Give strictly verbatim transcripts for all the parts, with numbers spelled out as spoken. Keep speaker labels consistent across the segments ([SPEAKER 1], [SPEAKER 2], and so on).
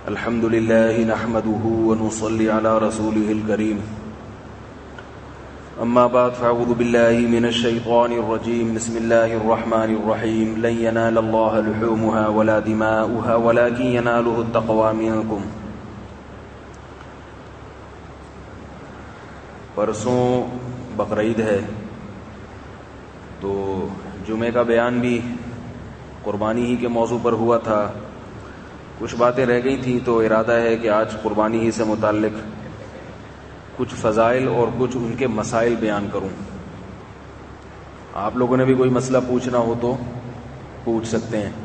[SPEAKER 1] الحمد لله نحمده ونصلي على رسوله الكريم أما بعد فأعوذ بالله من الشيطان الرجيم بسم الله الرحمن الرحيم لن ينال الله لحومها ولا دماؤها ولكن يناله التقوى منكم. پرسوں بقرعید ہے تو جمعے کا بیان بھی قربانی ہی کے موضوع پر ہوا تھا. کچھ باتیں رہ گئی تھیں تو ارادہ ہے کہ آج قربانی ہی سے متعلق کچھ فضائل اور کچھ ان کے مسائل بیان کروں. آپ لوگوں نے بھی کوئی مسئلہ پوچھنا ہو تو پوچھ سکتے ہیں.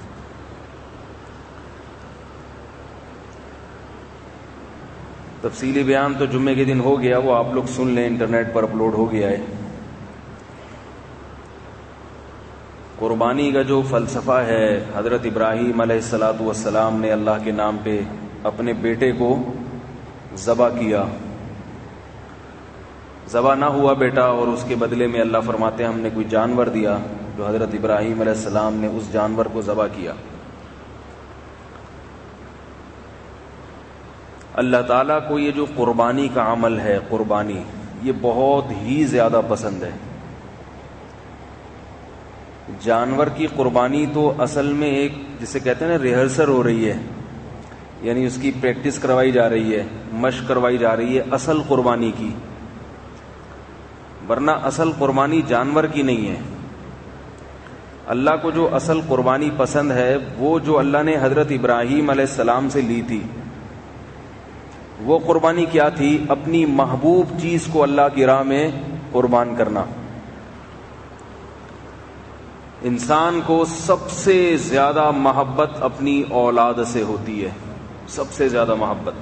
[SPEAKER 1] تفصیلی بیان تو جمعے کے دن ہو گیا, وہ آپ لوگ سن لیں, انٹرنیٹ پر اپلوڈ ہو گیا ہے. قربانی کا جو فلسفہ ہے, حضرت ابراہیم علیہ الصلاۃ والسلام نے اللہ کے نام پہ اپنے بیٹے کو ذبح کیا. ذبح نہ ہوا بیٹا اور اس کے بدلے میں اللہ فرماتے ہیں ہم نے کوئی جانور دیا, جو حضرت ابراہیم علیہ السلام نے اس جانور کو ذبح کیا. اللہ تعالیٰ کو یہ جو قربانی کا عمل ہے, قربانی یہ بہت ہی زیادہ پسند ہے. جانور کی قربانی تو اصل میں ایک جسے کہتے ہیں نا ریہرسل ہو رہی ہے, یعنی اس کی پریکٹس کروائی جا رہی ہے, مشق کروائی جا رہی ہے اصل قربانی کی, ورنہ اصل قربانی جانور کی نہیں ہے. اللہ کو جو اصل قربانی پسند ہے وہ جو اللہ نے حضرت ابراہیم علیہ السلام سے لی تھی, وہ قربانی کیا تھی؟ اپنی محبوب چیز کو اللہ کی راہ میں قربان کرنا. انسان کو سب سے زیادہ محبت اپنی اولاد سے ہوتی ہے, سب سے زیادہ محبت.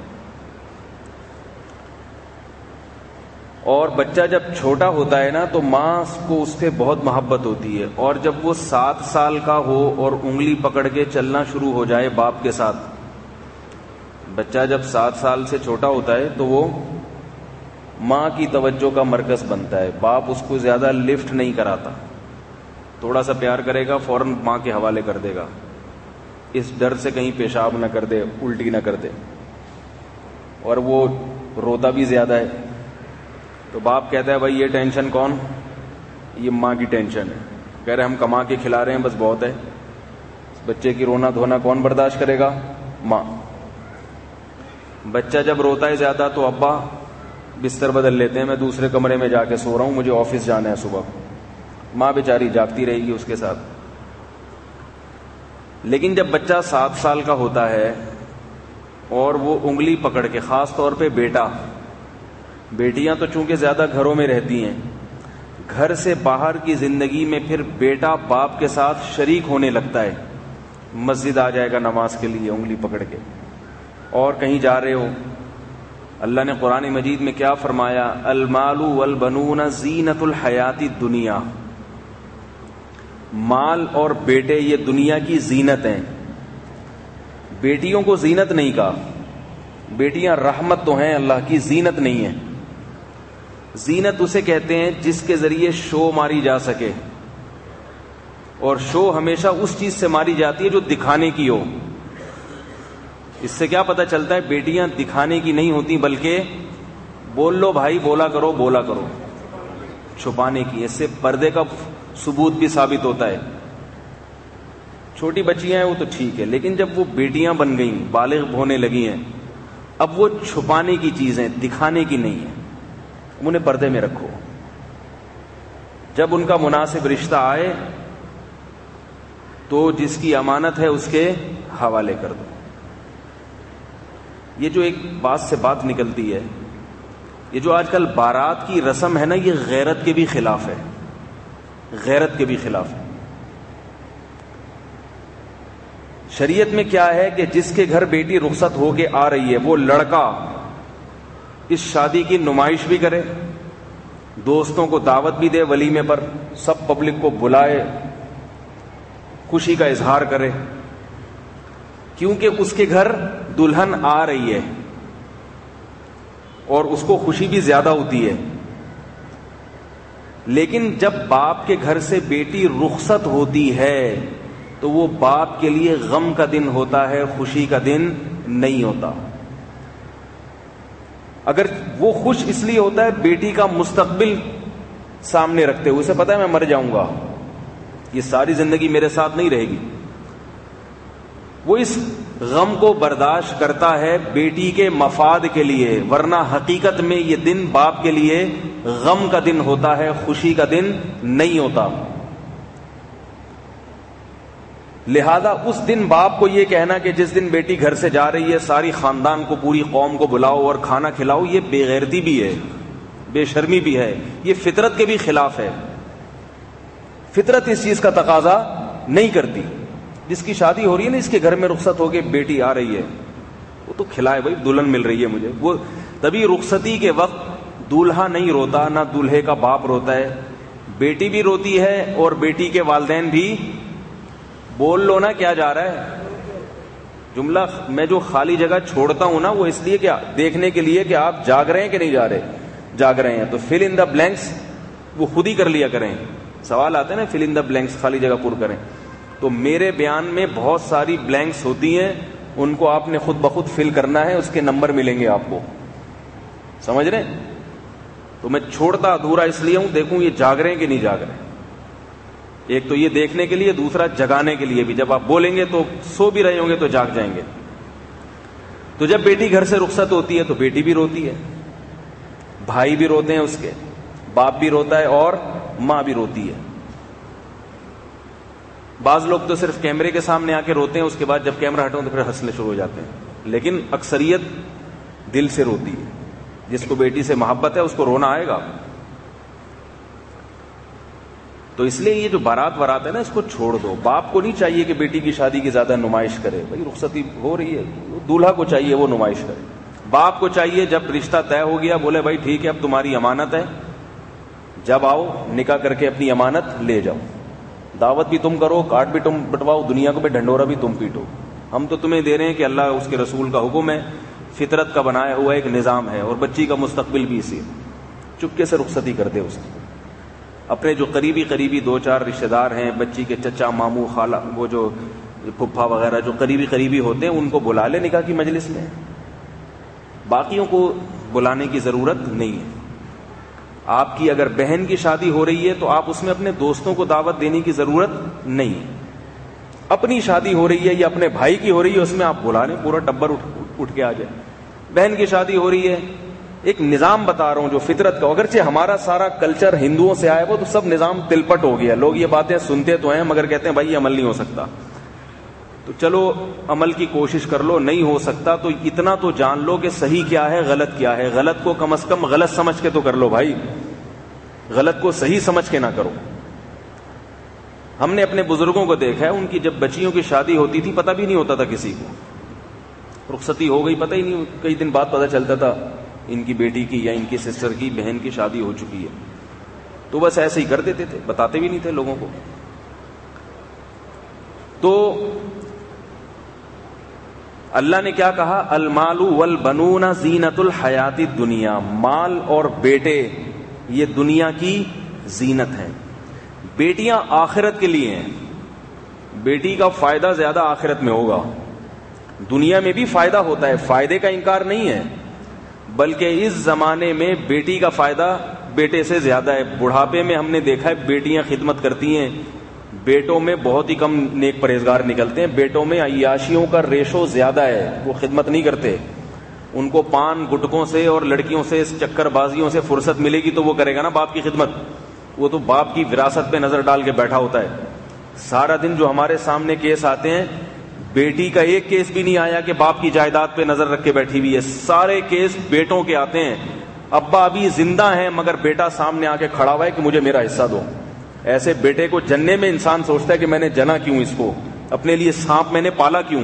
[SPEAKER 1] اور بچہ جب چھوٹا ہوتا ہے نا تو ماں کو اس سے بہت محبت ہوتی ہے, اور جب وہ سات سال کا ہو اور انگلی پکڑ کے چلنا شروع ہو جائے باپ کے ساتھ, بچہ جب سات سال سے چھوٹا ہوتا ہے تو وہ ماں کی توجہ کا مرکز بنتا ہے. باپ اس کو زیادہ لفٹ نہیں کراتا, تھوڑا سا پیار کرے گا فوراً ماں کے حوالے کر دے گا, اس ڈر سے کہیں پیشاب نہ کر دے, الٹی نہ کر دے. اور وہ روتا بھی زیادہ ہے تو باپ کہتا ہے بھائی یہ ٹینشن کون, یہ ماں کی ٹینشن ہے. کہہ رہے ہم کما کے کھلا رہے ہیں بس بہت ہے, بچے کی رونا دھونا کون برداشت کرے گا؟ ماں. بچہ جب روتا ہے زیادہ تو ابا بستر بدل لیتے ہیں, میں دوسرے کمرے میں جا کے سو رہا ہوں, مجھے آفس جانا ہے صبح. ماں بیچاری جاگتی رہے گی اس کے ساتھ. لیکن جب بچہ سات سال کا ہوتا ہے اور وہ انگلی پکڑ کے, خاص طور پہ بیٹا, بیٹیاں تو چونکہ زیادہ گھروں میں رہتی ہیں, گھر سے باہر کی زندگی میں پھر بیٹا باپ کے ساتھ شریک ہونے لگتا ہے. مسجد آ جائے گا نماز کے لیے انگلی پکڑ کے, اور کہیں جا رہے ہو. اللہ نے قرآن مجید میں کیا فرمایا؟ المال والبنون زینت الحیات الدنیا. مال اور بیٹے یہ دنیا کی زینت ہیں. بیٹیوں کو زینت نہیں کہا, بیٹیاں رحمت تو ہیں اللہ کی, زینت نہیں ہے. زینت اسے کہتے ہیں جس کے ذریعے شو ماری جا سکے, اور شو ہمیشہ اس چیز سے ماری جاتی ہے جو دکھانے کی ہو. اس سے کیا پتہ چلتا ہے؟ بیٹیاں دکھانے کی نہیں ہوتی بلکہ بول لو بھائی بولا کرو بولا کرو, چھپانے کی. اس سے پردے کا ثبوت بھی ثابت ہوتا ہے. چھوٹی بچیاں ہیں وہ تو ٹھیک ہے, لیکن جب وہ بیٹیاں بن گئیں, بالغ ہونے لگی ہیں, اب وہ چھپانے کی چیزیں, دکھانے کی نہیں ہیں. انہیں پردے میں رکھو. جب ان کا مناسب رشتہ آئے تو جس کی امانت ہے اس کے حوالے کر دو. یہ جو ایک بات سے بات نکلتی ہے, یہ جو آج کل بارات کی رسم ہے نا, یہ غیرت کے بھی خلاف ہے, غیرت کے بھی خلاف ہے. شریعت میں کیا ہے کہ جس کے گھر بیٹی رخصت ہو کے آ رہی ہے وہ لڑکا اس شادی کی نمائش بھی کرے, دوستوں کو دعوت بھی دے ولیمے پر, سب پبلک کو بلائے, خوشی کا اظہار کرے, کیونکہ اس کے گھر دلہن آ رہی ہے اور اس کو خوشی بھی زیادہ ہوتی ہے. لیکن جب باپ کے گھر سے بیٹی رخصت ہوتی ہے تو وہ باپ کے لیے غم کا دن ہوتا ہے, خوشی کا دن نہیں ہوتا. اگر وہ خوش اس لیے ہوتا ہے بیٹی کا مستقبل سامنے رکھتے ہوئے، اسے پتا ہے میں مر جاؤں گا، یہ ساری زندگی میرے ساتھ نہیں رہے گی، وہ اس غم کو برداشت کرتا ہے بیٹی کے مفاد کے لیے، ورنہ حقیقت میں یہ دن باپ کے لیے غم کا دن ہوتا ہے، خوشی کا دن نہیں ہوتا. لہذا اس دن باپ کو یہ کہنا کہ جس دن بیٹی گھر سے جا رہی ہے ساری خاندان کو، پوری قوم کو بلاؤ اور کھانا کھلاؤ، یہ بے غیرتی بھی ہے، بے شرمی بھی ہے، یہ فطرت کے بھی خلاف ہے. فطرت اس چیز کا تقاضا نہیں کرتی. جس کی شادی ہو رہی ہے نا، اس کے گھر میں رخصت ہو کے بیٹی آ رہی ہے، وہ تو کھلائے بھائی، دلہن مل رہی ہے مجھے. وہ تبھی رخصتی کے وقت دولہا نہیں روتا، نہ دولہے کا باپ روتا ہے، بیٹی بھی روتی ہے اور بیٹی کے والدین بھی. بول لو نا کیا جا رہا ہے جملہ. میں جو خالی جگہ چھوڑتا ہوں نا وہ اس لیے کیا دیکھنے کے لیے کہ آپ جاگ رہے ہیں کہ نہیں جا رہے، جاگ رہے ہیں تو فل ان دا بلینکس وہ خود ہی کر لیا کریں. سوال آتے ہیں نا فل ان دا بلینکس، خالی جگہ پر کریں. تو میرے بیان میں بہت ساری بلینکس ہوتی ہیں، ان کو آپ نے خود بخود فل کرنا ہے، اس کے نمبر ملیں گے آپ کو. سمجھ رہے ہیں؟ تو میں چھوڑتا ادھورا اس لیے ہوں دیکھوں یہ جاگ رہے ہیں کہ نہیں جاگ رہے. ایک تو یہ دیکھنے کے لیے، دوسرا جگانے کے لیے بھی. جب آپ بولیں گے تو سو بھی رہے ہوں گے تو جاگ جائیں گے. تو جب بیٹی گھر سے رخصت ہوتی ہے تو بیٹی بھی روتی ہے، بھائی بھی روتے ہیں، اس کے باپ بھی روتا ہے اور ماں بھی روتی ہے. بعض لوگ تو صرف کیمرے کے سامنے آ کے روتے ہیں، اس کے بعد جب کیمرہ ہٹاؤ تو پھر ہنسنے شروع ہو جاتے ہیں. لیکن اکثریت دل سے روتی ہے. جس کو بیٹی سے محبت ہے اس کو رونا آئے گا. تو اس لیے یہ جو بارات وارات ہے نا اس کو چھوڑ دو. باپ کو نہیں چاہیے کہ بیٹی کی شادی کی زیادہ نمائش کرے. بھائی رخصتی ہو رہی ہے، دولہا کو چاہیے وہ نمائش کرے. باپ کو چاہیے جب رشتہ طے ہو گیا بولے بھائی ٹھیک ہے اب تمہاری امانت ہے، جب آؤ نکاح کر کے اپنی امانت لے جاؤ. دعوت بھی تم کرو، کارڈ بھی تم بٹواؤ، دنیا کو بھی ڈھنڈورا بھی تم پیٹو. ہم تو تمہیں دے رہے ہیں کہ اللہ اس کے رسول کا حکم ہے، فطرت کا بنایا ہوا ایک نظام ہے، اور بچی کا مستقبل بھی اسی. چپکے سے رخصتی کر دے. اس کی اپنے جو قریبی قریبی دو چار رشتہ دار ہیں، بچی کے چچا ماموں خالہ، وہ جو پھپھا وغیرہ جو قریبی قریبی ہوتے ہیں ان کو بلا لے نکاح کی مجلس میں. باقیوں کو بلانے کی ضرورت نہیں ہے. آپ کی اگر بہن کی شادی ہو رہی ہے تو آپ اس میں اپنے دوستوں کو دعوت دینے کی ضرورت نہیں ہے. اپنی شادی ہو رہی ہے یا اپنے بھائی کی ہو رہی ہے اس میں آپ بلا لیں، پورا ٹبر اٹھ, اٹھ کے آ جائے. بہن کی شادی ہو رہی ہے، ایک نظام بتا رہا ہوں جو فطرت کا، اگرچہ ہمارا سارا کلچر ہندوؤں سے آیا وہ تو سب نظام تلپٹ ہو گیا. لوگ یہ باتیں سنتے تو ہیں مگر کہتے ہیں بھائی یہ عمل نہیں ہو سکتا. تو چلو عمل کی کوشش کر لو، نہیں ہو سکتا تو اتنا تو جان لو کہ صحیح کیا ہے غلط کیا ہے. غلط کو کم از کم غلط سمجھ کے تو کر لو بھائی، غلط کو صحیح سمجھ کے نہ کرو. ہم نے اپنے بزرگوں کو دیکھا ہے، ان کی جب بچیوں کی شادی ہوتی تھی پتہ بھی نہیں ہوتا تھا کسی کو. رخصتی ہو گئی پتہ ہی نہیں، کئی دن بعد پتہ چلتا تھا ان کی بیٹی کی یا ان کی سسٹر کی بہن کی شادی ہو چکی ہے. تو بس ایسے ہی کر دیتے تھے، بتاتے بھی نہیں تھے لوگوں کو. تو اللہ نے کیا کہا؟ المال والبنون زینت الحیات الدنیا. مال اور بیٹے یہ دنیا کی زینت ہے. بیٹیاں آخرت کے لیے ہیں. بیٹی کا فائدہ زیادہ آخرت میں ہوگا. دنیا میں بھی فائدہ ہوتا ہے، فائدے کا انکار نہیں ہے، بلکہ اس زمانے میں بیٹی کا فائدہ بیٹے سے زیادہ ہے. بڑھاپے میں ہم نے دیکھا ہے بیٹیاں خدمت کرتی ہیں، بیٹوں میں بہت ہی کم نیک پرہیزگار نکلتے ہیں. بیٹوں میں عیاشیوں کا ریشو زیادہ ہے، وہ خدمت نہیں کرتے. ان کو پان گٹکوں سے اور لڑکیوں سے چکر بازیوں سے فرصت ملے گی تو وہ کرے گا نا باپ کی خدمت. وہ تو باپ کی وراثت پہ نظر ڈال کے بیٹھا ہوتا ہے. سارا دن جو ہمارے سامنے کیس آتے ہیں، بیٹی کا ایک کیس بھی نہیں آیا کہ باپ کی جائیداد پہ نظر رکھ کے بیٹھی ہوئی ہے. سارے کیس بیٹوں کے آتے ہیں. ابا ابھی زندہ ہیں مگر بیٹا سامنے آ کے کھڑا ہوا ہے کہ مجھے میرا حصہ دو. ایسے بیٹے کو جننے میں انسان سوچتا ہے کہ میں نے جنا کیوں اس کو، اپنے لیے سانپ میں نے پالا کیوں.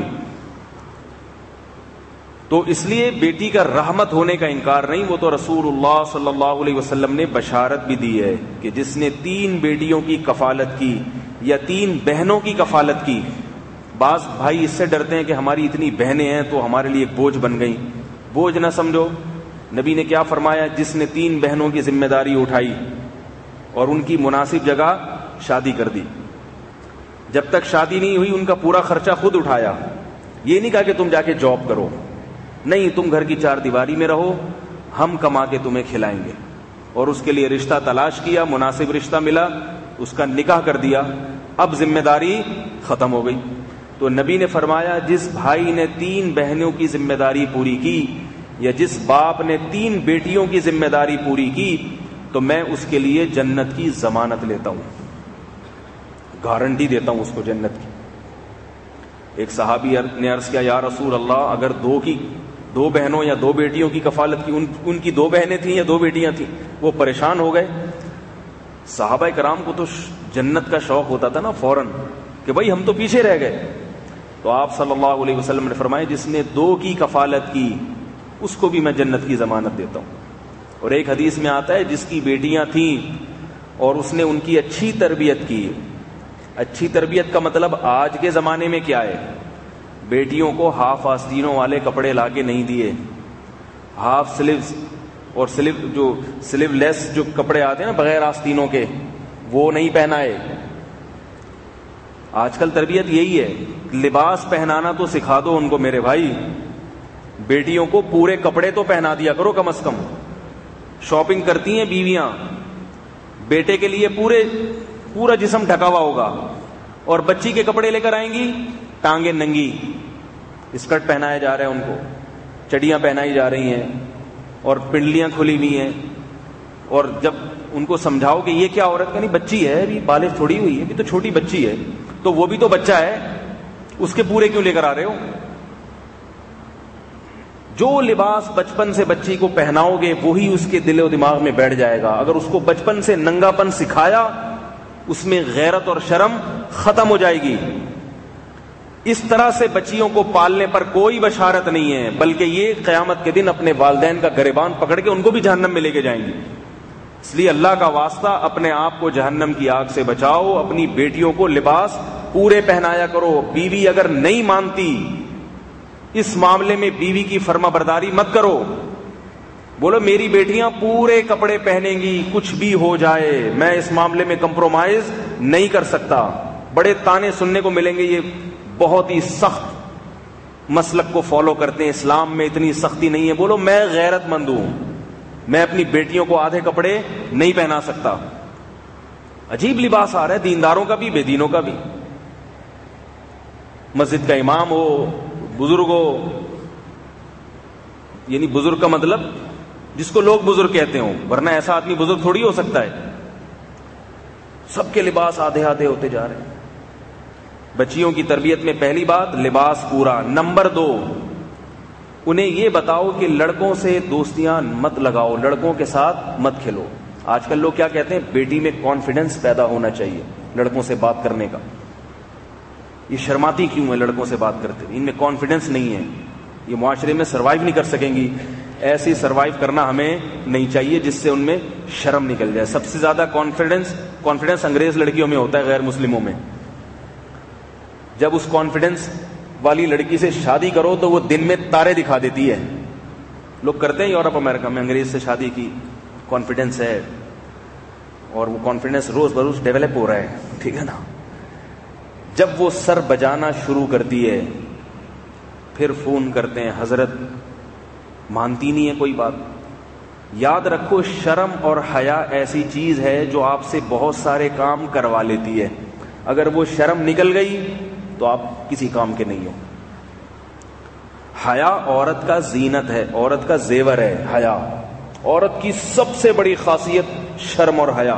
[SPEAKER 1] تو اس لیے بیٹی کا رحمت ہونے کا انکار نہیں. وہ تو رسول اللہ صلی اللہ علیہ وسلم نے بشارت بھی دی ہے کہ جس نے تین بیٹیوں کی کفالت کی یا تین بہنوں کی کفالت کی. بعض بھائی اس سے ڈرتے ہیں کہ ہماری اتنی بہنیں ہیں تو ہمارے لیے ایک بوجھ بن گئی. بوجھ نہ سمجھو. نبی نے کیا فرمایا؟ جس نے تین بہنوں کی ذمہ داری اٹھائی اور ان کی مناسب جگہ شادی کر دی، جب تک شادی نہیں ہوئی ان کا پورا خرچہ خود اٹھایا، یہ نہیں کہا کہ تم جا کے جاب کرو، نہیں، تم گھر کی چار دیواری میں رہو، ہم کما کے تمہیں کھلائیں گے. اور اس کے لیے رشتہ تلاش کیا، مناسب رشتہ ملا، اس کا نکاح کر دیا. اب ذمہ داری ختم ہو گئی. تو نبی نے فرمایا جس بھائی نے تین بہنوں کی ذمہ داری پوری کی یا جس باپ نے تین بیٹیوں کی ذمہ داری پوری کی تو میں اس کے لیے جنت کی ضمانت لیتا ہوں، گارنٹی دیتا ہوں اس کو جنت کی. ایک صحابی نے عرض کیا یا رسول اللہ اگر دو کی دو بہنوں یا دو بیٹیوں کی کفالت کی، ان, ان کی دو بہنیں تھیں یا دو بیٹیاں تھیں، وہ پریشان ہو گئے. صحابہ کرام کو تو جنت کا شوق ہوتا تھا نا فوراً کہ بھائی ہم تو پیچھے رہ گئے. تو آپ صلی اللہ علیہ وسلم نے فرمایا جس نے دو کی کفالت کی اس کو بھی میں جنت کی ضمانت دیتا ہوں. اور ایک حدیث میں آتا ہے جس کی بیٹیاں تھیں اور اس نے ان کی اچھی تربیت کی. اچھی تربیت کا مطلب آج کے زمانے میں کیا ہے؟ بیٹیوں کو ہاف آستینوں والے کپڑے لا کے نہیں دیے، ہاف سلیوز اور سلیو جو سلیو لیس جو کپڑے آتے ہیں نا بغیر آستینوں کے، وہ نہیں پہنائے. آج کل تربیت یہی ہے، لباس پہنانا تو سکھا دو ان کو میرے بھائی، بیٹیوں کو پورے کپڑے تو پہنا دیا کرو کم از کم. شاپنگ کرتی ہیں بیویاں، بیٹے کے لیے پورے پورا جسم ڈھکا ہوا ہوگا اور بچی کے کپڑے لے کر آئیں گی ٹانگیں ننگی، اسکرٹ پہنایا جا رہا ہے ان کو، چڑیاں پہنائی جا رہی ہیں اور پنڈلیاں کھلی ہوئی ہیں. اور جب ان کو سمجھاؤ کہ یہ کیا عورت کا نہیں بچی ہے، ابھی بالغ تھوڑی ہوئی ہے، ابھی تو چھوٹی بچی ہے، تو وہ بھی تو بچہ ہے، اس کے پورے کیوں لے کر آ رہے ہو؟ جو لباس بچپن سے بچی کو پہناؤ گے وہی اس کے دل و دماغ میں بیٹھ جائے گا. اگر اس کو بچپن سے ننگا پن سکھایا اس میں غیرت اور شرم ختم ہو جائے گی. اس طرح سے بچیوں کو پالنے پر کوئی بشارت نہیں ہے، بلکہ یہ قیامت کے دن اپنے والدین کا گریبان پکڑ کے ان کو بھی جہنم میں لے کے جائیں گی. اس لیے اللہ کا واسطہ اپنے آپ کو جہنم کی آگ سے بچاؤ، اپنی بیٹیوں کو لباس پورے پہنایا کرو. بیوی اگر نہیں مانتی اس معاملے میں بیوی کی فرما برداری مت کرو. بولو میری بیٹیاں پورے کپڑے پہنیں گی کچھ بھی ہو جائے، میں اس معاملے میں کمپرومائز نہیں کر سکتا. بڑے تانے سننے کو ملیں گے یہ بہت ہی سخت مسلک کو فالو کرتے ہیں، اسلام میں اتنی سختی نہیں ہے. بولو میں غیرت مند ہوں، میں اپنی بیٹیوں کو آدھے کپڑے نہیں پہنا سکتا. عجیب لباس آ رہا ہے دینداروں کا بھی بے دینوں کا بھی. مسجد کا امام ہو، بزرگ ہو، یعنی بزرگ کا مطلب جس کو لوگ بزرگ کہتے ہوں، ورنہ ایسا آدمی بزرگ تھوڑی ہو سکتا ہے. سب کے لباس آدھے آدھے ہوتے جا رہے ہیں. بچیوں کی تربیت میں پہلی بات لباس پورا. نمبر دو، انہیں یہ بتاؤ کہ لڑکوں سے دوستیاں مت لگاؤ، لڑکوں کے ساتھ مت کھلو. آج کل لوگ کیا کہتے ہیں، بیٹی میں کانفیڈنس پیدا ہونا چاہیے لڑکوں سے بات کرنے کا. یہ شرماتی کیوں ہے لڑکوں سے بات کرتے ہوئے؟ ان میں کانفیڈنس نہیں ہے، یہ معاشرے میں سروائیو نہیں کر سکیں گی. ایسی سروائیو کرنا ہمیں نہیں چاہیے جس سے ان میں شرم نکل جائے. سب سے زیادہ کانفیڈنس کانفیڈنس انگریز لڑکیوں میں ہوتا ہے، غیر مسلموں میں. جب اس کانفیڈنس والی لڑکی سے شادی کرو تو وہ دن میں تارے دکھا دیتی ہے. لوگ کرتے ہیں یورپ امریکہ میں، انگریز سے شادی کی، کانفیڈنس ہے، اور وہ کانفیڈنس روز بروز ڈیولپ ہو رہا ہے، ٹھیک ہے نا. جب وہ سر بجانا شروع کرتی ہے پھر فون کرتے ہیں، حضرت مانتی نہیں ہے کوئی بات. یاد رکھو شرم اور حیا ایسی چیز ہے جو آپ سے بہت سارے کام کروا لیتی ہے. اگر وہ شرم نکل گئی تو آپ کسی کام کے نہیں ہو. حیا عورت کا زینت ہے، عورت کا زیور ہے. حیا عورت کی سب سے بڑی خاصیت شرم اور حیا.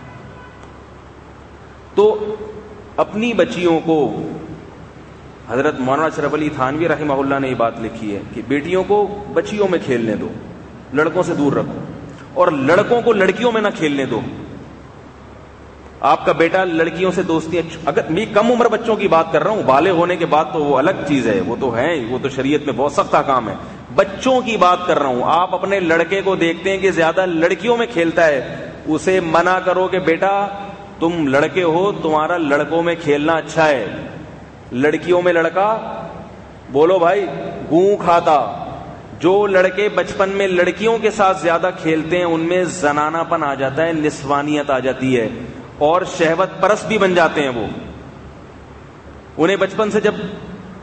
[SPEAKER 1] تو اپنی بچیوں کو، حضرت مولانا اشرف علی تھانوی رحمہ اللہ نے یہ بات لکھی ہے کہ بیٹیوں کو بچیوں میں کھیلنے دو، لڑکوں سے دور رکھو، اور لڑکوں کو لڑکیوں میں نہ کھیلنے دو. آپ کا بیٹا لڑکیوں سے دوستی، اگر میں کم عمر بچوں کی بات کر رہا ہوں، بالغ ہونے کے بعد تو وہ الگ چیز ہے، وہ تو ہے، وہ تو شریعت میں بہت سخت کام ہے. بچوں کی بات کر رہا ہوں. آپ اپنے لڑکے کو دیکھتے ہیں کہ زیادہ لڑکیوں میں کھیلتا ہے، اسے منع کرو کہ بیٹا تم لڑکے ہو، تمہارا لڑکوں میں کھیلنا اچھا ہے، لڑکیوں میں لڑکا بولو بھائی گوں کھاتا. جو لڑکے بچپن میں لڑکیوں کے ساتھ زیادہ کھیلتے ہیں ان میں زنانہ پن آ جاتا ہے، نسوانیت آ جاتی ہے، اور شہوت پرست بھی بن جاتے ہیں. وہ انہیں بچپن سے جب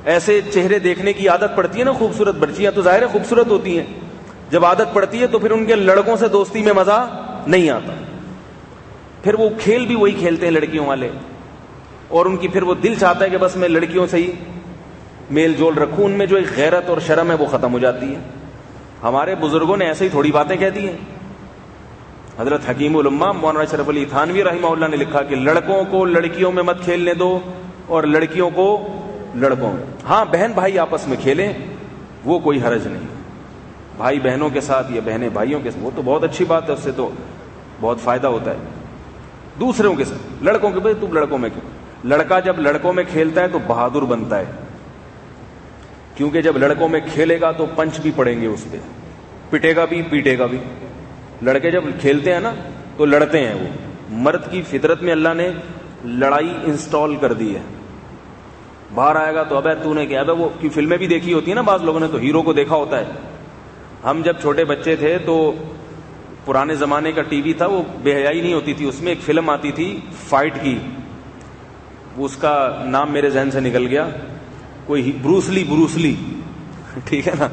[SPEAKER 1] ایسے چہرے دیکھنے کی عادت پڑتی ہے نا, خوبصورت بچیاں تو ظاہر ہے خوبصورت ہوتی ہیں, جب عادت پڑتی ہے تو پھر ان کے لڑکوں سے دوستی میں مزہ نہیں آتا, پھر وہ کھیل بھی وہی کھیلتے ہیں لڑکیوں والے, اور ان کی پھر وہ دل چاہتا ہے کہ بس میں لڑکیوں سے ہی میل جول رکھوں, ان میں جو ایک غیرت اور شرم ہے وہ ختم ہو جاتی ہے. ہمارے بزرگوں نے ایسے ہی تھوڑی باتیں کہہ دی ہیں. حضرت حکیم الامہ مولانا اشرف علی تھانوی رحمہ اللہ نے لکھا کہ لڑکوں کو لڑکیوں میں مت کھیلنے دو اور لڑکیوں کو لڑکوں میں. ہاں بہن بھائی آپس میں کھیلیں, وہ کوئی حرج نہیں, بھائی بہنوں کے ساتھ یا بہنیں بھائیوں کے ساتھ, وہ تو بہت اچھی بات ہے, اس سے تو بہت فائدہ ہوتا ہے. دوسروں کے ساتھ لڑکوں کے, بھائی تم لڑکوں میں کیوں, لڑکا جب لڑکوں میں کھیلتا ہے تو بہادر بنتا ہے, کیونکہ جب لڑکوں میں کھیلے گا تو پنچ بھی پڑیں گے اس پہ, پٹے گا بھی پیٹے گا بھی. لڑکے جب کھیلتے ہیں نا تو لڑتے ہیں, وہ مرد کی فطرت میں اللہ نے لڑائی انسٹال کر دی ہے. باہر آئے گا تو ابے تو نے کیا, ابے وہ کی فلمیں بھی دیکھی ہوتی ہیں نا بعض لوگوں نے, تو ہیرو کو دیکھا ہوتا ہے. ہم جب چھوٹے بچے تھے تو پرانے زمانے کا ٹی وی تھا, وہ بے حیائی نہیں ہوتی تھی, اس میں ایک فلم آتی تھی فائٹ کی, اس کا نام میرے ذہن سے نکل گیا, کوئی بروسلی بروسلی ٹھیک ہے نا,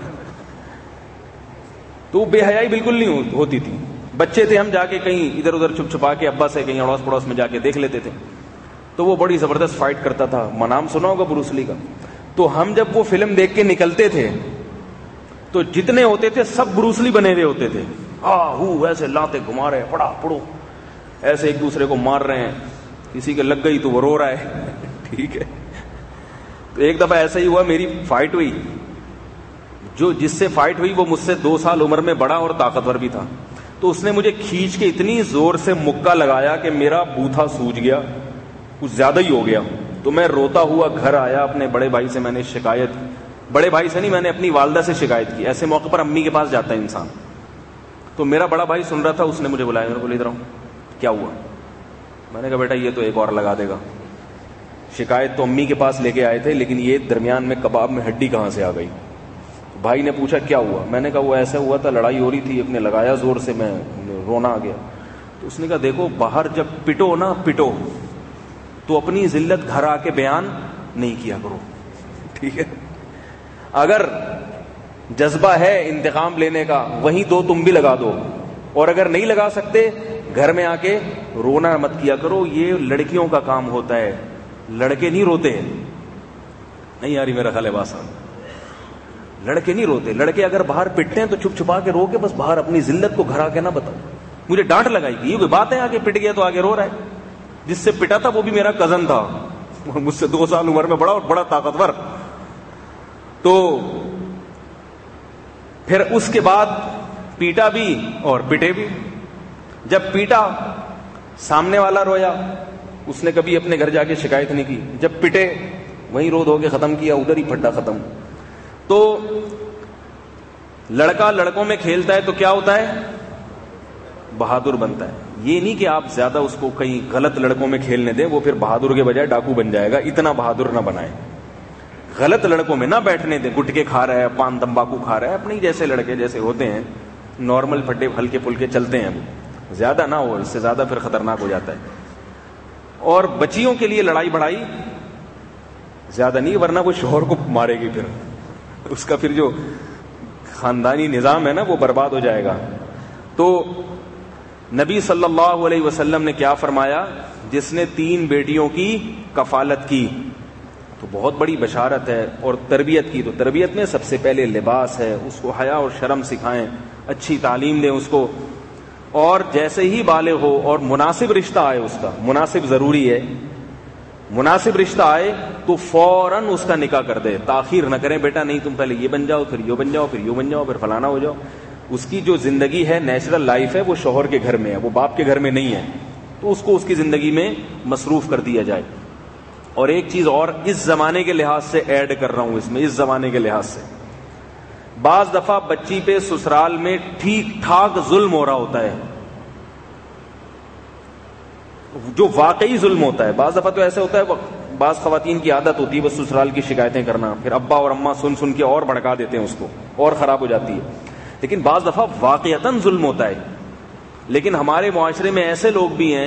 [SPEAKER 1] تو بے حیائی بالکل نہیں ہوتی تھی. بچے تھے ہم, جا کے کہیں ادھر ادھر چھپ چھپا کے ابا سے کہیں اڑوس پڑوس میں جا کے دیکھ لیتے تھے, تو وہ بڑی زبردست فائٹ کرتا تھا. نام سنا ہوگا بروسلی کا. تو ہم جب وہ فلم دیکھ کے نکلتے تھے تو جتنے ہوتے تھے سب بروسلی بنے ہوئے ہوتے تھے, ہاں ہو ایسے لاتے گھما رہے, پڑا پڑو ایسے ایک دوسرے کو مار رہے ہیں, کسی کے لگ گئی تو وہ رو رہا ہے ٹھیک ہے. تو ایک دفعہ ایسا ہی ہوا, میری فائٹ ہوئی, جو جس سے فائٹ ہوئی وہ مجھ سے دو سال عمر میں بڑا اور طاقتور بھی تھا, تو اس نے مجھے کھینچ کے اتنی زور سے مکہ لگایا کہ میرا بوتھا سوج گیا, کچھ زیادہ ہی ہو گیا. تو میں روتا ہوا گھر آیا, اپنے بڑے بھائی سے میں نے شکایت, بڑے بھائی سے نہیں میں نے اپنی والدہ سے شکایت کی. ایسے موقع پر امی کے پاس جاتا ہے انسان. تو میرا بڑا بھائی سن رہا تھا, اس نے مجھے بلایا, میں بولے ادھر آؤں, کیا ہوا؟ میں نے کہا بیٹا یہ تو ایک اور لگا دے گا, شکایت تو امی کے پاس لے کے آئے تھے, لیکن یہ درمیان میں کباب میں ہڈی کہاں سے آ گئی. بھائی نے پوچھا کیا ہوا؟ میں نے کہا وہ ایسا ہوا تھا, لڑائی ہو رہی تھی, ایک نے لگایا زور سے, میں رونا آ گیا. تو اس نے کہا دیکھو باہر جب پٹو نا پٹو تو اپنی ذلت گھر آ کے بیان نہیں کیا کرو, ٹھیک ہے. اگر جذبہ ہے انتقام لینے کا وہیں دو تم بھی لگا دو, اور اگر نہیں لگا سکتے گھر میں آ کے رونا مت کیا کرو. یہ لڑکیوں کا کام ہوتا ہے, لڑکے نہیں روتے ہیں. نہیں یاری میرا خیال ہے بات, لڑکے نہیں روتے. لڑکے اگر باہر پٹتے ہیں تو چھپ چھپا کے رو کے بس باہر اپنی ذلت کو گھر آ کے نہ بتاؤ. مجھے ڈانٹ لگائی کہ یہ کوئی بات ہے, آگے پٹ گیا تو آگے رو رہا ہے. جس سے پٹا تھا وہ بھی میرا کزن تھا, مجھ سے دو سال عمر میں بڑا اور بڑا طاقتور. تو پھر اس کے بعد پیٹا بھی اور پٹے بھی. جب پیٹا سامنے والا رویا, اس نے کبھی اپنے گھر جا کے شکایت نہیں کی. جب پٹے وہیں رو دھو کے ختم کیا, ادھر ہی پھٹا ختم. تو لڑکا لڑکوں میں کھیلتا ہے تو کیا ہوتا ہے؟ بہادر بنتا ہے. یہ نہیں کہ آپ زیادہ اس کو کہیں غلط لڑکوں میں کھیلنے دیں, وہ پھر بہادر کے بجائے ڈاکو بن جائے گا. اتنا بہادر نہ بنائیں, غلط لڑکوں میں نہ بیٹھنے دیں. گٹکے کھا رہا ہے, پان تمباکو کھا رہا ہے, اپنے جیسے لڑکے جیسے ہوتے ہیں نارمل پھٹے ہلکے پھلکے چلتے ہیں, وہ زیادہ نہ ہو, اس سے زیادہ پھر خطرناک ہو جاتا ہے. اور بچیوں کے لیے لڑائی بڑائی زیادہ نہیں, ورنہ وہ شوہر کو مارے گی, پھر اس کا پھر جو خاندانی نظام ہے نا وہ برباد ہو جائے گا. تو نبی صلی اللہ علیہ وسلم نے کیا فرمایا؟ جس نے تین بیٹیوں کی کفالت کی تو بہت بڑی بشارت ہے, اور تربیت کی تو تربیت میں سب سے پہلے لباس ہے, اس کو حیا اور شرم سکھائیں, اچھی تعلیم دیں اس کو, اور جیسے ہی بالغ ہو اور مناسب رشتہ آئے, اس کا مناسب ضروری ہے, مناسب رشتہ آئے تو فوراً اس کا نکاح کر دے. تاخیر نہ کریں, بیٹا نہیں تم پہلے یہ بن جاؤ, پھر یوں بن جاؤ, پھر یوں بن جاؤ, پھر فلانا ہو جاؤ. اس کی جو زندگی ہے نیچرل لائف ہے وہ شوہر کے گھر میں ہے, وہ باپ کے گھر میں نہیں ہے, تو اس کو اس کی زندگی میں مصروف کر دیا جائے. اور ایک چیز اور اس زمانے کے لحاظ سے ایڈ کر رہا ہوں اس میں, اس زمانے کے لحاظ سے بعض دفعہ بچی پہ سسرال میں ٹھیک ٹھاک ظلم ہو رہا ہوتا ہے, جو واقعی ظلم ہوتا ہے. بعض دفعہ تو ایسا ہوتا ہے, بعض خواتین کی عادت ہوتی ہے بس سسرال کی شکایتیں کرنا, پھر ابا اور اماں سن سن کے اور بھڑکا دیتے ہیں اس کو, اور خراب ہو جاتی ہے. لیکن بعض دفعہ واقعتاً ظلم ہوتا ہے. لیکن ہمارے معاشرے میں ایسے لوگ بھی ہیں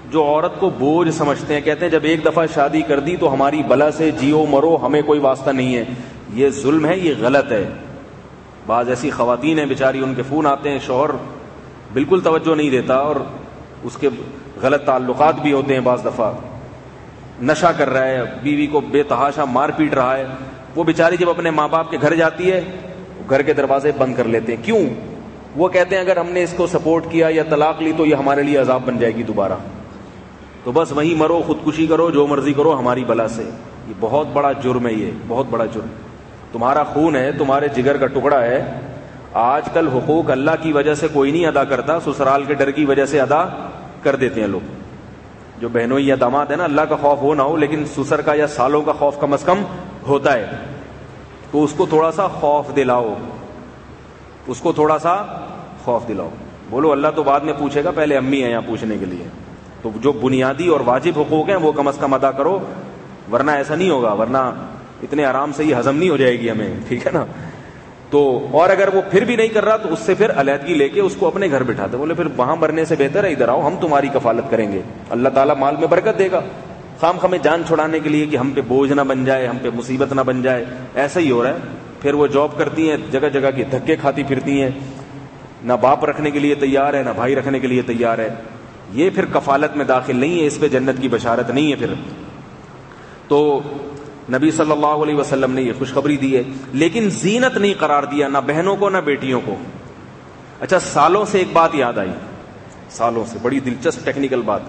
[SPEAKER 1] جو عورت کو بوجھ سمجھتے ہیں, کہتے ہیں جب ایک دفعہ شادی کر دی تو ہماری بلا سے جیو مرو, ہمیں کوئی واسطہ نہیں ہے. یہ ظلم ہے, یہ غلط ہے. بعض ایسی خواتین ہیں بیچاری, ان کے فون آتے ہیں, شوہر بالکل توجہ نہیں دیتا اور اس کے غلط تعلقات بھی ہوتے ہیں. بعض دفعہ نشہ کر رہا ہے, بیوی کو بے تحاشا مار پیٹ رہا ہے, وہ بیچاری جب اپنے ماں باپ کے گھر جاتی ہے گھر کے دروازے بند کر لیتے ہیں. کیوں؟ وہ کہتے ہیں اگر ہم نے اس کو سپورٹ کیا یا طلاق لی تو یہ ہمارے لیے عذاب بن جائے گی دوبارہ, تو بس وہیں مرو, خودکشی کرو, جو مرضی کرو ہماری بلا سے. یہ بہت بڑا جرم ہے, یہ بہت بڑا جرم. تمہارا خون ہے, تمہارے جگر کا ٹکڑا ہے. آج کل حقوق اللہ کی وجہ سے کوئی نہیں ادا کرتا, سسرال کے ڈر کی وجہ سے ادا کر دیتے ہیں لوگ. جو بہنوں یا داماد ہے نا, اللہ کا خوف ہو نہ ہو لیکن سسر کا یا سالوں کا خوف کم از کم ہوتا ہے, تو اس کو تھوڑا سا خوف دلاؤ, اس کو تھوڑا سا خوف دلاؤ. بولو اللہ تو بعد میں پوچھے گا, پہلے امی ہیں یہاں پوچھنے کے لیے. تو جو بنیادی اور واجب حقوق ہیں وہ کم از کم ادا کرو, ورنہ ایسا نہیں ہوگا, ورنہ اتنے آرام سے یہ ہضم نہیں ہو جائے گی ہمیں, ٹھیک ہے نا. تو اور اگر وہ پھر بھی نہیں کر رہا تو اس سے پھر علیحدگی لے کے اس کو اپنے گھر بٹھاتے, بولے پھر وہاں مرنے سے بہتر ہے ادھر آؤ, ہم تمہاری کفالت کریں گے, اللہ تعالیٰ مال میں برکت دے گا. خام خامے جان چھڑانے کے لیے کہ ہم پہ بوجھ نہ بن جائے, ہم پہ مصیبت نہ بن جائے, ایسا ہی ہو رہا ہے. پھر وہ جاب کرتی ہیں, جگہ جگہ کی دھکے کھاتی پھرتی ہیں, نہ باپ رکھنے کے لیے تیار ہے نہ بھائی رکھنے کے لیے تیار ہے. یہ پھر کفالت میں داخل نہیں ہے, اس پہ جنت کی بشارت نہیں ہے پھر. تو نبی صلی اللہ علیہ وسلم نے یہ خوشخبری دی ہے, لیکن زینت نہیں قرار دیا, نہ بہنوں کو نہ بیٹیوں کو. اچھا, سالوں سے ایک بات یاد آئی, سالوں سے بڑی دلچسپ ٹیکنیکل بات.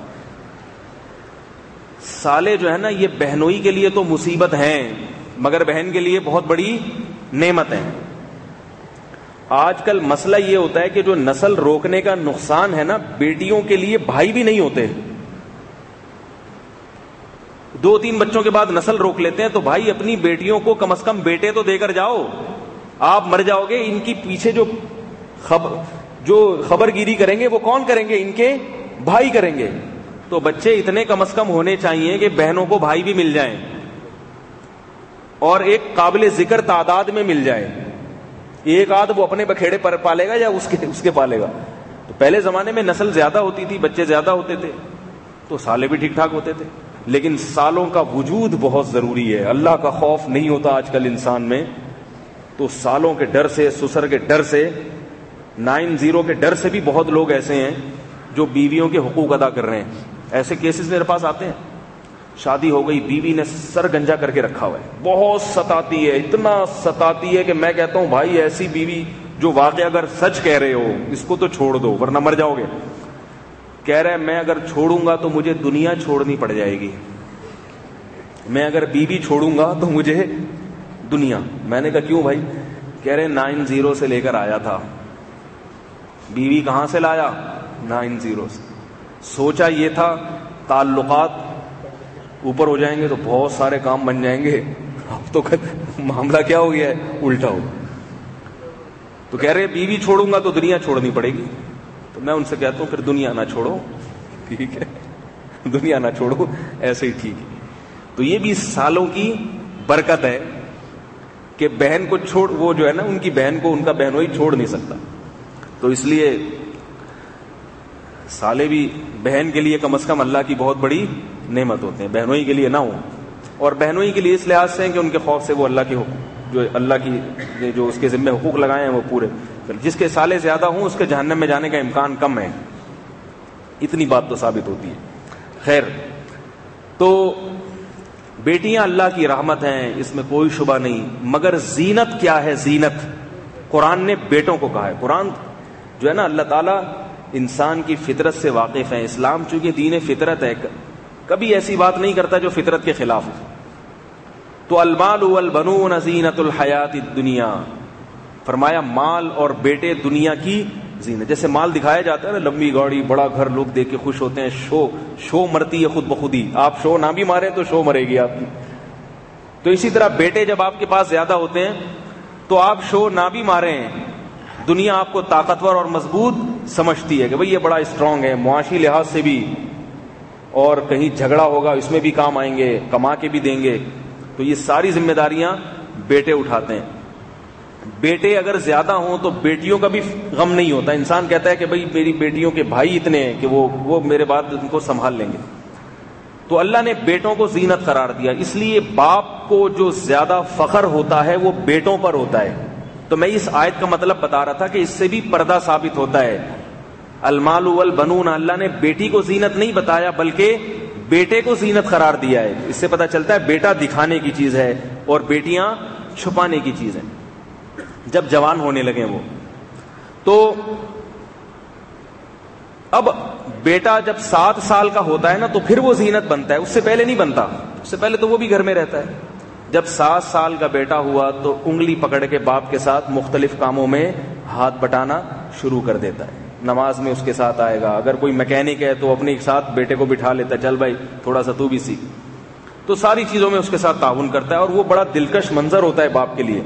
[SPEAKER 1] سالے جو ہے نا یہ بہنوئی کے لیے تو مصیبت ہیں, مگر بہن کے لیے بہت بڑی نعمت ہیں. آج کل مسئلہ یہ ہوتا ہے کہ جو نسل روکنے کا نقصان ہے نا, بیٹیوں کے لیے بھائی بھی نہیں ہوتے. دو تین بچوں کے بعد نسل روک لیتے ہیں, تو بھائی اپنی بیٹیوں کو کم از کم بیٹے تو دے کر جاؤ. آپ مر جاؤ گے, ان کی پیچھے جو خبر جو خبر گیری کریں گے وہ کون کریں گے؟ ان کے بھائی کریں گے. تو بچے اتنے کم از کم ہونے چاہیے کہ بہنوں کو بھائی بھی مل جائیں اور ایک قابل ذکر تعداد میں مل جائے. ایک آدھ وہ اپنے بکھیڑے پر پالے گا یا اس کے اس کے پالے گا. تو پہلے زمانے میں نسل زیادہ ہوتی تھی, بچے زیادہ ہوتے تھے, تو سالے بھی ٹھیک ٹھاک ہوتے تھے. لیکن سالوں کا وجود بہت ضروری ہے. اللہ کا خوف نہیں ہوتا آج کل انسان میں, تو سالوں کے ڈر سے, سسر کے ڈر سے, نائن زیرو کے ڈر سے بھی بہت لوگ ایسے ہیں جو بیویوں کے حقوق ادا کر رہے ہیں. ایسے کیسز میرے پاس آتے ہیں, شادی ہو گئی, بیوی نے سر گنجا کر کے رکھا ہوا ہے, بہت ستاتی ہے, اتنا ستاتی ہے کہ میں کہتا ہوں بھائی ایسی بیوی جو واقعہ اگر سچ کہہ رہے ہو اس کو تو چھوڑ دو ورنہ مر جاؤ گے. کہہ رہے میں اگر چھوڑوں گا تو مجھے دنیا چھوڑنی پڑ جائے گی, میں اگر بیوی چھوڑوں گا تو مجھے دنیا. میں نے کہا کیوں بھائی؟ کہہ رہے نائن زیرو سے لے کر آیا تھا. بیوی کہاں سے لایا؟ نائن زیرو سے. سوچا یہ تھا تعلقات اوپر ہو جائیں گے تو بہت سارے کام بن جائیں گے, اب تو معاملہ کیا ہو گیا ہے, الٹا ہو. تو کہہ رہے بیوی چھوڑوں گا تو دنیا چھوڑنی پڑے گی. تو میں ان سے کہتا ہوں پھر دنیا نہ چھوڑو, ٹھیک ہے, دنیا نہ چھوڑو, ایسے ہی ٹھیک ہے. تو یہ بھی سالوں کی برکت ہے کہ بہن کو چھوڑ, وہ جو ہے نا ان کی بہن کو ان کا بہنوئی چھوڑ نہیں سکتا. تو اس لیے سالے بھی بہن کے لیے کم از کم اللہ کی بہت بڑی نعمت ہوتے ہیں, بہنوئی کے لیے نہ ہو. اور بہنوئی کے لیے اس لحاظ سے ہیں کہ ان کے خوف سے وہ اللہ کے جو اللہ کی جو اس کے ذمہ حقوق لگائے ہیں وہ پورے. جس کے سالے زیادہ ہوں اس کے جہنم میں جانے کا امکان کم ہے, اتنی بات تو ثابت ہوتی ہے. خیر, تو بیٹیاں اللہ کی رحمت ہیں, اس میں کوئی شبہ نہیں, مگر زینت کیا ہے؟ زینت قرآن نے بیٹوں کو کہا ہے. قرآن جو ہے نا اللہ تعالیٰ انسان کی فطرت سے واقف ہے. اسلام چونکہ دین فطرت ہے, کبھی ایسی بات نہیں کرتا جو فطرت کے خلاف ہو. تو المال والبنون زینت الحیات الدنیا, فرمایا مال اور بیٹے دنیا کی زینت. جیسے مال دکھایا جاتا ہے نا, لمبی گاڑی, بڑا گھر, لوگ دیکھ کے خوش ہوتے ہیں, شو شو مرتی ہے خود بخود ہی. آپ شو نہ بھی مارے تو شو مرے گی آپ کی. تو اسی طرح بیٹے جب آپ کے پاس زیادہ ہوتے ہیں تو آپ شو نہ بھی مارے, دنیا آپ کو طاقتور اور مضبوط سمجھتی ہے کہ بھئی یہ بڑا اسٹرانگ ہے, معاشی لحاظ سے بھی, اور کہیں جھگڑا ہوگا اس میں بھی کام آئیں گے, کما کے بھی دیں گے. تو یہ ساری ذمہ داریاں بیٹے اٹھاتے ہیں. بیٹے اگر زیادہ ہوں تو بیٹیوں کا بھی غم نہیں ہوتا. انسان کہتا ہے کہ بھئی میری بیٹیوں کے بھائی اتنے ہیں کہ وہ وہ میرے بعد ان کو سنبھال لیں گے. تو اللہ نے بیٹوں کو زینت قرار دیا. اس لیے باپ کو جو زیادہ فخر ہوتا ہے وہ بیٹوں پر ہوتا ہے. تو میں اس آیت کا مطلب بتا رہا تھا کہ اس سے بھی پردہ ثابت ہوتا ہے. المال والبنون، اللہ نے بیٹی کو زینت نہیں بتایا بلکہ بیٹے کو زینت قرار دیا ہے. اس سے پتہ چلتا ہے بیٹا دکھانے کی چیز ہے اور بیٹیاں چھپانے کی چیز ہے. جب جوان ہونے لگے وہ تو اب بیٹا جب سات سال کا ہوتا ہے نا تو پھر وہ زینت بنتا ہے، اس سے پہلے نہیں بنتا. اس سے پہلے تو وہ بھی گھر میں رہتا ہے. جب سات سال کا بیٹا ہوا تو انگلی پکڑ کے باپ کے ساتھ مختلف کاموں میں ہاتھ بٹانا شروع کر دیتا ہے. نماز میں اس کے ساتھ آئے گا، اگر کوئی میکینک ہے تو اپنے ساتھ بیٹے کو بٹھا لیتا ہے، چل بھائی تھوڑا سا تو بھی سیکھ. تو ساری چیزوں میں اس کے ساتھ تعاون کرتا ہے اور وہ بڑا دلکش منظر ہوتا ہے باپ کے لیے.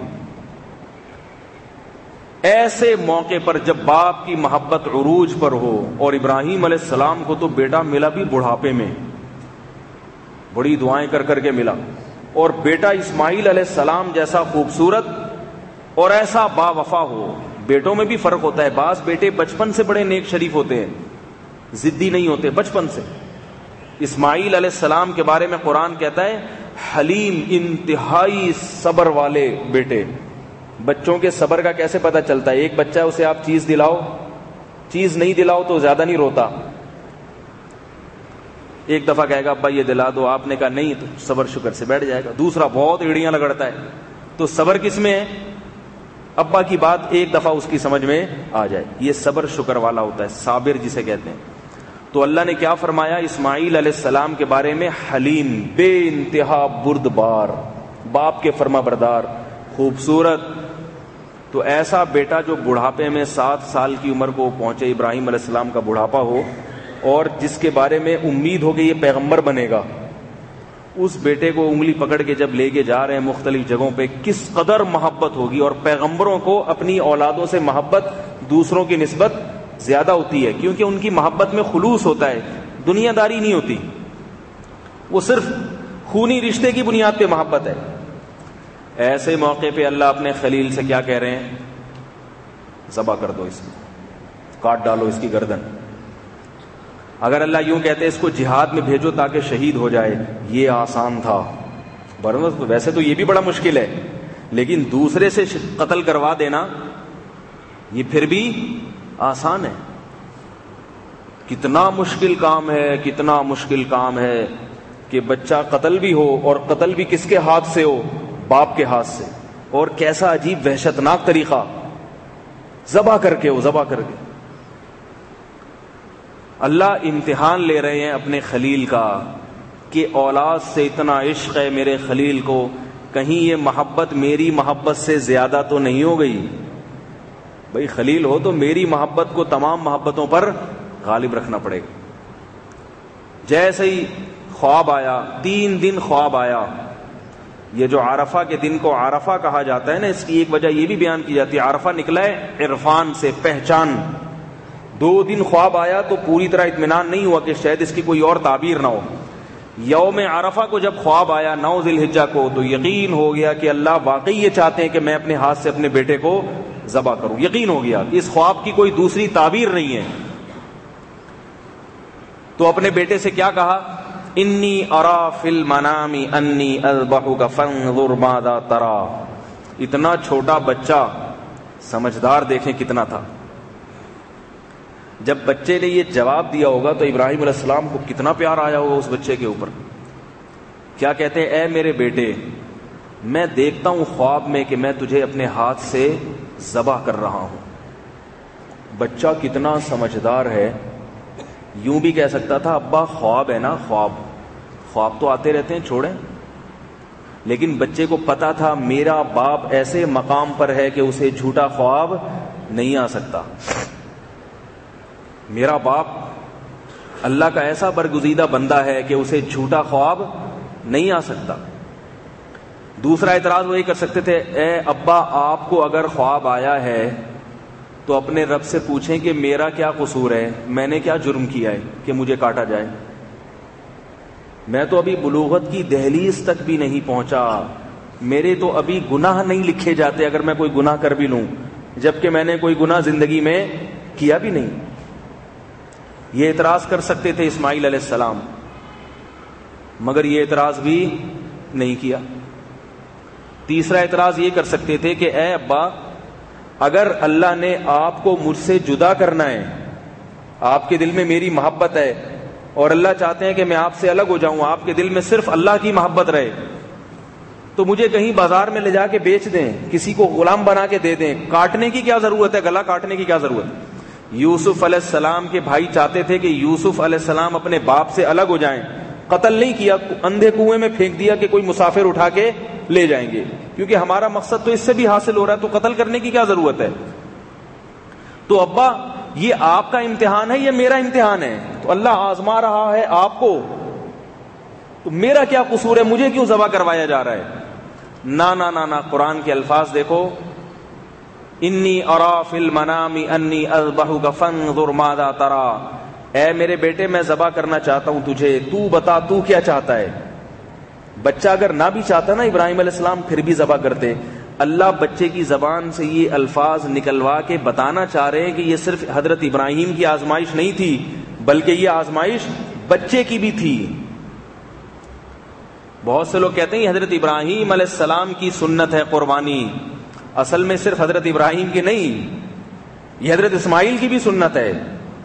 [SPEAKER 1] ایسے موقع پر جب باپ کی محبت عروج پر ہو، اور ابراہیم علیہ السلام کو تو بیٹا ملا بھی بڑھاپے میں، بڑی دعائیں کر کر کے ملا، اور بیٹا اسماعیل علیہ السلام جیسا خوبصورت اور ایسا با وفا ہو. بیٹوں میں بھی فرق ہوتا ہے، بعض بیٹے بچپن سے بڑے نیک شریف ہوتے ہیں، ضدی نہیں ہوتے بچپن سے. اسماعیل علیہ السلام کے بارے میں قرآن کہتا ہے حلیم، انتہائی صبر والے بیٹے. بچوں کے صبر کا کیسے پتہ چلتا ہے؟ ایک بچہ اسے آپ چیز دلاؤ، چیز نہیں دلاؤ تو زیادہ نہیں روتا. ایک دفعہ کہے گا ابا یہ دلا دو، آپ نے کہا نہیں تو صبر شکر سے بیٹھ جائے گا. دوسرا بہت ایڑیاں لگڑتا ہے. تو صبر کس میں ہے؟ ابا کی بات ایک دفعہ اس کی سمجھ میں آ جائے، یہ صبر شکر والا ہوتا ہے، صابر جسے کہتے ہیں. تو اللہ نے کیا فرمایا اسماعیل علیہ السلام کے بارے میں؟ حلیم، بے انتہا بردبار، باپ کے فرما بردار، خوبصورت. تو ایسا بیٹا جو بڑھاپے میں سات سال کی عمر کو پہنچے، ابراہیم علیہ السلام کا بڑھاپا ہو، اور جس کے بارے میں امید ہو کہ یہ پیغمبر بنے گا، اس بیٹے کو انگلی پکڑ کے جب لے کے جا رہے ہیں مختلف جگہوں پہ، کس قدر محبت ہوگی. اور پیغمبروں کو اپنی اولادوں سے محبت دوسروں کی نسبت زیادہ ہوتی ہے، کیونکہ ان کی محبت میں خلوص ہوتا ہے، دنیا داری نہیں ہوتی، وہ صرف خونی رشتے کی بنیاد پہ محبت ہے. ایسے موقع پہ اللہ اپنے خلیل سے کیا کہہ رہے ہیں؟ ذبح کر دو، اس کو کاٹ ڈالو اس کی گردن. اگر اللہ یوں کہتے اس کو جہاد میں بھیجو تاکہ شہید ہو جائے، یہ آسان تھا. ویسے تو یہ بھی بڑا مشکل ہے، لیکن دوسرے سے قتل کروا دینا یہ پھر بھی آسان ہے. کتنا مشکل کام ہے، کتنا مشکل کام ہے کہ بچہ قتل بھی ہو، اور قتل بھی کس کے ہاتھ سے ہو؟ باپ کے ہاتھ سے. اور کیسا عجیب وحشتناک طریقہ، ذبح کر کے ہو، ذبح کر کے. اللہ امتحان لے رہے ہیں اپنے خلیل کا کہ اولاد سے اتنا عشق ہے میرے خلیل کو، کہیں یہ محبت میری محبت سے زیادہ تو نہیں ہو گئی. بھئی خلیل ہو تو میری محبت کو تمام محبتوں پر غالب رکھنا پڑے گا. جیسے ہی خواب آیا، تین دن خواب آیا. یہ جو عرفہ کے دن کو عرفہ کہا جاتا ہے نا، اس کی ایک وجہ یہ بھی بیان کی جاتی ہے، عرفہ نکلا ہے عرفان سے، پہچان. دو دن خواب آیا تو پوری طرح اطمینان نہیں ہوا کہ شاید اس کی کوئی اور تعبیر نہ ہو. یوم عرفہ کو جب خواب آیا نو ذی الحجہ کو، تو یقین ہو گیا کہ اللہ واقعی یہ چاہتے ہیں کہ میں اپنے ہاتھ سے اپنے بیٹے کو ذبح کروں. یقین ہو گیا اس خواب کی کوئی دوسری تعبیر نہیں ہے. تو اپنے بیٹے سے کیا کہا؟ انی ارا فی المنام انی اذبحک فانظر ماذا تری. اتنا چھوٹا بچہ، سمجھدار دیکھیں کتنا تھا. جب بچے نے یہ جواب دیا ہوگا تو ابراہیم علیہ السلام کو کتنا پیار آیا ہوگا اس بچے کے اوپر. کیا کہتے ہیں؟ اے میرے بیٹے، میں دیکھتا ہوں خواب میں کہ میں تجھے اپنے ہاتھ سے ذبح کر رہا ہوں. بچہ کتنا سمجھدار ہے، یوں بھی کہہ سکتا تھا ابا خواب ہے نا، خواب خواب تو آتے رہتے ہیں، چھوڑیں. لیکن بچے کو پتا تھا میرا باپ ایسے مقام پر ہے کہ اسے جھوٹا خواب نہیں آ سکتا. میرا باپ اللہ کا ایسا برگزیدہ بندہ ہے کہ اسے جھوٹا خواب نہیں آ سکتا. دوسرا اعتراض وہ یہ کر سکتے تھے، اے ابا آپ کو اگر خواب آیا ہے تو اپنے رب سے پوچھیں کہ میرا کیا قصور ہے، میں نے کیا جرم کیا ہے کہ مجھے کاٹا جائے. میں تو ابھی بلوغت کی دہلیز تک بھی نہیں پہنچا، میرے تو ابھی گناہ نہیں لکھے جاتے اگر میں کوئی گناہ کر بھی لوں، جبکہ میں نے کوئی گناہ زندگی میں کیا بھی نہیں۔ یہ اعتراض کر سکتے تھے اسماعیل علیہ السلام، مگر یہ اعتراض بھی نہیں کیا۔ تیسرا اعتراض یہ کر سکتے تھے کہ اے ابا، اگر اللہ نے آپ کو مجھ سے جدا کرنا ہے، آپ کے دل میں میری محبت ہے اور اللہ چاہتے ہیں کہ میں آپ سے الگ ہو جاؤں، آپ کے دل میں صرف اللہ کی محبت رہے، تو مجھے کہیں بازار میں لے جا کے بیچ دیں، کسی کو غلام بنا کے دے دیں، کاٹنے کی کیا ضرورت ہے، گلا کاٹنے کی کیا ضرورت ہے۔ یوسف علیہ السلام کے بھائی چاہتے تھے کہ یوسف علیہ السلام اپنے باپ سے الگ ہو جائیں، قتل نہیں کیا، اندھے کنویں میں پھینک دیا کہ کوئی مسافر اٹھا کے لے جائیں گے، کیونکہ ہمارا مقصد تو اس سے بھی حاصل ہو رہا ہے، تو قتل کرنے کی کیا ضرورت ہے۔ تو ابا یہ آپ کا امتحان ہے یا میرا امتحان ہے؟ تو اللہ آزما رہا ہے آپ کو، تو میرا کیا قصور ہے، مجھے کیوں ذبح کروایا جا رہا ہے؟ نا نا نا نا، قرآن کے الفاظ دیکھو، انی ارا فی المنام انی اذبحک فانظر ماذا تری، اے میرے بیٹے میں ذبح کرنا چاہتا ہوں تجھے، تو بتا تو کیا چاہتا ہے۔ بچہ اگر نہ بھی چاہتا نا ابراہیم علیہ السلام پھر بھی ذبح کرتے۔ اللہ بچے کی زبان سے یہ الفاظ نکلوا کے بتانا چاہ رہے ہیں کہ یہ صرف حضرت ابراہیم کی آزمائش نہیں تھی، بلکہ یہ آزمائش بچے کی بھی تھی۔ بہت سے لوگ کہتے ہیں حضرت ابراہیم علیہ السلام کی سنت ہے قربانی، اصل میں صرف حضرت ابراہیم کی نہیں، یہ حضرت اسماعیل کی بھی سنت ہے۔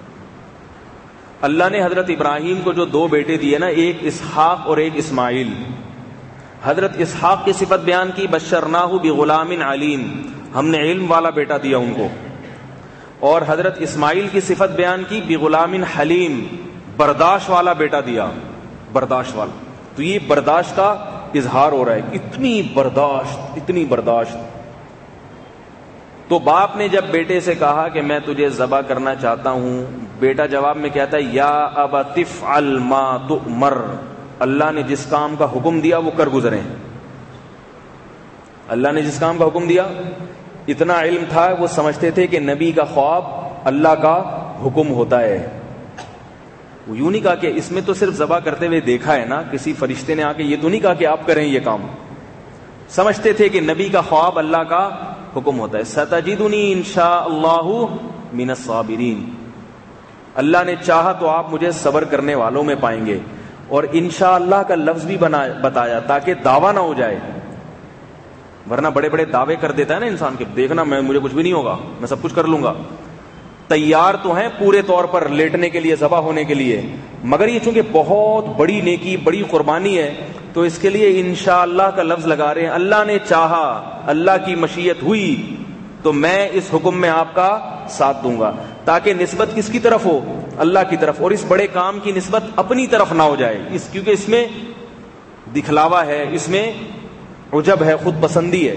[SPEAKER 1] اللہ نے حضرت ابراہیم کو جو دو بیٹے دیے نا، ایک اسحاق اور ایک اسماعیل، حضرت اسحاق کی صفت بیان کی، بشرناہ بغلام علیم، ہم نے علم والا بیٹا دیا ان کو، اور حضرت اسماعیل کی صفت بیان کی، بغلام حلیم، برداشت والا بیٹا دیا، برداشت والا۔ تو یہ برداشت کا اظہار ہو رہا ہے، اتنی برداشت، اتنی برداشت۔ تو باپ نے جب بیٹے سے کہا کہ میں تجھے ذبح کرنا چاہتا ہوں، بیٹا جواب میں کہتا ہے یا ابت افعل ما تؤمر، اللہ نے جس کام کا حکم دیا وہ کر گزرے، اللہ نے جس کام کا حکم دیا۔ اتنا علم تھا، وہ سمجھتے تھے کہ نبی کا خواب اللہ کا حکم ہوتا ہے۔ وہ یوں نہیں کہا کہ اس میں تو صرف ذبح کرتے ہوئے دیکھا ہے نا، کسی فرشتے نے آ کے یہ تو نہیں کہا کہ آپ کریں یہ کام، سمجھتے تھے کہ نبی کا خواب اللہ کا حکم ہوتا ہے۔ ستجدنی انشاء اللہ من الصابرین، اللہ نے چاہا تو آپ مجھے صبر کرنے والوں میں پائیں گے، اور انشاءاللہ کا لفظ بھی بنا بتایا تاکہ دعویٰ نہ ہو جائے، ورنہ بڑے بڑے دعوے کر دیتا ہے نا انسان کے، دیکھنا میں مجھے کچھ بھی نہیں ہوگا، میں سب کچھ کر لوں گا، تیار تو ہیں پورے طور پر لیٹنے کے لیے، ذبح ہونے کے لیے، مگر یہ چونکہ بہت بڑی نیکی، بڑی قربانی ہے، تو اس کے لیے انشاءاللہ کا لفظ لگا رہے ہیں، اللہ نے چاہا، اللہ کی مشیت ہوئی تو میں اس حکم میں آپ کا ساتھ دوں گا، تاکہ نسبت کس کی طرف ہو، اللہ کی طرف، اور اس بڑے کام کی نسبت اپنی طرف نہ ہو جائے، اس کیونکہ اس میں دکھلاوا ہے، اس میں عجب ہے، خود پسندی ہے۔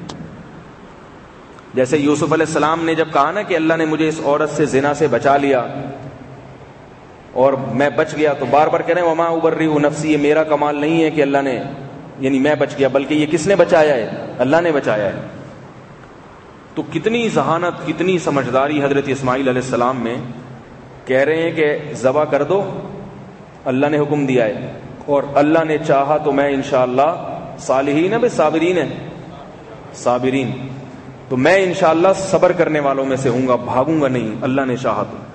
[SPEAKER 1] جیسے یوسف علیہ السلام نے جب کہا نا کہ اللہ نے مجھے اس عورت سے زنا سے بچا لیا اور میں بچ گیا، تو بار بار کہہ رہے ہیں وما ابرئ نفسی، یہ میرا کمال نہیں ہے کہ اللہ نے، یعنی میں بچ گیا، بلکہ یہ کس نے بچایا ہے، اللہ نے بچایا ہے۔ تو کتنی ذہانت، کتنی سمجھداری حضرت اسماعیل علیہ السلام میں، کہہ رہے ہیں کہ ذبح کر دو، اللہ نے حکم دیا ہے، اور اللہ نے چاہا تو میں انشاءاللہ صالحین ہے، صابرین ہے، صابرین، تو میں انشاءاللہ صبر کرنے والوں میں سے ہوں گا، بھاگوں گا نہیں، اللہ نے چاہا تو۔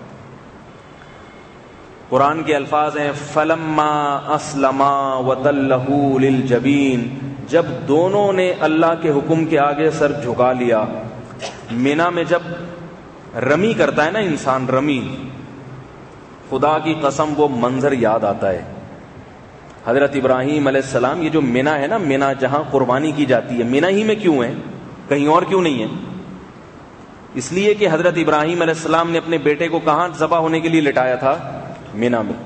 [SPEAKER 1] قرآن کے الفاظ ہیں فلما اسلما وتلہ للجبین، جب دونوں نے اللہ کے حکم کے آگے سر جھکا لیا۔ مینا میں جب رمی کرتا ہے نا انسان، رمی، خدا کی قسم وہ منظر یاد آتا ہے۔ حضرت ابراہیم علیہ السلام، یہ جو مینا ہے نا، مینا جہاں قربانی کی جاتی ہے، مینا ہی میں کیوں ہے، کہیں اور کیوں نہیں ہے؟ اس لیے کہ حضرت ابراہیم علیہ السلام نے اپنے بیٹے کو کہاں ذبح ہونے کے لیے لٹایا تھا؟ مینا میں۔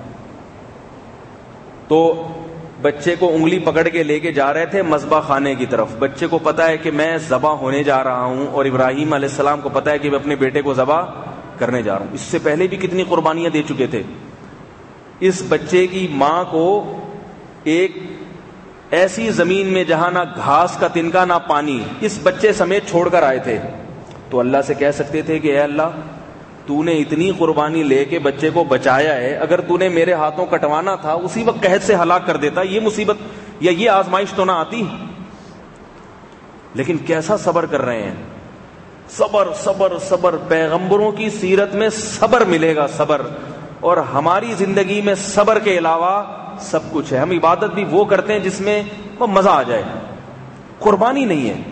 [SPEAKER 1] تو بچے کو انگلی پکڑ کے لے کے جا رہے تھے مذبح خانے کی طرف، بچے کو پتا ہے کہ میں ذبح ہونے جا رہا ہوں، اور ابراہیم علیہ السلام کو پتا ہے کہ میں اپنے بیٹے کو ذبح کرنے جا رہا ہوں۔ اس سے پہلے بھی کتنی قربانیاں دے چکے تھے۔ اس بچے کی ماں کو ایک ایسی زمین میں جہاں نہ گھاس کا تنکا نہ پانی، اس بچے سمیت چھوڑ کر آئے تھے، تو اللہ سے کہہ سکتے تھے کہ اے اللہ، تو نے اتنی قربانی لے کے بچے کو بچایا ہے، اگر تو نے میرے ہاتھوں کٹوانا تھا اسی وقت قحط سے ہلاک کر دیتا، یہ مصیبت یا یہ آزمائش تو نہ آتی۔ لیکن کیسا صبر کر رہے ہیں. صبر صبر صبر. پیغمبروں کی سیرت میں صبر ملے گا, صبر. اور ہماری زندگی میں صبر کے علاوہ سب کچھ ہے. ہم عبادت بھی وہ کرتے ہیں جس میں وہ مزہ آ جائے, قربانی نہیں ہے.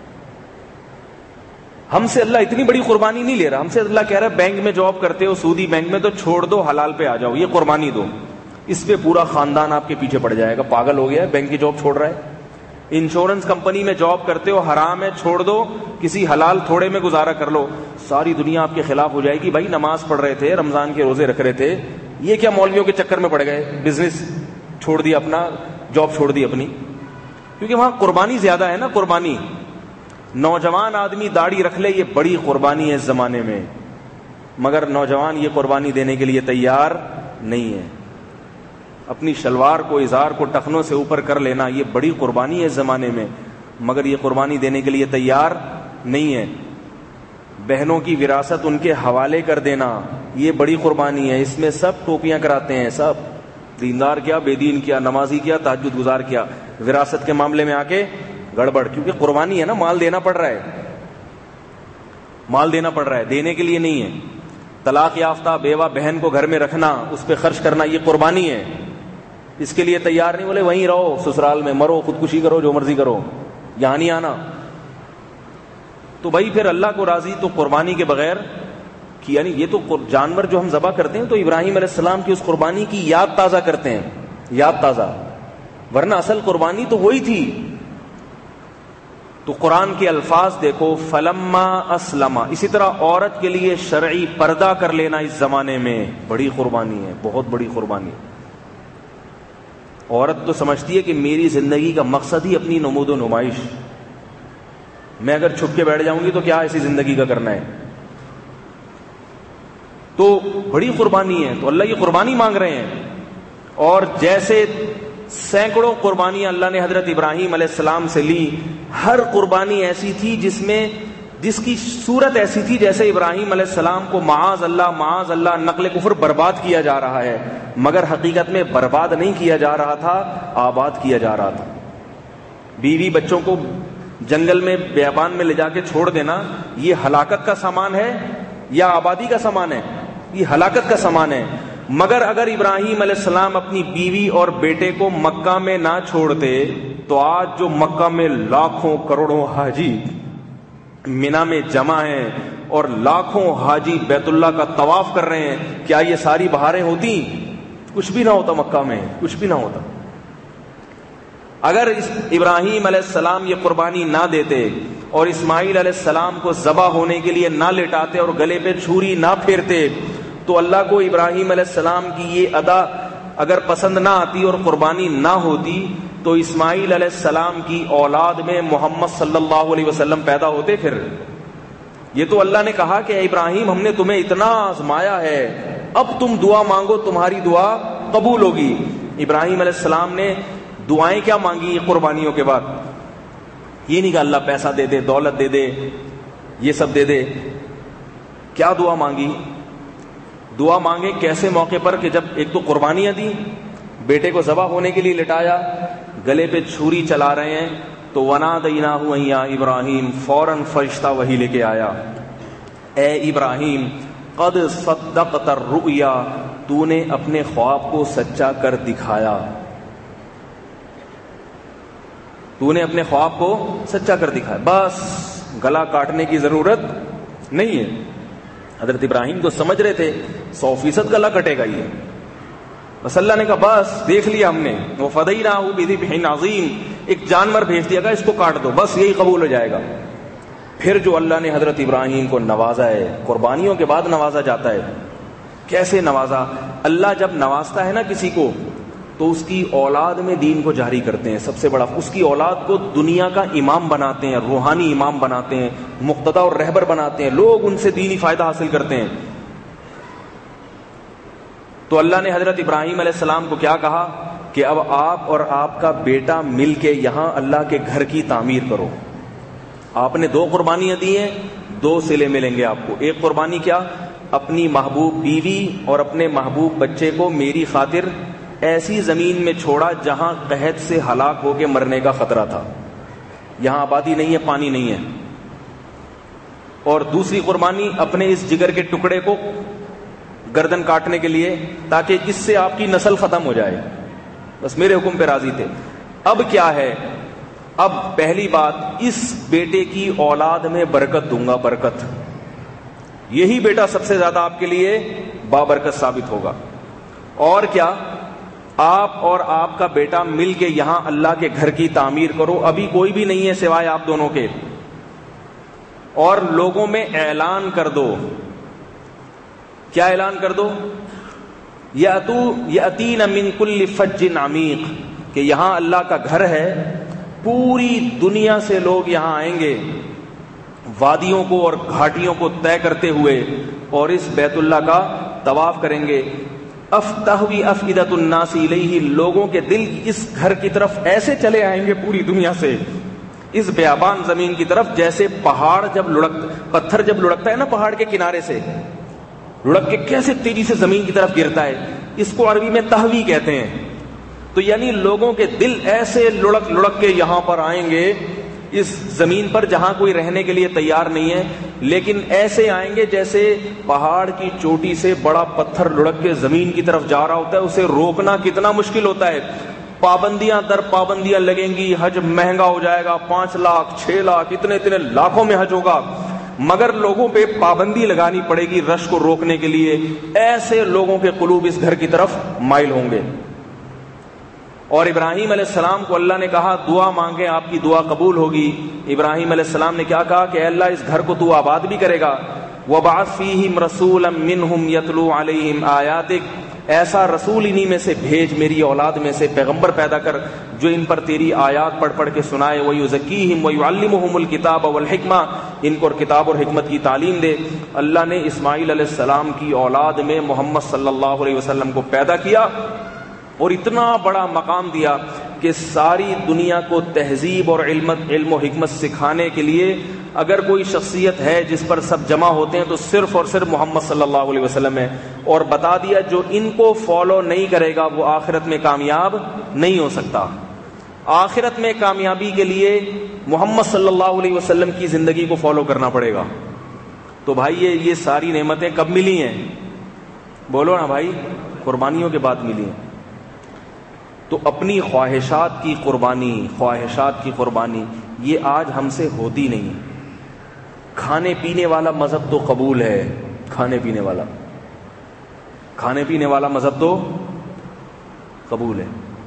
[SPEAKER 1] ہم سے اللہ اتنی بڑی قربانی نہیں لے رہا. ہم سے اللہ کہہ رہا ہے بینک میں جاب کرتے ہو, سودی بینک میں, تو چھوڑ دو, حلال پہ آ جاؤ, یہ قربانی دو. اس پہ پورا خاندان آپ کے پیچھے پڑ جائے گا. پاگل ہو گیا ہے, بینک کی جاب چھوڑ رہا ہے. انشورنس کمپنی میں جاب کرتے ہو, حرام ہے, چھوڑ دو, کسی حلال تھوڑے میں گزارا کر لو. ساری دنیا آپ کے خلاف ہو جائے گی. بھائی نماز پڑھ رہے تھے, رمضان کے روزے رکھ رہے تھے, یہ کیا مولویوں کے چکر میں پڑ گئے, بزنس چھوڑ دیا اپنا, جاب چھوڑ دی اپنی. کیونکہ وہاں قربانی زیادہ ہے نا, قربانی. نوجوان آدمی داڑھی رکھ لے, یہ بڑی قربانی ہے اس زمانے میں, مگر نوجوان یہ قربانی دینے کے لیے تیار نہیں ہے. اپنی شلوار کو, اظہار کو ٹخنوں سے اوپر کر لینا, یہ بڑی قربانی ہے اس زمانے میں, مگر یہ قربانی دینے کے لیے تیار نہیں ہے. بہنوں کی وراثت ان کے حوالے کر دینا, یہ بڑی قربانی ہے. اس میں سب ٹوپیاں کراتے ہیں, سب دیندار کیا, بے دین کیا, نمازی کیا, تہجد گزار کیا. وراثت کے معاملے میں آ کے گڑبڑ, کیونکہ قربانی ہے نا, مال دینا پڑ رہا ہے, مال دینا پڑ رہا ہے, دینے کے لیے نہیں ہے. طلاق یافتہ بیوہ بہن کو گھر میں رکھنا, اس پہ خرچ کرنا, یہ قربانی ہے. اس کے لیے تیار نہیں, بولے وہیں رہو, سسرال میں مرو, خودکشی کرو, جو مرضی کرو, یہاں نہیں آنا. تو بھائی پھر اللہ کو راضی تو قربانی کے بغیر کی, یعنی یہ تو جانور جو ہم ذبح کرتے ہیں تو ابراہیم علیہ السلام کی اس قربانی کی یاد تازہ کرتے ہیں, یاد تازہ, ورنہ اصل قربانی تو وہی تھی. تو قرآن کے الفاظ دیکھو, فلما اسلما. اسی طرح عورت کے لیے شرعی پردہ کر لینا اس زمانے میں بڑی قربانی ہے, بہت بڑی قربانی. عورت تو سمجھتی ہے کہ میری زندگی کا مقصد ہی اپنی نمود و نمائش, میں اگر چھپ کے بیٹھ جاؤں گی تو کیا ایسی زندگی کا کرنا ہے. تو بڑی قربانی ہے, تو اللہ یہ قربانی مانگ رہے ہیں. اور جیسے سینکڑوں قربانیاں اللہ نے حضرت ابراہیم علیہ السلام سے لی, ہر قربانی ایسی تھی جس میں جس کی صورت ایسی تھی جیسے ابراہیم علیہ السلام کو معاذ اللہ معاذ اللہ نقل کفر برباد کیا جا رہا ہے, مگر حقیقت میں برباد نہیں کیا جا رہا تھا, آباد کیا جا رہا تھا. بیوی بچوں کو جنگل میں بیابان میں لے جا کے چھوڑ دینا, یہ ہلاکت کا سامان ہے یا آبادی کا سامان ہے؟ یہ ہلاکت کا سامان ہے. مگر اگر ابراہیم علیہ السلام اپنی بیوی اور بیٹے کو مکہ میں نہ چھوڑتے تو آج جو مکہ میں لاکھوں کروڑوں حاجی مینا میں جمع ہیں اور لاکھوں حاجی بیت اللہ کا طواف کر رہے ہیں, کیا یہ ساری بہاریں ہوتی؟ کچھ بھی نہ ہوتا مکہ میں, کچھ بھی نہ ہوتا. اگر اس ابراہیم علیہ السلام یہ قربانی نہ دیتے اور اسماعیل علیہ السلام کو ذبح ہونے کے لیے نہ لٹاتے اور گلے پہ چھری نہ پھیرتے, تو اللہ کو ابراہیم علیہ السلام کی یہ ادا اگر پسند نہ آتی اور قربانی نہ ہوتی تو اسماعیل علیہ السلام کی اولاد میں محمد صلی اللہ علیہ وسلم پیدا ہوتے. پھر یہ تو اللہ نے کہا کہ اے ابراہیم ہم نے تمہیں اتنا آزمایا ہے, اب تم دعا مانگو, تمہاری دعا قبول ہوگی. ابراہیم علیہ السلام نے دعائیں کیا مانگی قربانیوں کے بعد؟ یہ نہیں کہ اللہ پیسہ دے دے, دولت دے دے, یہ سب دے دے. کیا دعا مانگی؟ دعا مانگے کیسے موقع پر کہ جب ایک تو قربانیاں دی, بیٹے کو ذبح ہونے کے لیے لٹایا, گلے پہ چھری چلا رہے ہیں, تو وَنَادَيْنَاهُ أَن يَا إِبْرَاهِيمُ, فوراً فرشتہ وہی لے کے آیا, اے ابراہیم قد صدقت الرؤیا, تو نے اپنے خواب کو سچا کر دکھایا, تو نے اپنے خواب کو سچا کر دکھایا. بس گلا کاٹنے کی ضرورت نہیں ہے. حضرت ابراہیم تو سمجھ رہے تھے سو فیصد گلا کٹے گا یہ, بس اللہ نے کہا بس دیکھ لیا ہم نے, وَفَدَيْنَاهُ بِذِبْحٍ عَظِيمٍ, ایک جانور بھیج دیا گا, اس کو کاٹ دو, بس یہی قبول ہو جائے گا. پھر جو اللہ نے حضرت ابراہیم کو نوازا ہے, قربانیوں کے بعد نوازا جاتا ہے. کیسے نوازا؟ اللہ جب نوازتا ہے نا کسی کو تو اس کی اولاد میں دین کو جاری کرتے ہیں. سب سے بڑا, اس کی اولاد کو دنیا کا امام بناتے ہیں, روحانی امام بناتے ہیں, مقتدا اور رہبر بناتے ہیں, لوگ ان سے دینی فائدہ حاصل کرتے ہیں. تو اللہ نے حضرت ابراہیم علیہ السلام کو کیا کہا کہ اب آپ اور آپ کا بیٹا مل کے یہاں اللہ کے گھر کی تعمیر کرو. آپ نے دو قربانیاں دی ہیں, دو صلے ملیں گے آپ کو. ایک قربانی کیا؟ اپنی محبوب بیوی اور اپنے محبوب بچے کو میری خاطر ایسی زمین میں چھوڑا جہاں قحط سے ہلاک ہو کے مرنے کا خطرہ تھا. یہاں آبادی نہیں ہے، پانی نہیں ہے. اور دوسری قربانی اپنے اس جگر کے ٹکڑے کو گردن کاٹنے کے لیے، تاکہ اس سے آپ کی نسل ختم ہو جائے. بس میرے حکم پہ راضی تھے. اب کیا ہے؟ اب پہلی بات، اس بیٹے کی اولاد میں برکت دوں گا، برکت. یہی بیٹا سب سے زیادہ آپ کے لیے بابرکت ثابت ہوگا. اور کیا؟ آپ اور آپ کا بیٹا مل کے یہاں اللہ کے گھر کی تعمیر کرو. ابھی کوئی بھی نہیں ہے سوائے آپ دونوں کے. اور لوگوں میں اعلان کر دو. کیا اعلان کر دو؟ یاتو یاتین من کل فج عمیق، کہ یہاں اللہ کا گھر ہے، پوری دنیا سے لوگ یہاں آئیں گے، وادیوں کو اور گھاٹیوں کو طے کرتے ہوئے، اور اس بیت اللہ کا طواف کریں گے. افتہوی افئدۃ الناس الیہ، لوگوں کے دل اس گھر کی طرف ایسے چلے آئیں گے پوری دنیا سے، اس بیابان زمین کی طرف، جیسے پہاڑ جب لڑک پتھر جب لڑکتا ہے نا پہاڑ کے کنارے سے، لڑک کے کیسے تیزی سے زمین کی طرف گرتا ہے. اس کو عربی میں تہوی کہتے ہیں. تو یعنی لوگوں کے دل ایسے لڑک لڑک کے یہاں پر آئیں گے اس زمین پر جہاں کوئی رہنے کے لیے تیار نہیں ہے، لیکن ایسے آئیں گے جیسے پہاڑ کی چوٹی سے بڑا پتھر لڑک کے زمین کی طرف جا رہا ہوتا ہے، اسے روکنا کتنا مشکل ہوتا ہے. پابندیاں در پابندیاں لگیں گی، حج مہنگا ہو جائے گا، پانچ لاکھ چھ لاکھ اتنے اتنے لاکھوں میں حج ہوگا، مگر لوگوں پہ پابندی لگانی پڑے گی رش کو روکنے کے لیے. ایسے لوگوں کے قلوب اس گھر کی طرف مائل ہوں گے. اور ابراہیم علیہ السلام کو اللہ نے کہا دعا مانگے، آپ کی دعا قبول ہوگی. ابراہیم علیہ السلام نے کیا کہا کہ اے اللہ اس گھر کو تو آباد بھی کرے گا. وَبَعَثْ فِيهِمْ رَسُولًا مِّنْهُمْ يَتْلُو عَلَيْهِمْ آيَاتِكَ، ایسا رسول انہی میں سے بھیج، میری اولاد میں سے پیغمبر پیدا کر جو ان پر تیری آیات پڑھ پڑھ کے سنائے. وَيُزَكِّيهِمْ وَيُعَلِّمُهُمُ الْكِتَابَ وَالْحِكْمَةَ، ان کو کتاب اور حکمت کی تعلیم دے. اللہ نے اسماعیل علیہ السلام کی اولاد میں محمد صلی اللہ علیہ وسلم کو پیدا کیا اور اتنا بڑا مقام دیا کہ ساری دنیا کو تہذیب اور علم علم و حکمت سکھانے کے لیے اگر کوئی شخصیت ہے جس پر سب جمع ہوتے ہیں تو صرف اور صرف محمد صلی اللہ علیہ وسلم ہے. اور بتا دیا جو ان کو فالو نہیں کرے گا وہ آخرت میں کامیاب نہیں ہو سکتا. آخرت میں کامیابی کے لیے محمد صلی اللہ علیہ وسلم کی زندگی کو فالو کرنا پڑے گا. تو بھائی یہ یہ ساری نعمتیں کب ملی ہیں؟ بولو نا بھائی، قربانیوں کے بعد ملی ہیں. تو اپنی خواہشات کی قربانی، خواہشات کی قربانی یہ آج ہم سے ہوتی نہیں. کھانے پینے والا مذہب تو قبول ہے، کھانے پینے والا کھانے پینے والا مذہب تو قبول ہے.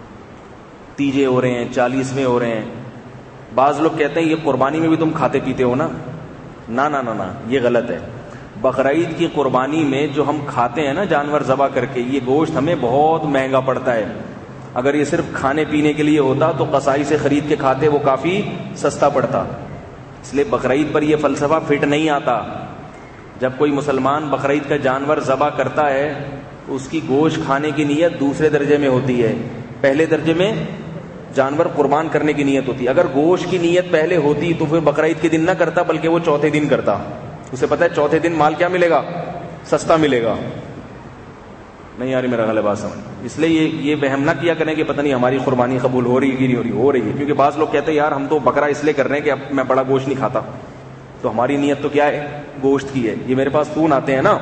[SPEAKER 1] تیجے ہو رہے ہیں، چالیسویں ہو رہے ہیں. بعض لوگ کہتے ہیں یہ قربانی میں بھی تم کھاتے پیتے ہو نا. نہ نہ نہ یہ غلط ہے. بقرعید کی قربانی میں جو ہم کھاتے ہیں نا جانور ذبح کر کے، یہ گوشت ہمیں بہت مہنگا پڑتا ہے. اگر یہ صرف کھانے پینے کے لیے ہوتا تو قصائی سے خرید کے کھاتے، وہ کافی سستا پڑتا. اس لیے بقرعید پر یہ فلسفہ فٹ نہیں آتا. جب کوئی مسلمان بقرعید کا جانور ذبح کرتا ہے تو اس کی گوشت کھانے کی نیت دوسرے درجے میں ہوتی ہے، پہلے درجے میں جانور قربان کرنے کی نیت ہوتی ہے. اگر گوشت کی نیت پہلے ہوتی تو پھر بقرعید کے دن نہ کرتا بلکہ وہ چوتھے دن کرتا. اسے پتہ ہے چوتھے دن مال کیا ملے گا؟ سستا ملے گا. نہیں یار میرا غلط بات سمجھ. اس لیے یہ یہ وہم نہ کیا کریں کہ پتہ نہیں ہماری قربانی قبول ہو رہی ہے کہ نہیں ہو رہی. ہو رہی ہے، کیونکہ بعض لوگ کہتے ہیں یار ہم تو بکرا اس لیے کر رہے ہیں کہ اب میں بڑا گوشت نہیں کھاتا، تو ہماری نیت تو کیا ہے؟ گوشت کی ہے. یہ میرے پاس فون آتے ہیں نا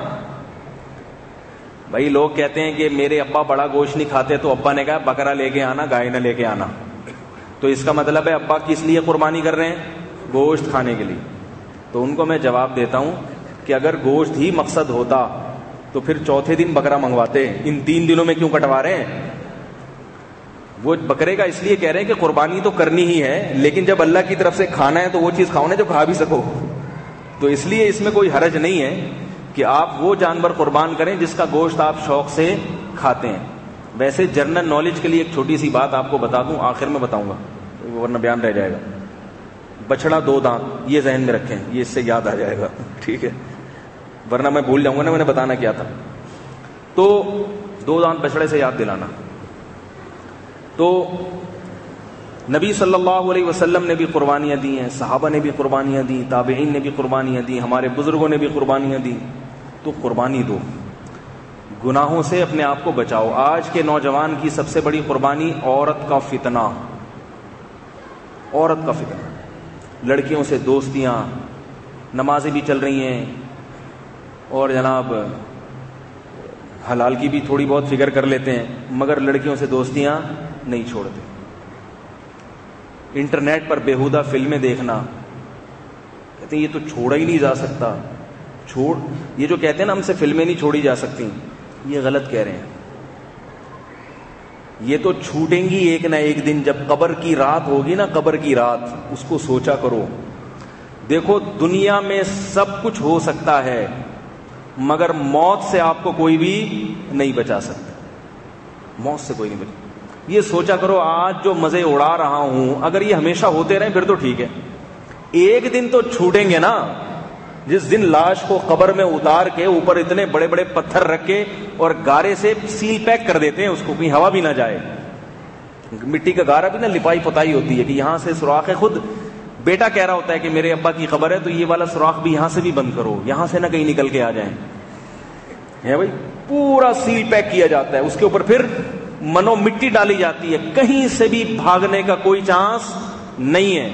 [SPEAKER 1] بھائی، لوگ کہتے ہیں کہ میرے ابا بڑا گوشت نہیں کھاتے، تو ابا نے کہا بکرا لے کے آنا، گائے نہ لے کے آنا. تو اس کا مطلب ہے ابا کس لیے قربانی کر رہے ہیں؟ گوشت کھانے کے لیے. تو ان کو میں جواب دیتا ہوں کہ اگر گوشت ہی مقصد ہوتا تو پھر چوتھے دن بکرا منگواتے. ان تین دنوں میں کیوں کٹوا رہے ہیں؟ وہ بکرے کا اس لیے کہہ رہے ہیں کہ قربانی تو کرنی ہی ہے، لیکن جب اللہ کی طرف سے کھانا ہے تو وہ چیز کھاؤ نا جو کھا بھی سکو. تو اس لیے اس میں کوئی حرج نہیں ہے کہ آپ وہ جانور قربان کریں جس کا گوشت آپ شوق سے کھاتے ہیں. ویسے جنرل نالج کے لیے ایک چھوٹی سی بات آپ کو بتا دوں، آخر میں بتاؤں گا ورنہ بیان رہ جائے گا. بچڑا دو دانت، یہ ذہن میں رکھیں، یہ اس سے یاد آ جائے گا، ٹھیک ہے؟ ورنہ میں بھول جاؤں گا نا میں نے بتانا کیا تھا. تو دو دانت بچڑے سے یاد دلانا. تو نبی صلی اللہ علیہ وسلم نے بھی قربانیاں دی ہیں، صحابہ نے بھی قربانیاں دی، تابعین نے بھی قربانیاں دی، ہمارے بزرگوں نے بھی قربانیاں دی. تو قربانی دو، گناہوں سے اپنے آپ کو بچاؤ. آج کے نوجوان کی سب سے بڑی قربانی عورت کا فتنہ، عورت کا فتنہ. لڑکیوں سے دوستیاں، نمازیں بھی چل رہی ہیں اور جناب حلال کی بھی تھوڑی بہت فکر کر لیتے ہیں، مگر لڑکیوں سے دوستیاں نہیں چھوڑتے۔ انٹرنیٹ پر بیہودہ فلمیں دیکھنا، کہتے ہیں یہ تو چھوڑا ہی نہیں جا سکتا، چھوڑ یہ جو کہتے ہیں نا ہم سے فلمیں نہیں چھوڑی جا سکتی، یہ غلط کہہ رہے ہیں۔ یہ تو چھوٹیں گی ایک نہ ایک دن، جب قبر کی رات ہوگی نا، قبر کی رات، اس کو سوچا کرو۔ دیکھو دنیا میں سب کچھ ہو سکتا ہے، مگر موت سے آپ کو کوئی بھی نہیں بچا سکتا، موت سے کوئی نہیں بچا۔ یہ سوچا کرو آج جو مزے اڑا رہا ہوں، اگر یہ ہمیشہ ہوتے رہیں پھر تو ٹھیک ہے، ایک دن تو چھوٹیں گے نا، جس دن لاش کو قبر میں اتار کے اوپر اتنے بڑے بڑے پتھر رکھ کے اور گارے سے سیل پیک کر دیتے ہیں اس کو، کہیں ہوا بھی نہ جائے۔ مٹی کا گارا بھی نا لپائی پتائی ہوتی ہے کہ یہاں سے سوراخ ہے، خود بیٹا کہہ رہا ہوتا ہے کہ میرے ابا کی قبر ہے تو یہ والا سوراخ بھی یہاں سے بھی بند کرو، یہاں سے نہ کہیں نکل کے آ جائیں، ہے بھائی، پورا سیل پیک کیا جاتا ہے، اس کے اوپر پھر منو مٹی ڈالی جاتی ہے، کہیں سے بھی بھاگنے کا کوئی چانس نہیں ہے۔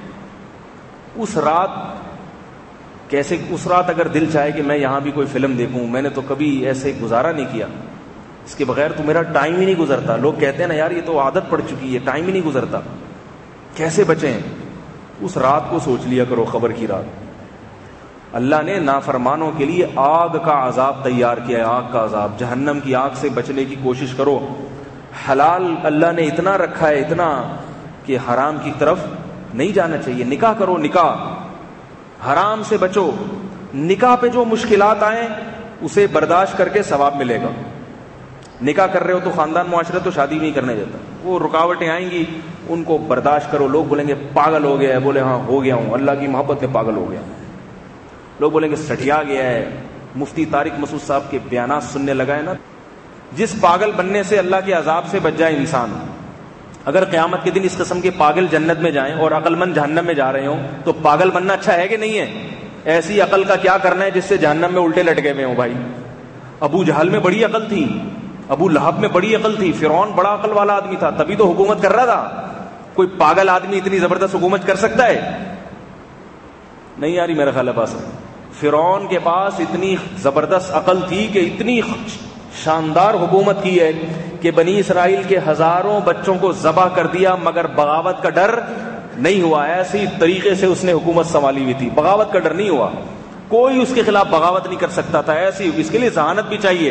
[SPEAKER 1] اس رات کیسے، اس رات اگر دل چاہے کہ میں یہاں بھی کوئی فلم دیکھوں، میں نے تو کبھی ایسے گزارا نہیں کیا، اس کے بغیر تو میرا ٹائم ہی نہیں گزرتا۔ لوگ کہتے ہیں نا یار یہ تو عادت پڑ چکی ہے، ٹائم ہی نہیں گزرتا، کیسے بچیں؟ اس رات کو سوچ لیا کرو، قبر کی رات۔ اللہ نے نافرمانوں کے لیے آگ کا عذاب تیار کیا ہے، آگ کا عذاب، جہنم کی آگ سے بچنے کی کوشش کرو۔ حلال اللہ نے اتنا رکھا ہے، اتنا کہ حرام کی طرف نہیں جانا چاہیے۔ نکاح کرو، نکاح، حرام سے بچو۔ نکاح پہ جو مشکلات آئیں اسے برداشت کر کے ثواب ملے گا۔ نکاح کر رہے ہو تو خاندان معاشرہ تو شادی نہیں کرنے دیتا، وہ رکاوٹیں آئیں گی ان کو برداشت کرو۔ لوگ بولیں گے پاگل ہو گیا ہے، بولے ہاں ہو گیا ہوں، اللہ کی محبت میں پاگل ہو گیا۔ لوگ بولیں گے سٹیا گیا ہے، مفتی طارق مسعود صاحب کے بیانات سننے لگا ہے نا۔ جس پاگل بننے سے اللہ کے عذاب سے بچ جائے انسان، اگر قیامت کے دن اس قسم کے پاگل جنت میں جائیں اور عقل مند جہنم میں جا رہے ہوں تو پاگل بننا اچھا ہے کہ نہیں ہے؟ ایسی عقل کا کیا کرنا ہے جس سے جہنم میں الٹے لٹکے ہوئے ہوں بھائی۔ ابو جہل میں بڑی عقل تھی، ابو لہب میں بڑی عقل تھی، فرعون بڑا عقل والا آدمی تھا، تبھی تو حکومت کر رہا تھا۔ کوئی پاگل آدمی اتنی زبردست حکومت کر سکتا ہے؟ نہیں آ رہی میرا خیال ہے بات۔ فرعون کے پاس اتنی زبردست عقل تھی کہ اتنی شاندار حکومت کی ہے کہ بنی اسرائیل کے ہزاروں بچوں کو ذبح کر دیا، مگر بغاوت کا ڈر نہیں ہوا۔ ایسی طریقے سے اس نے حکومت سنبھالی ہوئی تھی، بغاوت کا ڈر نہیں ہوا، کوئی اس کے خلاف بغاوت نہیں کر سکتا تھا۔ ایسی اس کے لیے ذہانت بھی چاہیے۔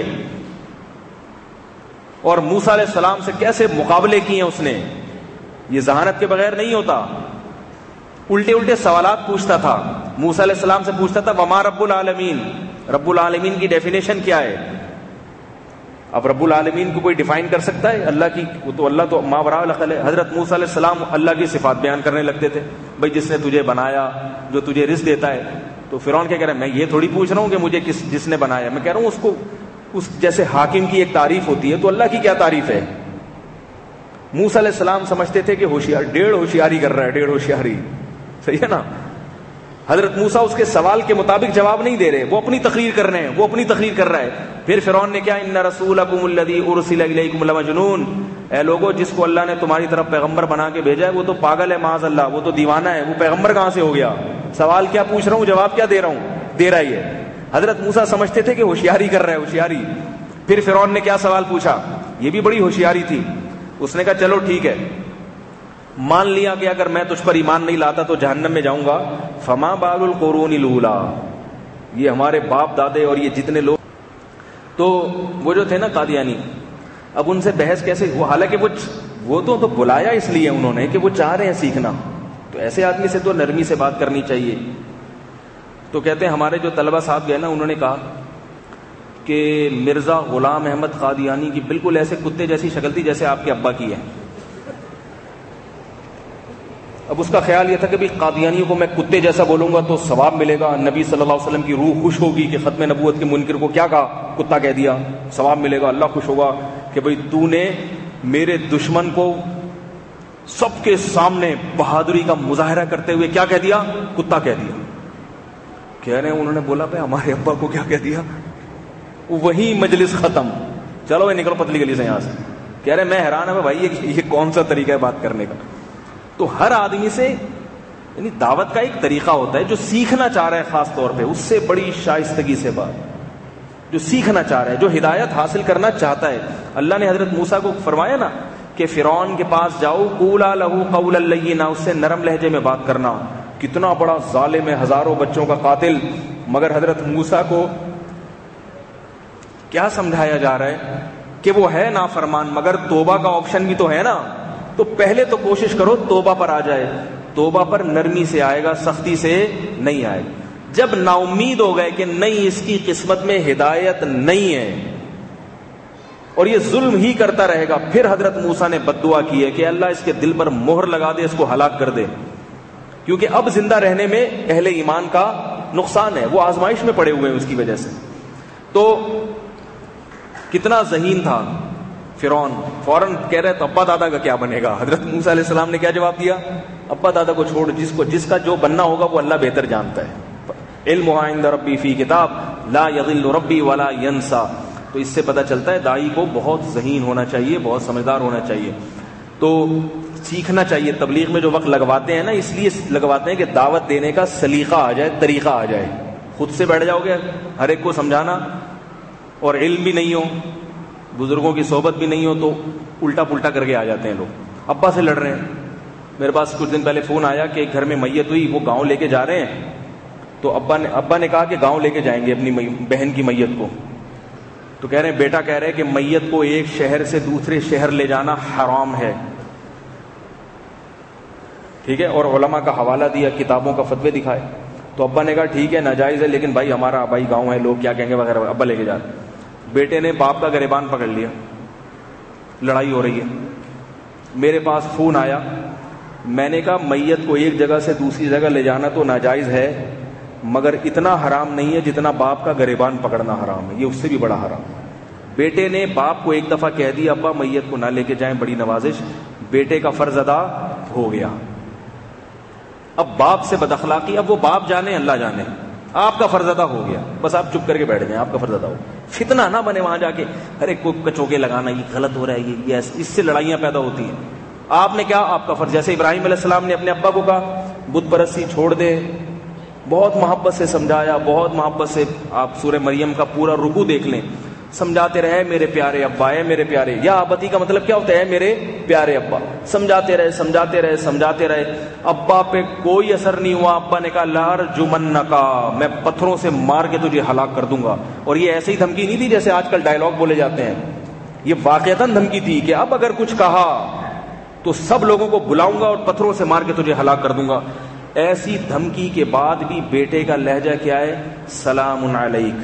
[SPEAKER 1] اور موسیٰ علیہ السلام سے کیسے مقابلے کیے اس نے، یہ ذہانت کے بغیر نہیں ہوتا۔ الٹے الٹے سوالات پوچھتا تھا، موسیٰ علیہ السلام سے پوچھتا تھا وما رب العالمین، رب العالمین کی ڈیفینیشن کیا ہے؟ اب رب العالمین کو کوئی ڈیفائن کر سکتا ہے؟ اللہ کی، وہ تو اللہ تو ما وراء الخلق ہے۔ حضرت موسیٰ علیہ السلام اللہ کی صفات بیان کرنے لگتے تھے، بھائی جس نے تجھے بنایا، جو تجھے رزق دیتا ہے۔ تو فرعون کیا کہہ رہا ہے، میں یہ تھوڑی پوچھ رہا ہوں کہ مجھے کس جس نے بنایا، میں کہہ رہا ہوں اس کو، اس جیسے حاکم کی ایک تعریف ہوتی ہے تو اللہ کی کیا تعریف ہے؟ موسیٰ علیہ السلام سمجھتے تھے کہ ہوشیار، ڈیڑھ ہوشیاری کر رہا ہے، ڈیڑھ ہوشیاری، صحیح ہے نا۔ حضرت موسیٰ اس کے سوال کے مطابق جواب نہیں دے رہے، وہ اپنی تقریر کر رہے ہیں، وہ اپنی تقریر کر رہا ہے۔ پھر فرعون نے کیا، ان رسولکم الذی ارسل الیکم لمجنون، اے لوگو جس کو اللہ نے تمہاری طرف پیغمبر بنا کے بھیجا ہے وہ تو پاگل ہے، معاذ اللہ، وہ تو دیوانہ ہے، وہ پیغمبر کہاں سے ہو گیا؟ سوال کیا پوچھ رہا ہوں، جواب کیا دے رہا ہوں، دے رہا ہی ہے۔ حضرت موسیٰ سمجھتے تھے کہ ہوشیاری کر رہا ہے، ہوشیاری۔ پھر فرعون نے کیا سوال پوچھا، یہ بھی بڑی ہوشیاری تھی۔ اس نے کہا چلو ٹھیک ہے، مان لیا کہ اگر میں تجھ پر ایمان نہیں لاتا تو جہنم میں جاؤں گا، فما بال القرون الاولی، یہ ہمارے باپ دادے اور یہ جتنے لوگ، تو وہ جو تھے نا قادیانی، اب ان سے بحث کیسے وہ، حالانکہ وہ وہ تو, تو بلایا اس لیے انہوں نے کہ وہ چاہ رہے ہیں سیکھنا، تو ایسے آدمی سے تو نرمی سے بات کرنی چاہیے۔ تو کہتے ہیں ہمارے جو طلبہ صاحب گئے نا، انہوں نے کہا کہ مرزا غلام احمد قادیانی کی بالکل ایسے کتے جیسی شکل تھی جیسے آپ کے ابا کی ہے۔ اب اس کا خیال یہ تھا کہ بھی قادیانیوں کو میں کتے جیسا بولوں گا تو ثواب ملے گا، نبی صلی اللہ علیہ وسلم کی روح خوش ہوگی کہ ختم نبوت کے منکر کو کیا کہا، کتا کہہ دیا، ثواب ملے گا، اللہ خوش ہوگا کہ بھئی تو نے میرے دشمن کو سب کے سامنے بہادری کا مظاہرہ کرتے ہوئے کیا کہہ دیا، کتا کہہ دیا۔ کہہ رہے ہیں انہوں نے بولا بھائی ہمارے ابا کو کیا کہہ دیا، وہی مجلس ختم، چلو نکلو پتلی گلی سے یہاں سے۔ کہہ رہے میں حیران ہے بھائی یہ کون سا طریقہ ہے بات کرنے کا۔ تو ہر آدمی سے یعنی دعوت کا ایک طریقہ ہوتا ہے، جو سیکھنا چاہ رہا ہے خاص طور پہ اس سے بڑی شائستگی سے بات، جو سیکھنا چاہ رہا ہے، جو ہدایت حاصل کرنا چاہتا ہے. اللہ نے حضرت موسیٰ کو فرمایا نا کہ فرعون کے پاس جاؤ، قولا لہ قولا لینا، اس سے نرم لہجے میں بات کرنا. کتنا بڑا ظالم ہے، ہزاروں بچوں کا قاتل، مگر حضرت موسیٰ کو کیا سمجھایا جا رہا ہے کہ وہ ہے نافرمان مگر توبہ کا آپشن بھی تو ہے نا. تو پہلے تو کوشش کرو توبہ پر آ جائے. توبہ پر نرمی سے آئے گا، سختی سے نہیں آئے گا. جب نا امید ہو گئے کہ نہیں اس کی قسمت میں ہدایت نہیں ہے اور یہ ظلم ہی کرتا رہے گا، پھر حضرت موسیٰ نے بد دعا کی ہے کہ اللہ اس کے دل پر مہر لگا دے، اس کو ہلاک کر دے، کیونکہ اب زندہ رہنے میں اہل ایمان کا نقصان ہے، وہ آزمائش میں پڑے ہوئے ہیں اس کی وجہ سے. تو کتنا ذہین تھا فرعون، فوراً کہہ رہے تو ابا دادا کا کیا بنے گا. حضرت موسیٰ علیہ السلام نے کیا جواب دیا؟ ابا دادا کو چھوڑ، جس کو جس کا جو بننا ہوگا وہ اللہ بہتر جانتا ہے. علم عند ربی فی کتاب لا یضل ربی ولا ینسا. تو اس سے پتہ چلتا ہے داعی کو بہت ذہین ہونا چاہیے، بہت سمجھدار ہونا چاہیے. تو سیکھنا چاہیے. تبلیغ میں جو وقت لگواتے ہیں نا، اس لیے لگواتے ہیں کہ دعوت دینے کا سلیقہ آ جائے، طریقہ آ جائے. خود سے بیٹھ جاؤ گے ہر ایک کو سمجھانا اور علم بھی نہیں ہو، بزرگوں کی صحبت بھی نہیں ہو، تو الٹا پلٹا کر کے آ جاتے ہیں لوگ. ابا سے لڑ رہے ہیں. میرے پاس کچھ دن پہلے فون آیا کہ ایک گھر میں میت ہوئی، وہ گاؤں لے کے جا رہے ہیں. تو ابا نے ابا نے کہا کہ گاؤں لے کے جائیں گے اپنی بہن کی میت کو. تو کہہ رہے ہیں بیٹا کہہ رہے کہ میت کو ایک شہر سے دوسرے شہر لے جانا حرام ہے. ٹھیک ہے، اور علماء کا حوالہ دیا، کتابوں کا فتوے دکھائے. تو ابا نے کہا ٹھیک ہے ناجائز ہے، لیکن بھائی ہمارا آبائی گاؤں ہے، لوگ کیا کہیں گے وغیرہ. ابا لے کے جا رہے. بیٹے نے باپ کا گریبان پکڑ لیا، لڑائی ہو رہی ہے. میرے پاس فون آیا. میں نے کہا میت کو ایک جگہ سے دوسری جگہ لے جانا تو ناجائز ہے، مگر اتنا حرام نہیں ہے جتنا باپ کا گریبان پکڑنا حرام ہے، یہ اس سے بھی بڑا حرام. بیٹے نے باپ کو ایک دفعہ کہہ دیا ابا میت کو نہ لے کے جائیں، بڑی نوازش. بیٹے کا فرض ادا ہو گیا. اب باپ سے بد اخلاقی، اب وہ باپ جانے اللہ جانے، آپ کا فرض ادا ہو گیا، بس آپ چپ کر کے بیٹھ جائیں، آپ کا فرض ادا ہو. فتنہ نہ بنے وہاں جا کے ہر ایک کو کچوکے لگانا، یہ غلط ہو رہا ہے، یہ اس سے لڑائیاں پیدا ہوتی ہیں. آپ نے کیا، آپ کا فرض. جیسے ابراہیم علیہ السلام نے اپنے ابا کو کہا بت پرستی چھوڑ دے، بہت محبت سے سمجھایا، بہت محبت سے. آپ سورہ مریم کا پورا رکوع دیکھ لیں، سمجھاتے رہے میرے پیارے ابا، اے میرے پیارے. یا ابتی کا مطلب کیا ہوتا ہے؟ میرے پیارے ابا. سمجھاتے رہے سمجھاتے رہے سمجھاتے رہے. ابا پہ کوئی اثر نہیں ہوا. ابا نے کہا لارجمنکا، میں پتھروں سے مار کے تجھے ہلاک کر دوں گا. اور یہ ایسی دھمکی نہیں تھی جیسے آج کل ڈائلاگ بولے جاتے ہیں، یہ واقعتاً دھمکی تھی کہ اب اگر کچھ کہا تو سب لوگوں کو بلاؤں گا اور پتھروں سے مار کے تجھے ہلاک کر دوں گا. ایسی دھمکی کے بعد بھی بیٹے کا لہجہ کیا ہے؟ سلام علیک،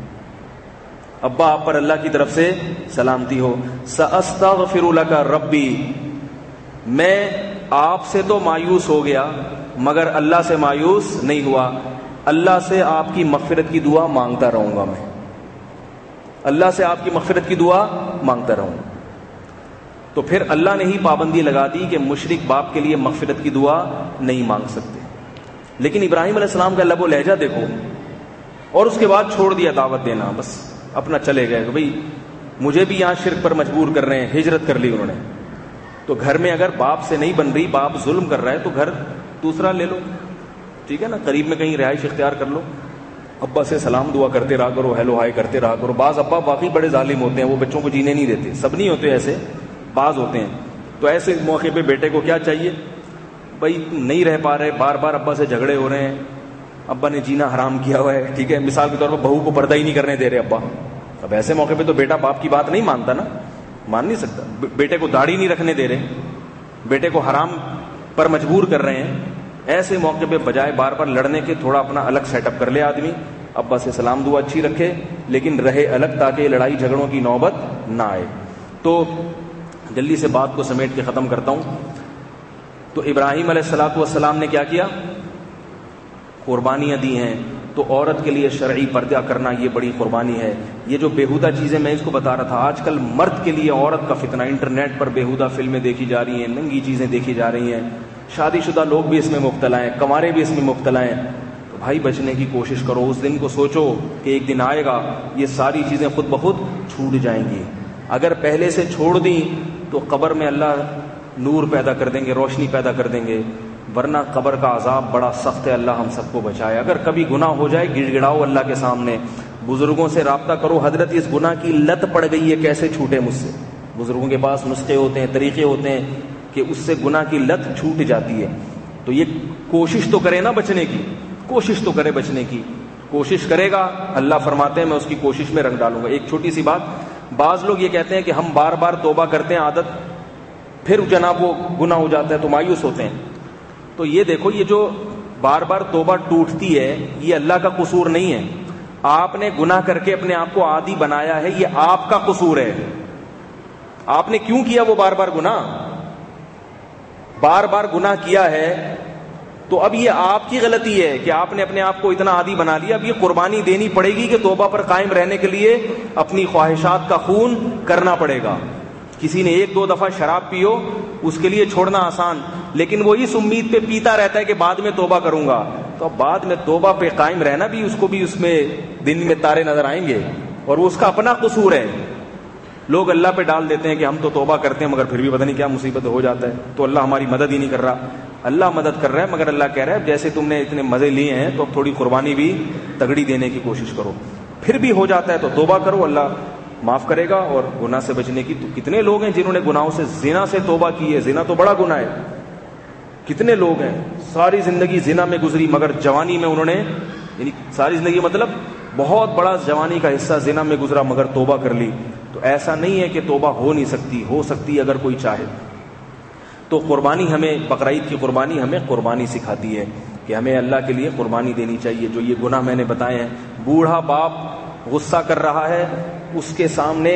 [SPEAKER 1] ابا آپ پر اللہ کی طرف سے سلامتی ہو. سأستغفر لک ربی، میں آپ سے تو مایوس ہو گیا مگر اللہ سے مایوس نہیں ہوا. اللہ سے آپ کی مغفرت کی دعا مانگتا رہوں گا، میں اللہ سے آپ کی مغفرت کی دعا مانگتا رہوں گا. تو پھر اللہ نے ہی پابندی لگا دی کہ مشرک باپ کے لیے مغفرت کی دعا نہیں مانگ سکتے. لیکن ابراہیم علیہ السلام کا لب و لہجہ دیکھو، اور اس کے بعد چھوڑ دیا دعوت دینا، بس اپنا چلے گئے کہ بھئی مجھے بھی یہاں شرک پر مجبور کر رہے ہیں. ہجرت کر لی انہوں نے. تو گھر میں اگر باپ سے نہیں بن رہی، باپ ظلم کر رہا ہے، تو گھر دوسرا لے لو، ٹھیک ہے نا، قریب میں کہیں رہائش اختیار کر لو. ابا سے سلام دعا کرتے رہا کرو، ہیلو ہائی کرتے رہا کرو. بعض ابا واقعی بڑے ظالم ہوتے ہیں، وہ بچوں کو جینے نہیں دیتے. سب نہیں ہوتے ایسے، بعض ہوتے ہیں. تو ایسے موقع پہ بیٹے کو کیا چاہیے؟ بھائی نہیں رہ پا رہے، بار بار ابا سے جھگڑے ہو رہے ہیں، ابا نے جینا حرام کیا ہوا ہے، ٹھیک ہے، مثال کے طور پر بہو کو پردہ ہی نہیں کرنے دے رہے ابا. اب ایسے موقع پہ تو بیٹا باپ کی بات نہیں مانتا نا، مان نہیں سکتا. بیٹے کو داڑھی نہیں رکھنے دے رہے، بیٹے کو حرام پر مجبور کر رہے ہیں. ایسے موقع پہ بجائے بار بار لڑنے کے تھوڑا اپنا الگ سیٹ اپ کر لے آدمی. ابا سے سلام دعا اچھی رکھے لیکن رہے الگ، تاکہ لڑائی جھگڑوں کی نوبت نہ آئے. تو جلدی سے بات کو سمیٹ کے ختم کرتا ہوں. تو ابراہیم علیہ الصلوۃ والسلام نے کیا کیا؟ قربانیاں دی ہیں. تو عورت کے لیے شرعی پردہ کرنا یہ بڑی قربانی ہے. یہ جو بیہودہ چیزیں میں اس کو بتا رہا تھا، آج کل مرد کے لیے عورت کا فتنہ، انٹرنیٹ پر بیہودہ فلمیں دیکھی جا رہی ہیں، ننگی چیزیں دیکھی جا رہی ہیں، شادی شدہ لوگ بھی اس میں مبتلا ہیں، کنوارے بھی اس میں مبتلا ہیں. تو بھائی بچنے کی کوشش کرو. اس دن کو سوچو کہ ایک دن آئے گا یہ ساری چیزیں خود بخود چھوٹ جائیں گی. اگر پہلے سے چھوڑ دیں تو قبر میں اللہ نور پیدا کر دیں گے، روشنی پیدا کر دیں گے. ورنہ قبر کا عذاب بڑا سخت ہے، اللہ ہم سب کو بچائے۔ اگر کبھی گناہ ہو جائے گڑ گڑاؤ اللہ کے سامنے، بزرگوں سے رابطہ کرو، حضرت اس گناہ کی لت پڑ گئی ہے، کیسے چھوٹے مجھ سے۔ بزرگوں کے پاس نسخے ہوتے ہیں، طریقے ہوتے ہیں کہ اس سے گناہ کی لت چھوٹ جاتی ہے۔ تو یہ کوشش تو کرے نا بچنے کی، کوشش تو کرے بچنے کی، کوشش کرے گا، اللہ فرماتے ہیں میں اس کی کوشش میں رنگ ڈالوں گا۔ ایک چھوٹی سی بات، بعض لوگ یہ کہتے ہیں کہ ہم بار بار توبہ کرتے ہیں عادت، پھر جناب وہ گناہ ہو جاتا ہے تو مایوس ہوتے ہیں۔ تو یہ دیکھو، یہ جو بار بار توبہ ٹوٹتی ہے یہ اللہ کا قصور نہیں ہے، آپ نے گناہ کر کے اپنے آپ کو عادی بنایا ہے، یہ آپ کا قصور ہے۔ آپ نے کیوں کیا وہ بار بار گناہ؟ بار بار گناہ کیا ہے تو اب یہ آپ کی غلطی ہے کہ آپ نے اپنے آپ کو اتنا عادی بنا لیا۔ اب یہ قربانی دینی پڑے گی کہ توبہ پر قائم رہنے کے لیے اپنی خواہشات کا خون کرنا پڑے گا۔ کسی نے ایک دو دفعہ شراب پیو، اس کے لیے چھوڑنا آسان، لیکن وہ اس امید پہ پیتا رہتا ہے کہ بعد میں توبہ کروں گا، تو اب بعد میں توبہ پہ قائم رہنا بھی اس کو بھی اس میں دن میں تارے نظر آئیں گے، اور وہ اس کا اپنا قصور ہے۔ لوگ اللہ پہ ڈال دیتے ہیں کہ ہم تو توبہ کرتے ہیں مگر پھر بھی پتہ نہیں کیا مصیبت ہو جاتا ہے، تو اللہ ہماری مدد ہی نہیں کر رہا۔ اللہ مدد کر رہا ہے، مگر اللہ کہہ رہا ہے جیسے تم نے اتنے مزے لیے ہیں تو اب تھوڑی قربانی بھی تگڑی دینے کی کوشش کرو، پھر بھی ہو جاتا ہے تو توبہ کرو، اللہ معاف کرے گا۔ اور گناہ سے بچنے کی، تو کتنے لوگ ہیں جنہوں نے گناہوں سے، زنا سے توبہ کی ہے، زنا تو بڑا گناہ ہے، کتنے لوگ ہیں ساری زندگی زنا میں گزری مگر جوانی میں انہوں نے، یعنی ساری زندگی مطلب بہت بڑا جوانی کا حصہ زنا میں گزرا مگر توبہ کر لی۔ تو ایسا نہیں ہے کہ توبہ ہو نہیں سکتی، ہو سکتی اگر کوئی چاہے۔ تو قربانی ہمیں، بقرعید کی قربانی ہمیں قربانی سکھاتی ہے کہ ہمیں اللہ کے لیے قربانی دینی چاہیے۔ جو یہ گناہ میں نے بتائے ہیں، بوڑھا باپ غصہ کر رہا ہے، اس کے سامنے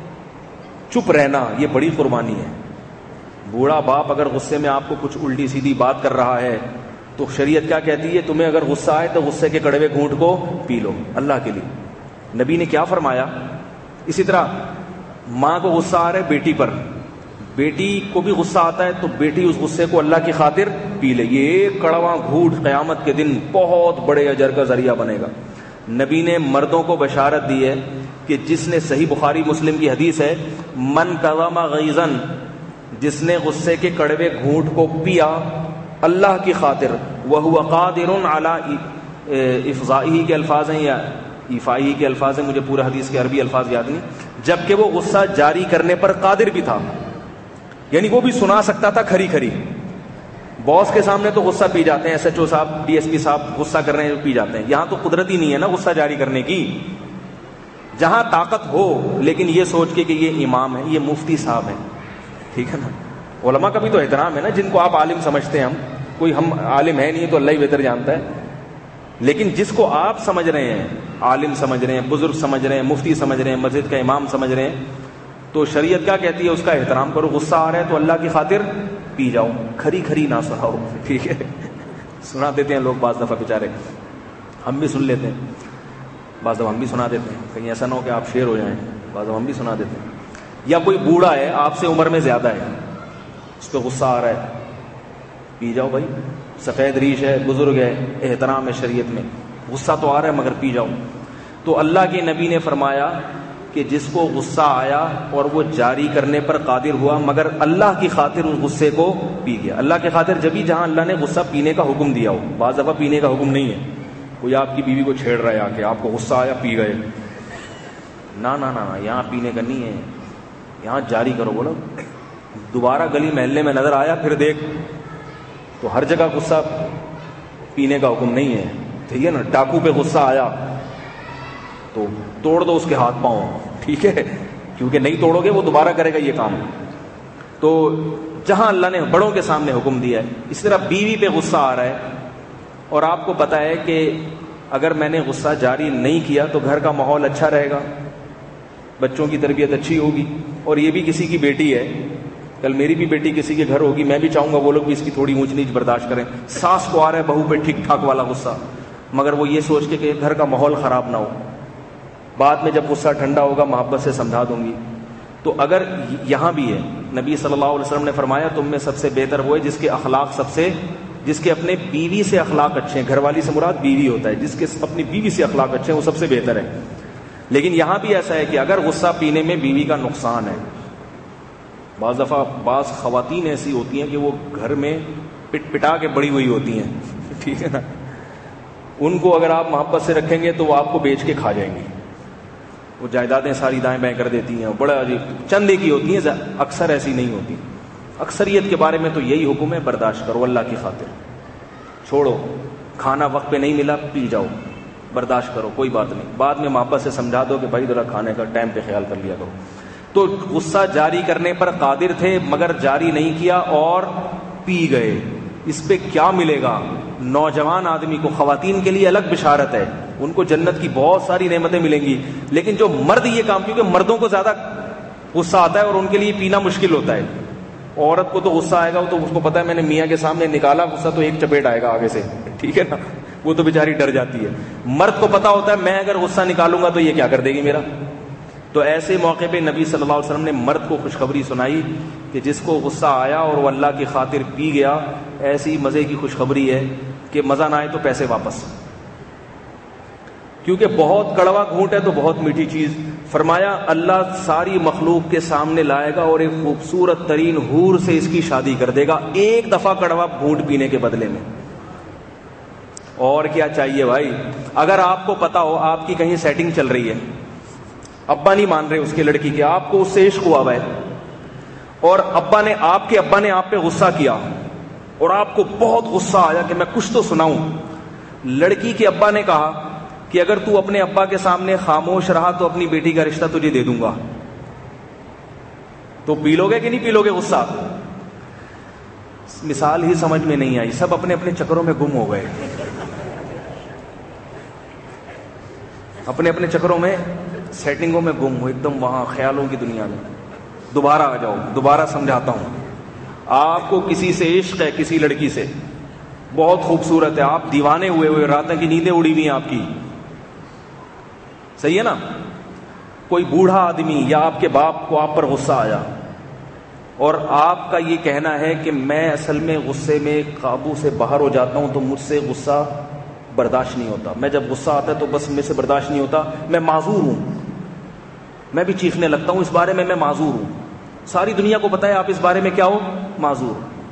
[SPEAKER 1] چپ رہنا یہ بڑی قربانی ہے۔ بوڑھا باپ اگر غصے میں آپ کو کچھ الٹی سیدھی بات کر رہا ہے تو شریعت کیا کہتی ہے؟ تمہیں اگر غصہ آئے تو غصے کے کڑوے گھونٹ کو پی لو اللہ کے لیے۔ نبی نے کیا فرمایا؟ اسی طرح ماں کو غصہ آ رہا ہے بیٹی پر، بیٹی کو بھی غصہ آتا ہے تو بیٹی اس غصے کو اللہ کی خاطر پی لے، یہ ایک کڑوا گھونٹ قیامت کے دن بہت بڑے اجر کا ذریعہ بنے گا۔ نبی نے مردوں کو بشارت دی ہے کہ جس نے، صحیح بخاری مسلم کی حدیث ہے، من کظم غیظا، جس نے غصے کے کڑوے گھونٹ کو پیا اللہ کی خاطر، وہو قادر علی افضائہ کے الفاظ ہیں یا ایفائی کے الفاظ ہیں، مجھے پورا حدیث کے عربی الفاظ یاد نہیں، جبکہ وہ غصہ جاری کرنے پر قادر بھی تھا، یعنی وہ بھی سنا سکتا تھا کھری کھری۔ باس کے سامنے تو غصہ پی جاتے ہیں، ایس ایچ او صاحب، ڈی ایس پی صاحب غصہ کر رہے ہیں پی جاتے ہیں، یہاں تو قدرت ہی نہیں ہے نا غصہ جاری کرنے کی، جہاں طاقت ہو، لیکن یہ سوچ کے کہ یہ امام ہے، یہ مفتی صاحب ہیں، ٹھیک ہے نا، علماء کا بھی تو احترام ہے نا، جن کو آپ عالم سمجھتے ہیں، ہم کوئی ہم عالم ہے نہیں تو اللہ ہی بہتر جانتا ہے، لیکن جس کو آپ سمجھ رہے ہیں، عالم سمجھ رہے ہیں، بزرگ سمجھ رہے ہیں، مفتی سمجھ رہے ہیں، مسجد کا امام سمجھ رہے ہیں، تو شریعت کیا کہتی ہے؟ اس کا احترام کرو۔ غصہ آ رہا ہے تو اللہ کی خاطر پی جاؤ، کھری کھری نہ سناؤ، ٹھیک ہے؟ سنا دیتے ہیں لوگ بعض دفعہ بیچارے، ہم بھی سن لیتے ہیں، بعض دفعہ ہم بھی سنا دیتے ہیں، کہیں ایسا نہ ہو کہ آپ شیر ہو جائیں، بعض دفعہ ہم بھی سنا دیتے ہیں۔ یا کوئی بوڑھا ہے آپ سے عمر میں زیادہ ہے، اس پہ غصہ آ رہا ہے، پی جاؤ بھائی، سفید ریش ہے، بزرگ ہے، احترام ہے شریعت میں، غصہ تو آ رہا ہے مگر پی جاؤ۔ تو اللہ کے نبی نے فرمایا کہ جس کو غصہ آیا اور وہ جاری کرنے پر قادر ہوا مگر اللہ کی خاطر اس غصے کو پی گیا، اللہ کی خاطر جبھی جہاں اللہ نے غصہ پینے کا حکم دیا ہو، بعض دفعہ پینے کا حکم نہیں ہے، کوئی آپ کی بیوی کو چھیڑ رہا ہے آ کے، آپ کو غصہ آیا پی گئے، نہ نہ نہ یہاں پینے کا نہیں ہے، یہاں جاری کرو، بولو دوبارہ گلی محلے میں نظر آیا پھر دیکھ، تو ہر جگہ غصہ پینے کا حکم نہیں ہے، ٹھیک ہے نا، ڈاکو پہ غصہ آیا تو توڑ دو اس کے ہاتھ پاؤں، ٹھیک ہے، کیونکہ نہیں توڑو گے وہ دوبارہ کرے گا یہ کام۔ تو جہاں اللہ نے بڑوں کے سامنے حکم دیا ہے، اس طرح بیوی پہ غصہ آ رہا ہے اور آپ کو پتا ہے کہ اگر میں نے غصہ جاری نہیں کیا تو گھر کا ماحول اچھا رہے گا، بچوں کی تربیت اچھی ہوگی، اور یہ بھی کسی کی بیٹی ہے، کل میری بھی بیٹی کسی کے گھر ہوگی، میں بھی چاہوں گا وہ لوگ بھی اس کی تھوڑی اونچ نیچ برداشت کریں۔ ساس کو آ رہا ہے بہو پہ ٹھیک ٹھاک والا غصہ، مگر وہ یہ سوچ کے کہ گھر کا ماحول خراب نہ ہو، بعد میں جب غصہ ٹھنڈا ہوگا محبت سے سمجھا دوں گی۔ تو اگر یہاں بھی ہے، نبی صلی اللہ علیہ وسلم نے فرمایا تم میں سب سے بہتر وہ ہے جس کے اخلاق سب سے، جس کے اپنے بیوی سے اخلاق اچھے ہیں، گھر والی سے مراد بیوی ہوتا ہے، جس کے اپنی بیوی سے اخلاق اچھے ہیں وہ سب سے بہتر ہے۔ لیکن یہاں بھی ایسا ہے کہ اگر غصہ پینے میں بیوی کا نقصان ہے، بعض دفعہ بعض خواتین ایسی ہوتی ہیں کہ وہ گھر میں پٹ پٹا کے بڑی ہوئی ہوتی ہیں, ٹھیک ہے نا. ان کو اگر آپ محبت سے رکھیں گے تو وہ آپ کو بیچ کے کھا جائیں گی. وہ جائیدادیں ساری دائیں بائیں کر دیتی ہیں, بڑا عجیب چند ایک ہی ہوتی ہیں, اکثر ایسی نہیں ہوتی. اکثریت کے بارے میں تو یہی حکم ہے, برداشت کرو اللہ کی خاطر, چھوڑو. کھانا وقت پہ نہیں ملا, پی جاؤ, برداشت کرو, کوئی بات نہیں. بعد میں محبت سے سمجھا دو کہ بھائی ذرا کھانے کا ٹائم پہ خیال کر لیا کرو. تو غصہ جاری کرنے پر قادر تھے مگر جاری نہیں کیا اور پی گئے. اس پہ کیا ملے گا نوجوان آدمی کو؟ خواتین کے لیے الگ بشارت ہے, ان کو جنت کی بہت ساری نعمتیں ملیں گی. لیکن جو مرد یہ کام, کیونکہ مردوں کو زیادہ غصہ آتا ہے اور ان کے لیے پینا مشکل ہوتا ہے. عورت کو تو غصہ آئے گا, وہ تو اس کو پتا ہے میں نے میاں کے سامنے نکالا غصہ تو ایک چپیٹ آئے گا آگے سے, ٹھیک ہے نا, وہ تو بیچاری ڈر جاتی ہے. مرد کو پتا ہوتا ہے میں اگر غصہ نکالوں گا تو یہ کیا کر دے گی میرا. تو ایسے موقع پہ نبی صلی اللہ علیہ وسلم نے مرد کو خوشخبری سنائی کہ جس کو غصہ آیا اور وہ اللہ کی خاطر پی گیا, ایسی مزے کی خوشخبری ہے کہ مزہ نہ آئے تو پیسے واپس, کیونکہ بہت کڑوا گھونٹ ہے تو بہت میٹھی چیز. فرمایا اللہ ساری مخلوق کے سامنے لائے گا اور ایک خوبصورت ترین حور سے اس کی شادی کر دے گا ایک دفعہ کڑوا گھونٹ پینے کے بدلے میں. اور کیا چاہیے بھائی؟ اگر آپ کو پتا ہو آپ کی کہیں سیٹنگ چل رہی ہے, ابا نہیں مان رہے اس کے لڑکی کے, آپ کو اس سے عشق ہوا ہوا ہے, اور ابا نے آپ کے ابا نے آپ پہ غصہ کیا اور آپ کو بہت غصہ آیا کہ میں کچھ تو سناؤں. لڑکی کے ابا نے کہا کہ اگر تو اپنے ابا کے سامنے خاموش رہا تو اپنی بیٹی کا رشتہ تجھے دے دوں گا. تو پی لو گے کہ نہیں پی لو گے غصہ؟ مثال ہی سمجھ میں نہیں آئی, سب اپنے اپنے چکروں میں گم ہو گئے, اپنے اپنے چکروں میں سیٹنگوں میں گم ہو, ایک دم وہاں خیالوں کی دنیا میں. دوبارہ آ جاؤ, دوبارہ سمجھاتا ہوں. آپ کو کسی سے عشق ہے, کسی لڑکی سے بہت خوبصورت ہے, آپ دیوانے ہوئے ہوئے, راتیں کی نیندیں اڑی ہوئی ہیں آپ کی, صحیح ہے نا. کوئی بوڑھا آدمی یا آپ کے باپ کو آپ پر غصہ آیا اور آپ کا یہ کہنا ہے کہ میں اصل میں غصے میں قابو سے باہر ہو جاتا ہوں تو مجھ سے غصہ برداشت نہیں ہوتا, میں جب غصہ آتا ہے تو بس مجھ سے برداشت نہیں ہوتا, میں معذور ہوں, میں بھی چیخنے لگتا ہوں, اس بارے میں میں معذور ہوں. ساری دنیا کو پتا ہے آپ اس بارے میں کیا ہو, معذور.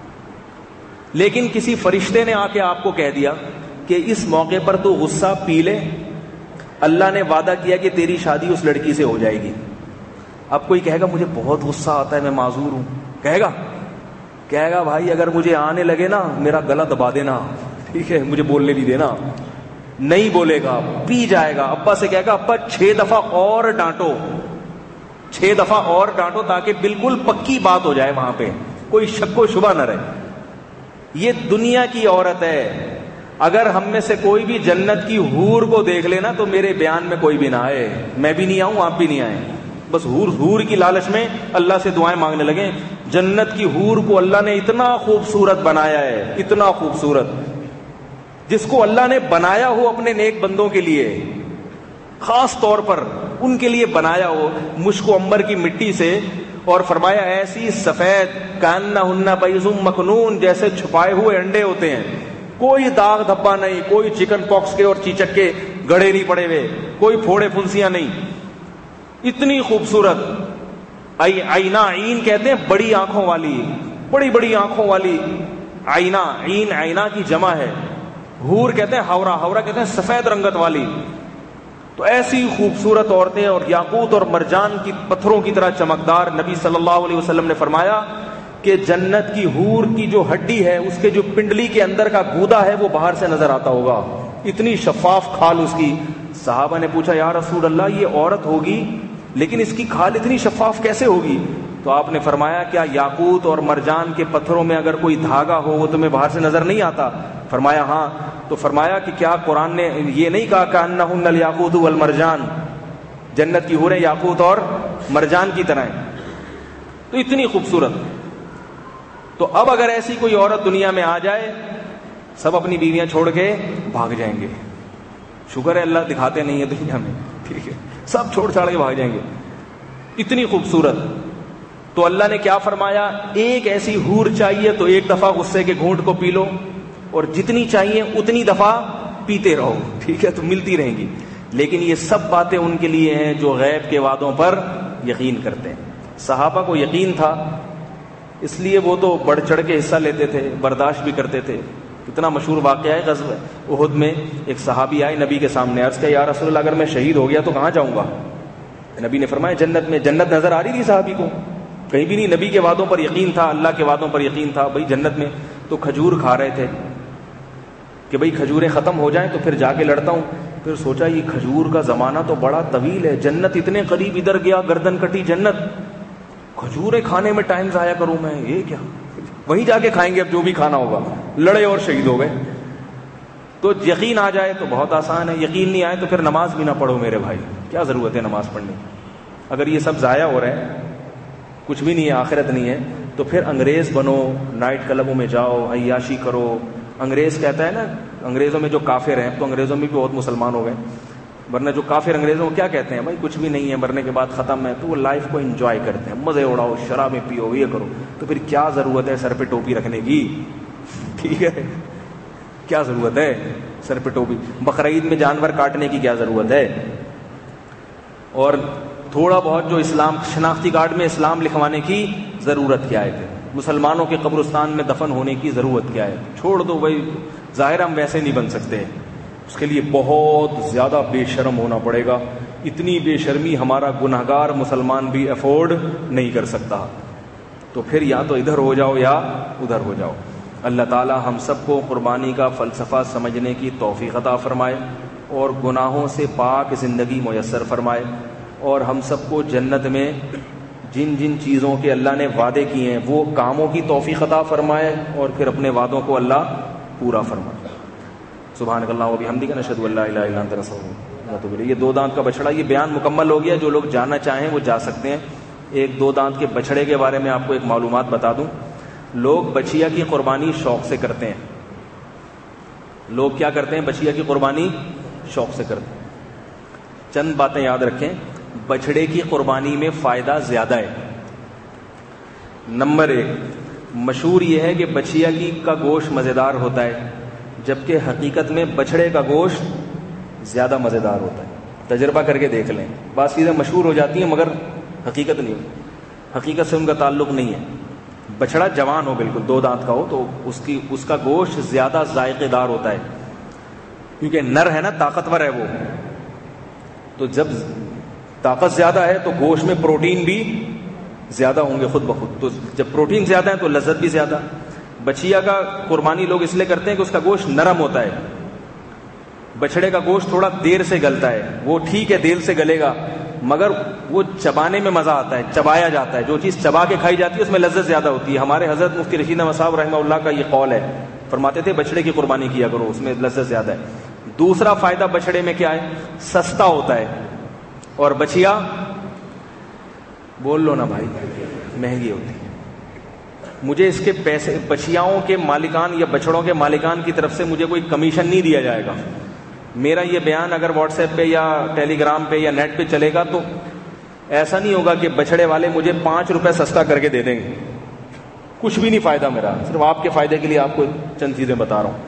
[SPEAKER 1] لیکن کسی فرشتے نے آ کے آپ کو کہہ دیا کہ اس موقع پر تو غصہ پی لے, اللہ نے وعدہ کیا کہ تیری شادی اس لڑکی سے ہو جائے گی. اب کوئی کہے گا مجھے بہت غصہ آتا ہے میں معذور ہوں, کہے گا کہے گا بھائی اگر مجھے آنے لگے نا میرا گلا دبا دینا, ٹھیک ہے, مجھے بولنے نہیں دینا. نہیں بولے گا, پی جائے گا. ابا سے کہے گا ابا چھ دفعہ اور ڈانٹو, چھ دفعہ اور ڈانٹو تاکہ بالکل پکی بات ہو جائے, وہاں پہ کوئی شک و شبہ نہ رہے. یہ دنیا کی عورت ہے. اگر ہم میں سے کوئی بھی جنت کی حور کو دیکھ لینا تو میرے بیان میں کوئی بھی نہ آئے, میں بھی نہیں آؤں, آپ بھی نہیں آئیں. بس حور حور کی لالچ میں اللہ سے دعائیں مانگنے لگیں. جنت کی حور کو اللہ نے اتنا خوبصورت بنایا ہے, اتنا خوبصورت, جس کو اللہ نے بنایا ہو اپنے نیک بندوں کے لیے, خاص طور پر ان کے لیے بنایا ہو مشک و عنبر کی مٹی سے, اور فرمایا ایسی سفید کانہن بیض مکنون, جیسے چھپائے ہوئے انڈے ہوتے ہیں, کوئی داغ دھبا نہیں, کوئی چکن پاکس کے اور چیچک کے گڑے نہیں پڑے ہوئے, کوئی پھوڑے پھنسیاں نہیں, اتنی خوبصورت. آئینہ, عین کہتے ہیں بڑی آنکھوں والی, بڑی بڑی آنکھوں والی آئینہ, عین آئینہ کی جمع ہے. حور کہتے ہیں ہورا, ہورا کہتے ہیں سفید رنگت والی. تو ایسی خوبصورت عورتیں اور یاقوت اور مرجان کی پتھروں کی طرح چمکدار. نبی صلی اللہ علیہ وسلم نے فرمایا کہ جنت کی حور کی جو ہڈی ہے, اس کے جو پنڈلی کے اندر کا گودا ہے وہ باہر سے نظر آتا ہوگا, اتنی شفاف کھال اس کی. صحابہ نے پوچھا یا رسول اللہ یہ عورت ہوگی لیکن اس کی کھال اتنی شفاف کیسے ہوگی؟ تو آپ نے فرمایا کیا یاقوت اور مرجان کے پتھروں میں اگر کوئی دھاگا ہو وہ تمہیں باہر سے نظر نہیں آتا؟ فرمایا ہاں. تو فرمایا کہ کیا قرآن نے یہ نہیں کہا کہ انہن الیاقوت والمرجان, جنت کی حوریں یاقوت اور مرجان کی طرح ہیں. تو اتنی خوبصورت. تو اب اگر ایسی کوئی عورت دنیا میں آ جائے, سب اپنی بیویاں چھوڑ کے بھاگ جائیں گے. شکر ہے اللہ دکھاتے نہیں ہے دنیا میں, ٹھیک ہے, سب چھوڑ چھاڑ کے بھاگ جائیں گے, اتنی خوبصورت. تو اللہ نے کیا فرمایا, ایک ایسی حور چاہیے تو ایک دفعہ غصے کے گھونٹ کو پی لو, اور جتنی چاہیے اتنی دفعہ پیتے رہو, ٹھیک ہے, تو ملتی رہیں گی. لیکن یہ سب باتیں ان کے لیے ہیں جو غیب کے وعدوں پر یقین کرتے ہیں. صحابہ کو یقین تھا اس لیے وہ تو بڑھ چڑھ کے حصہ لیتے تھے, برداشت بھی کرتے تھے. اتنا مشہور واقعہ ہے غزوہ احد میں, ایک صحابی آئے نبی کے سامنے, عرض کیا یا رسول اللہ اگر میں شہید ہو گیا تو کہاں جاؤں گا؟ نبی نے فرمایا جنت میں. جنت نظر آ رہی تھی صحابی کو, کہیں بھی نہیں. نبی کے وعدوں پر یقین تھا, اللہ کے وعدوں پر یقین تھا, بھائی جنت میں. تو کھجور کھا رہے تھے کہ بھئی کھجوریں ختم ہو جائیں تو پھر جا کے لڑتا ہوں. پھر سوچا یہ کھجور کا زمانہ تو بڑا طویل ہے, جنت اتنے قریب, ادھر گیا گردن کٹی جنت, کھجوریں کھانے میں ٹائم ضائع کروں میں, یہ کیا, وہیں جا کے کھائیں گے اب جو بھی کھانا ہوگا. لڑے اور شہید ہو گئے. تو یقین آ جائے تو بہت آسان ہے, یقین نہیں آئے تو پھر نماز بھی نہ پڑھو میرے بھائی, کیا ضرورت ہے نماز پڑھنے کی؟ اگر یہ سب ضائع ہو رہے ہیں, کچھ بھی نہیں ہے, آخرت نہیں ہے, تو پھر انگریز بنو, نائٹ کلبوں میں جاؤ, عیاشی کرو. انگریز کہتا ہے نا, انگریزوں میں جو کافر ہیں, تو انگریزوں میں بھی بہت مسلمان ہو گئے, ورنہ جو کافر انگریزوں کیا کہتے ہیں, بھائی کچھ بھی نہیں ہے, مرنے کے بعد ختم ہے. تو وہ لائف کو انجوائے کرتے ہیں, مزے اڑاؤ, شرابیں پیو, یہ کرو. تو پھر کیا ضرورت ہے سر پہ ٹوپی رکھنے کی؟ ٹھیک ہے, کیا ضرورت ہے سر پہ ٹوپی؟ بقرعید میں جانور کاٹنے کی کیا ضرورت ہے؟ اور تھوڑا بہت جو اسلام شناختی کارڈ میں اسلام لکھوانے کی ضرورت کیا ہے؟ پھر مسلمانوں کے قبرستان میں دفن ہونے کی ضرورت کیا ہے؟ چھوڑ دو بھائی, ظاہر ہم ویسے نہیں بن سکتے, اس کے لیے بہت زیادہ بے شرم ہونا پڑے گا. اتنی بے شرمی ہمارا گناہگار مسلمان بھی افورڈ نہیں کر سکتا. تو پھر یا تو ادھر ہو جاؤ یا ادھر ہو جاؤ. اللہ تعالی ہم سب کو قربانی کا فلسفہ سمجھنے کی توفیق عطا فرمائے اور گناہوں سے پاک زندگی میسر فرمائے, اور ہم سب کو جنت میں جن جن چیزوں کے اللہ نے وعدے کیے ہیں وہ کاموں کی توفیق عطا فرمائے, اور پھر اپنے وعدوں کو اللہ پورا فرمائے. سبحانک اللہم و بحمدک, نشہد ان لا الہ الا انت, نستغفرک ونتوب الیک. یہ دو دانت کا بچڑا, یہ بیان مکمل ہو گیا. جو لوگ جاننا چاہیں وہ جا سکتے ہیں. ایک دو دانت کے بچڑے کے بارے میں آپ کو ایک معلومات بتا دوں. لوگ بچیا کی قربانی شوق سے کرتے ہیں. لوگ کیا کرتے ہیں؟ بچیا کی قربانی شوق سے کرتے ہیں. چند باتیں یاد رکھیں. بچڑے کی قربانی میں فائدہ زیادہ ہے. نمبر ایک, مشہور یہ ہے کہ بچیا کی کا گوشت مزیدار ہوتا ہے, جبکہ حقیقت میں بچڑے کا گوشت زیادہ مزیدار ہوتا ہے. تجربہ کر کے دیکھ لیں. بعض چیزیں مشہور ہو جاتی ہیں مگر حقیقت نہیں ہوتی, حقیقت سے ان کا تعلق نہیں ہے. بچڑا جوان ہو, بالکل دو دانت کا ہو, تو اس کی اس کا گوشت زیادہ ذائقے دار ہوتا ہے, کیونکہ نر ہے نا, طاقتور ہے وہ. تو جب طاقت زیادہ ہے تو گوشت میں پروٹین بھی زیادہ ہوں گے خود بخود. تو جب پروٹین زیادہ ہے تو لذت بھی زیادہ. بچیا کا قربانی لوگ اس لیے کرتے ہیں کہ اس کا گوشت نرم ہوتا ہے. بچڑے کا گوشت تھوڑا دیر سے گلتا ہے. وہ ٹھیک ہے دیر سے گلے گا, مگر وہ چبانے میں مزہ آتا ہے, چبایا جاتا ہے. جو چیز چبا کے کھائی جاتی ہے اس میں لذت زیادہ ہوتی ہے. ہمارے حضرت مفتی رشید احمد صاحب رحمہ اللہ کا یہ قول ہے, فرماتے تھے بچڑے کی قربانی کیا کرو, اس میں لذت زیادہ ہے. دوسرا فائدہ بچڑے میں کیا ہے؟ سستا ہوتا ہے. اور بچیا, بول لو نا بھائی, مہنگی ہوتی ہے. مجھے اس کے پیسے, بچیاؤں کے مالکان یا بچڑوں کے مالکان کی طرف سے مجھے کوئی کمیشن نہیں دیا جائے گا. میرا یہ بیان اگر واٹس ایپ پہ یا ٹیلی گرام پہ یا نیٹ پہ چلے گا تو ایسا نہیں ہوگا کہ بچڑے والے مجھے پانچ روپے سستا کر کے دے دیں گے. کچھ بھی نہیں فائدہ میرا, صرف آپ کے فائدے کے لیے آپ کو چند چیزیں بتا رہا ہوں.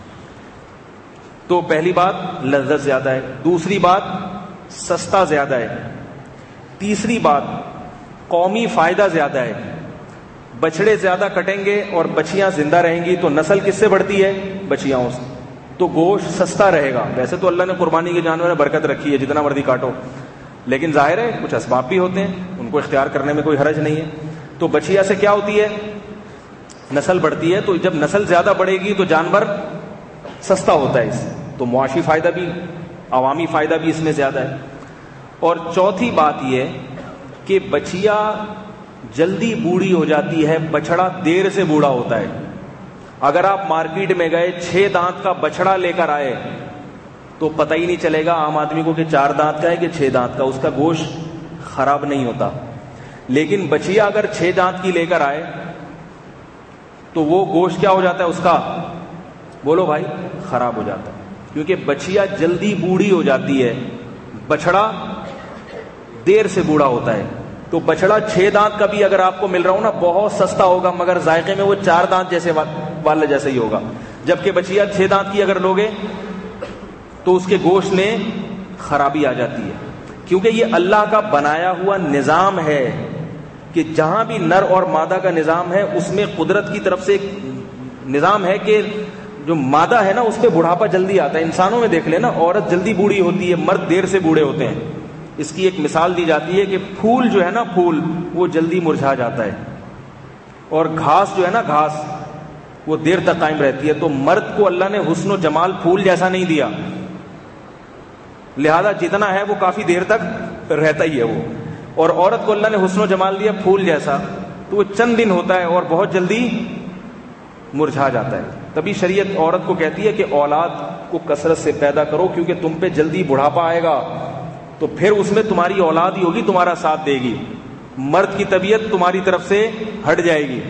[SPEAKER 1] تو پہلی بات لذت زیادہ ہے, دوسری بات سستا زیادہ ہے, تیسری بات قومی فائدہ زیادہ ہے. بچڑے زیادہ کٹیں گے اور بچیاں زندہ رہیں گی تو نسل کس سے بڑھتی ہے؟ بچیاؤں سے. تو گوشت سستا رہے گا. ویسے تو اللہ نے قربانی کے جانور میں برکت رکھی ہے, جتنا مرضی کاٹو, لیکن ظاہر ہے کچھ اسباب بھی ہوتے ہیں, ان کو اختیار کرنے میں کوئی حرج نہیں ہے. تو بچیا سے کیا ہوتی ہے؟ نسل بڑھتی ہے. تو جب نسل زیادہ بڑھے گی تو جانور سستا ہوتا ہے اس سے, تو معاشی فائدہ بھی, عوامی فائدہ بھی اس میں زیادہ ہے. اور چوتھی بات یہ کہ بچیا جلدی بوڑھی ہو جاتی ہے, بچڑا دیر سے بوڑھا ہوتا ہے. اگر آپ مارکیٹ میں گئے, چھ دانت کا بچڑا لے کر آئے تو پتہ ہی نہیں چلے گا عام آدمی کو کہ چار دانت کا ہے کہ چھ دانت کا, اس کا گوشت خراب نہیں ہوتا. لیکن بچیا اگر چھ دانت کی لے کر آئے تو وہ گوشت کیا ہو جاتا ہے اس کا؟ بولو بھائی, خراب ہو جاتا ہے, کیونکہ بچیا جلدی بوڑھی ہو جاتی ہے, بچڑا دیر سے بوڑھا ہوتا ہے. تو بچڑا چھ دانت کا بھی اگر آپ کو مل رہا ہو نا, بہت سستا ہوگا, مگر ذائقے میں وہ چار دانت جیسے والا جیسا ہی ہوگا. جبکہ بچیا چھ دانت کی اگر لوگے تو اس کے گوشت میں خرابی آ جاتی ہے, کیونکہ یہ اللہ کا بنایا ہوا نظام ہے. کہ جہاں بھی نر اور مادہ کا نظام ہے اس میں قدرت کی طرف سے ایک نظام ہے کہ جو مادہ ہے نا اس پہ بڑھاپا جلدی آتا ہے. انسانوں میں دیکھ لینا عورت جلدی بوڑھی ہوتی ہے, مرد دیر سے بوڑھے ہوتے ہیں. اس کی ایک مثال دی جاتی ہے کہ پھول جو ہے نا پھول وہ جلدی مرجھا جاتا ہے, اور گھاس جو ہے نا گھاس وہ دیر تک قائم رہتی ہے. تو مرد کو اللہ نے حسن و جمال پھول جیسا نہیں دیا, لہذا جتنا ہے وہ کافی دیر تک رہتا ہی ہے وہ, اور عورت کو اللہ نے حسن و جمال دیا پھول جیسا, تو وہ چند دن ہوتا ہے اور بہت جلدی مرجھا جاتا ہے. تبھی شریعت عورت کو کہتی ہے کہ اولاد کو کثرت سے پیدا کرو, کیونکہ تم پہ جلدی بڑھاپا آئے گا تو پھر اس میں تمہاری اولاد ہی ہوگی تمہارا ساتھ دے گی, مرد کی طبیعت تمہاری طرف سے ہٹ جائے گی.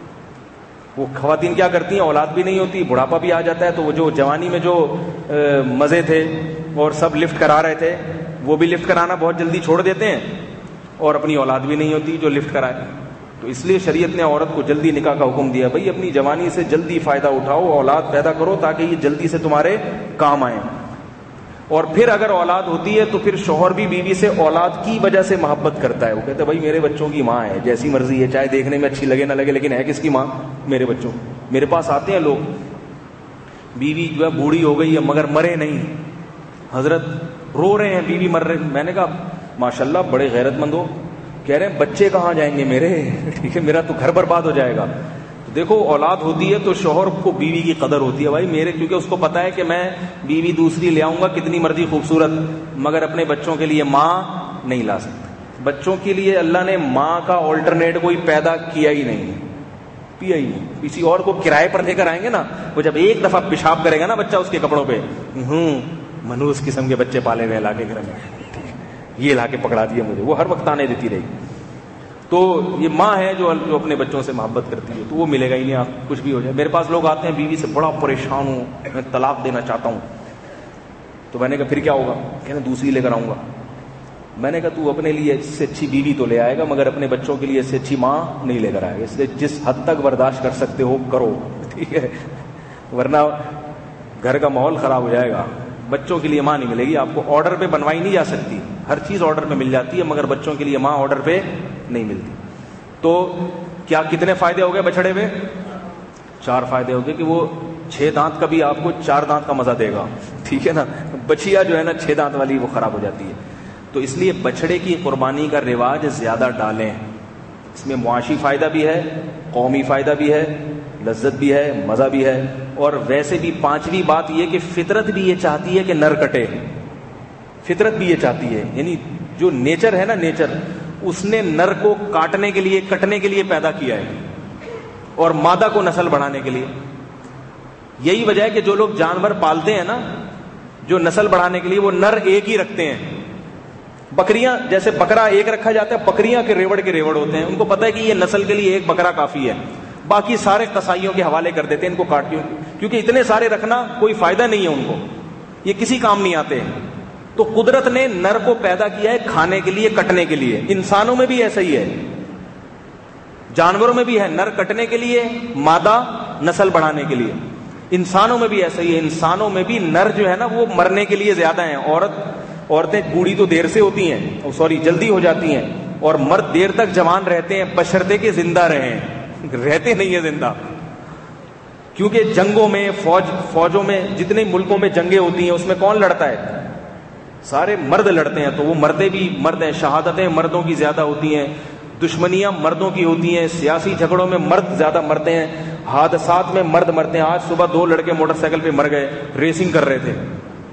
[SPEAKER 1] وہ خواتین کیا کرتی ہیں, اولاد بھی نہیں ہوتی, بڑھاپا بھی آ جاتا ہے, تو وہ جو جوانی میں جو مزے تھے اور سب لفٹ کرا رہے تھے وہ بھی لفٹ کرانا بہت جلدی چھوڑ دیتے ہیں, اور اپنی اولاد بھی نہیں ہوتی جو لفٹ کرائے. تو اس لیے شریعت نے عورت کو جلدی نکاح کا حکم دیا, بھائی اپنی جوانی سے جلدی فائدہ اٹھاؤ, اولاد پیدا کرو تاکہ یہ جلدی سے تمہارے کام آئیں. اور پھر اگر اولاد ہوتی ہے تو پھر شوہر بھی بیوی سے اولاد کی وجہ سے محبت کرتا ہے. وہ کہتے ہیں بھائی میرے بچوں کی ماں ہے, جیسی مرضی ہے, چاہے دیکھنے میں اچھی لگے نہ لگے, لیکن ہے کس کی ماں, میرے بچوں. میرے پاس آتے ہیں لوگ, بیوی جو ہے بوڑھی ہو گئی ہے مگر مرے نہیں, حضرت رو رہے ہیں بیوی مر رہے. میں نے کہا ماشاءاللہ بڑے غیرت مند ہو. کہہ رہے ہیں بچے کہاں جائیں گے میرے, ٹھیک ہے میرا تو گھر برباد ہو جائے گا. دیکھو اولاد ہوتی ہے تو شوہر کو بیوی کی قدر ہوتی ہے بھائی میرے, کیونکہ اس کو پتا ہے کہ میں بیوی دوسری لے آؤں گا کتنی مرضی خوبصورت, مگر اپنے بچوں کے لیے ماں نہیں لا سکتا. بچوں کے لیے اللہ نے ماں کا آلٹرنیٹ کوئی پیدا کیا ہی نہیں, پیا ہی نہیں. کسی اور کو کرائے پر لے کر آئیں گے نا, وہ جب ایک دفعہ پیشاب کرے گا نا بچہ اس کے کپڑوں پہ, ہوں منوس قسم کے بچے پالے ہوئے لا کے گھر میں, یہ لا کے پکڑا دیا مجھے, وہ ہر وقت آنے دیتی رہی. تو یہ ماں ہے جو جو اپنے بچوں سے محبت کرتی ہے, تو وہ ملے گا ہی نہیں. آپ کچھ بھی ہو جائے, میرے پاس لوگ آتے ہیں بیوی سے بڑا پریشان ہوں, میں طلاق دینا چاہتا ہوں. تو میں نے کہا پھر کیا ہوگا, کہنا دوسری لے کر آؤں گا. میں نے کہا تو اپنے لیے اس سے اچھی بیوی تو لے آئے گا مگر اپنے بچوں کے لیے اس سے اچھی ماں نہیں لے کر آئے گا. اس لیے جس حد تک برداشت کر سکتے ہو کرو, ٹھیک ہے, ورنہ گھر کا ماحول خراب ہو جائے گا. بچوں کے لیے ماں نہیں ملے گی آپ کو, آرڈر پہ بنوائی نہیں جا سکتی, ہر چیز آرڈر پہ مل جاتی ہے مگر بچوں کے لیے ماں آرڈر پہ نہیں ملتی. تو کیا کتنے فائدے ہو گئے بچڑے میں, چار فائدے ہو گئے کہ وہ چھ دانت کا بھی آپ کو چار دانت کا مزہ دے گا, ٹھیک ہے نا. بچیا جو ہے نا چھ دانت والی وہ خراب ہو جاتی ہے. تو اس لیے بچڑے کی قربانی کا رواج زیادہ ڈالیں, اس میں معاشی فائدہ بھی ہے, قومی فائدہ بھی ہے, لذت بھی ہے, مزہ بھی ہے. اور ویسے بھی پانچویں بات یہ کہ فطرت بھی یہ چاہتی ہے کہ نر کٹے, فطرت بھی یہ چاہتی ہے, یعنی جو نیچر ہے نا نیچر, اس نے نر کو کاٹنے کے لیے کٹنے کے لیے پیدا کیا ہے اور مادہ کو نسل بڑھانے کے لیے. یہی وجہ ہے کہ جو لوگ جانور پالتے ہیں نا جو نسل بڑھانے کے لیے, وہ نر ایک ہی رکھتے ہیں. بکریاں جیسے بکرا ایک رکھا جاتا ہے, بکریاں کے ریوڑ کے ریوڑ ہوتے ہیں, ان کو پتا ہے کہ یہ نسل کے لیے ایک بکرا کافی ہے, باقی سارے قصائیوں کے حوالے کر دیتے ہیں ان کو کاٹ, کیونکہ اتنے سارے رکھنا کوئی فائدہ نہیں ہے ان کو, یہ کسی کام نہیں آتے. تو قدرت نے نر کو پیدا کیا ہے کھانے کے لیے کٹنے کے لیے. انسانوں میں بھی ایسا ہی ہے, جانوروں میں بھی ہے, نر کٹنے کے لیے, مادہ نسل بڑھانے کے لیے. انسانوں میں بھی ایسا ہی ہے, انسانوں میں بھی نر جو ہے نا وہ مرنے کے لیے زیادہ ہیں. عورت عورتیں بوڑھی تو دیر سے ہوتی ہیں, سوری جلدی ہو جاتی ہیں, اور مرد دیر تک جوان رہتے ہیں بشرطے کہ زندہ رہیں, رہتے نہیں ہیں زندہ. کیونکہ جنگوں میں فوج فوجوں میں جتنے ملکوں میں جنگیں ہوتی ہیں اس میں کون لڑتا ہے, سارے مرد لڑتے ہیں. تو وہ مردے بھی مرد ہیں, شہادتیں مردوں کی زیادہ ہوتی ہیں, دشمنیاں مردوں کی ہوتی ہیں, سیاسی جھگڑوں میں مرد زیادہ مرتے ہیں, حادثات میں مرد مرتے ہیں. آج صبح دو لڑکے موٹر سائیکل پہ مر گئے, ریسنگ کر رہے تھے,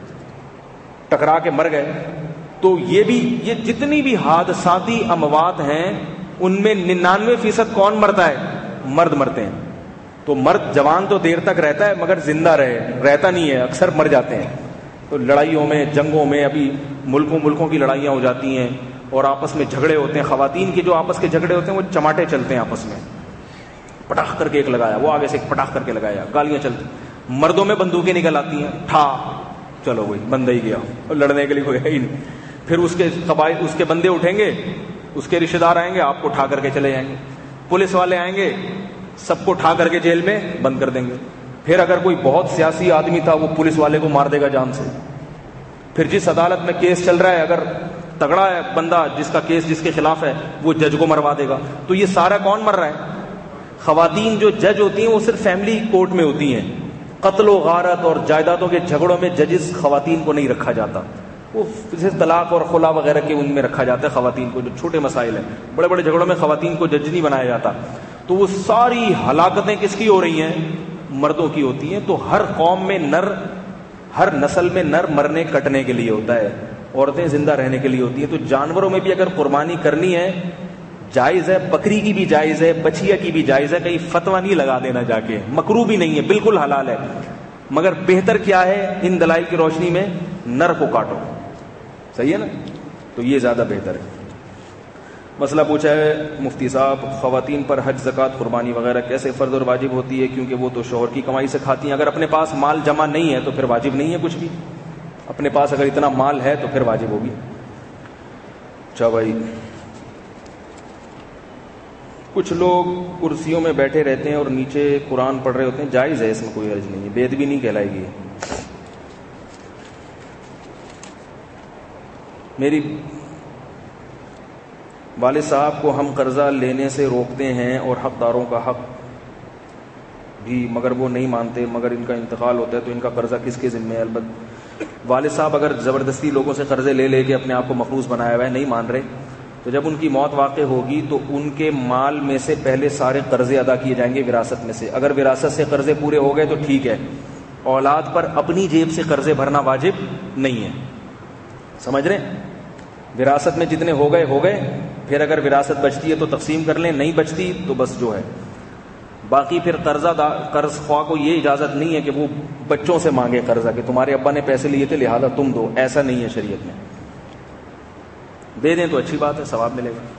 [SPEAKER 1] ٹکرا کے مر گئے. تو یہ بھی یہ جتنی بھی حادثاتی اموات ہیں ان میں ننانوے فیصد کون مرتا ہے, مرد مرتے ہیں. تو مرد جوان تو دیر تک رہتا ہے مگر زندہ رہے رہتا نہیں ہے, اکثر مر جاتے ہیں. تو لڑائیوں میں جنگوں میں ابھی ملکوں ملکوں کی لڑائیاں ہو جاتی ہیں اور آپس میں جھگڑے ہوتے ہیں. خواتین کے جو آپس کے جھگڑے ہوتے ہیں وہ چماٹے چلتے ہیں آپس میں, پٹاخ کر کے ایک لگایا, وہ آگے سے ایک پٹاخ کر کے لگایا, گالیاں چلتی. مردوں میں بندوقیں نکل آتی ہیں, ٹھا چلو وہی بندہ ہی گیا, اور لڑنے کے لیے کوئی ہے ہی نہیں. پھر اس کے قبائل اس کے بندے اٹھیں گے, اس کے رشتے دار آئیں گے, آپ کو اٹھا کر کے چلے جائیں گے. پولیس والے آئیں گے, سب کو اٹھا کر کے جیل میں بند کر دیں گے. پھر اگر کوئی بہت سیاسی آدمی تھا وہ پولیس والے کو مار دے گا جان سے. پھر جس عدالت میں کیس چل رہا ہے اگر تگڑا ہے بندہ جس کا کیس جس کے خلاف ہے وہ جج کو مروا دے گا. تو یہ سارا کون مر رہا ہے؟ خواتین جو جج ہوتی ہیں وہ صرف فیملی کورٹ میں ہوتی ہیں. قتل و غارت اور جائیدادوں کے جھگڑوں میں ججز خواتین کو نہیں رکھا جاتا. وہ طلاق اور خلا وغیرہ کے ان میں رکھا جاتا ہے خواتین کو, جو چھوٹے مسائل ہیں. بڑے بڑے جھگڑوں میں خواتین کو جج نہیں بنایا جاتا. تو وہ ساری ہلاکتیں کس کی ہو رہی ہیں؟ مردوں کی ہوتی ہیں. تو ہر قوم میں نر, ہر نسل میں نر مرنے کٹنے کے لیے ہوتا ہے, عورتیں زندہ رہنے کے لیے ہوتی ہیں. تو جانوروں میں بھی اگر قربانی کرنی ہے جائز ہے, بکری کی بھی جائز ہے, بچیا کی بھی جائز ہے. کہیں فتویٰ نہیں لگا دینا جا کے, مکروہ بھی نہیں ہے, بالکل حلال ہے. مگر بہتر کیا ہے؟ ان دلائل کی روشنی میں نر کو کاٹو. صحیح ہے نا؟ تو یہ زیادہ بہتر ہے. مسئلہ پوچھا ہے مفتی صاحب, خواتین پر حج, زکوٰۃ, قربانی وغیرہ کیسے فرض اور واجب ہوتی ہے؟ کیونکہ وہ تو شوہر کی کمائی سے کھاتی ہیں. اگر اپنے پاس مال جمع نہیں ہے تو پھر واجب نہیں ہے کچھ بھی. اپنے پاس اگر اتنا مال ہے تو پھر واجب ہوگی. اچھا بھائی, کچھ لوگ کرسیوں میں بیٹھے رہتے ہیں اور نیچے قرآن پڑھ رہے ہوتے ہیں, جائز ہے, اس میں کوئی حرج نہیں ہے, بے ادبی نہیں کہلائے گی. میری والد صاحب کو ہم قرضہ لینے سے روکتے ہیں اور حقداروں کا حق بھی, مگر وہ نہیں مانتے, مگر ان کا انتقال ہوتا ہے تو ان کا قرضہ کس کے ذمہ ہے؟ البتہ والد صاحب اگر زبردستی لوگوں سے قرضے لے لے کے اپنے آپ کو مخلوص بنایا ہوا ہے, نہیں مان رہے, تو جب ان کی موت واقع ہوگی تو ان کے مال میں سے پہلے سارے قرضے ادا کیے جائیں گے وراثت میں سے. اگر وراثت سے قرضے پورے ہو گئے تو ٹھیک ہے, اولاد پر اپنی جیب سے قرضے بھرنا واجب نہیں ہے. سمجھ رہے ہیں؟ وراثت میں جتنے ہو گئے ہو گئے, پھر اگر وراثت بچتی ہے تو تقسیم کر لیں, نہیں بچتی تو بس جو ہے. باقی پھر قرضہ دا قرض خواہ کو یہ اجازت نہیں ہے کہ وہ بچوں سے مانگے قرضہ کہ تمہارے ابا نے پیسے لیے تھے لہذا تم دو, ایسا نہیں ہے شریعت میں. دے دیں تو اچھی بات ہے, ثواب ملے گا.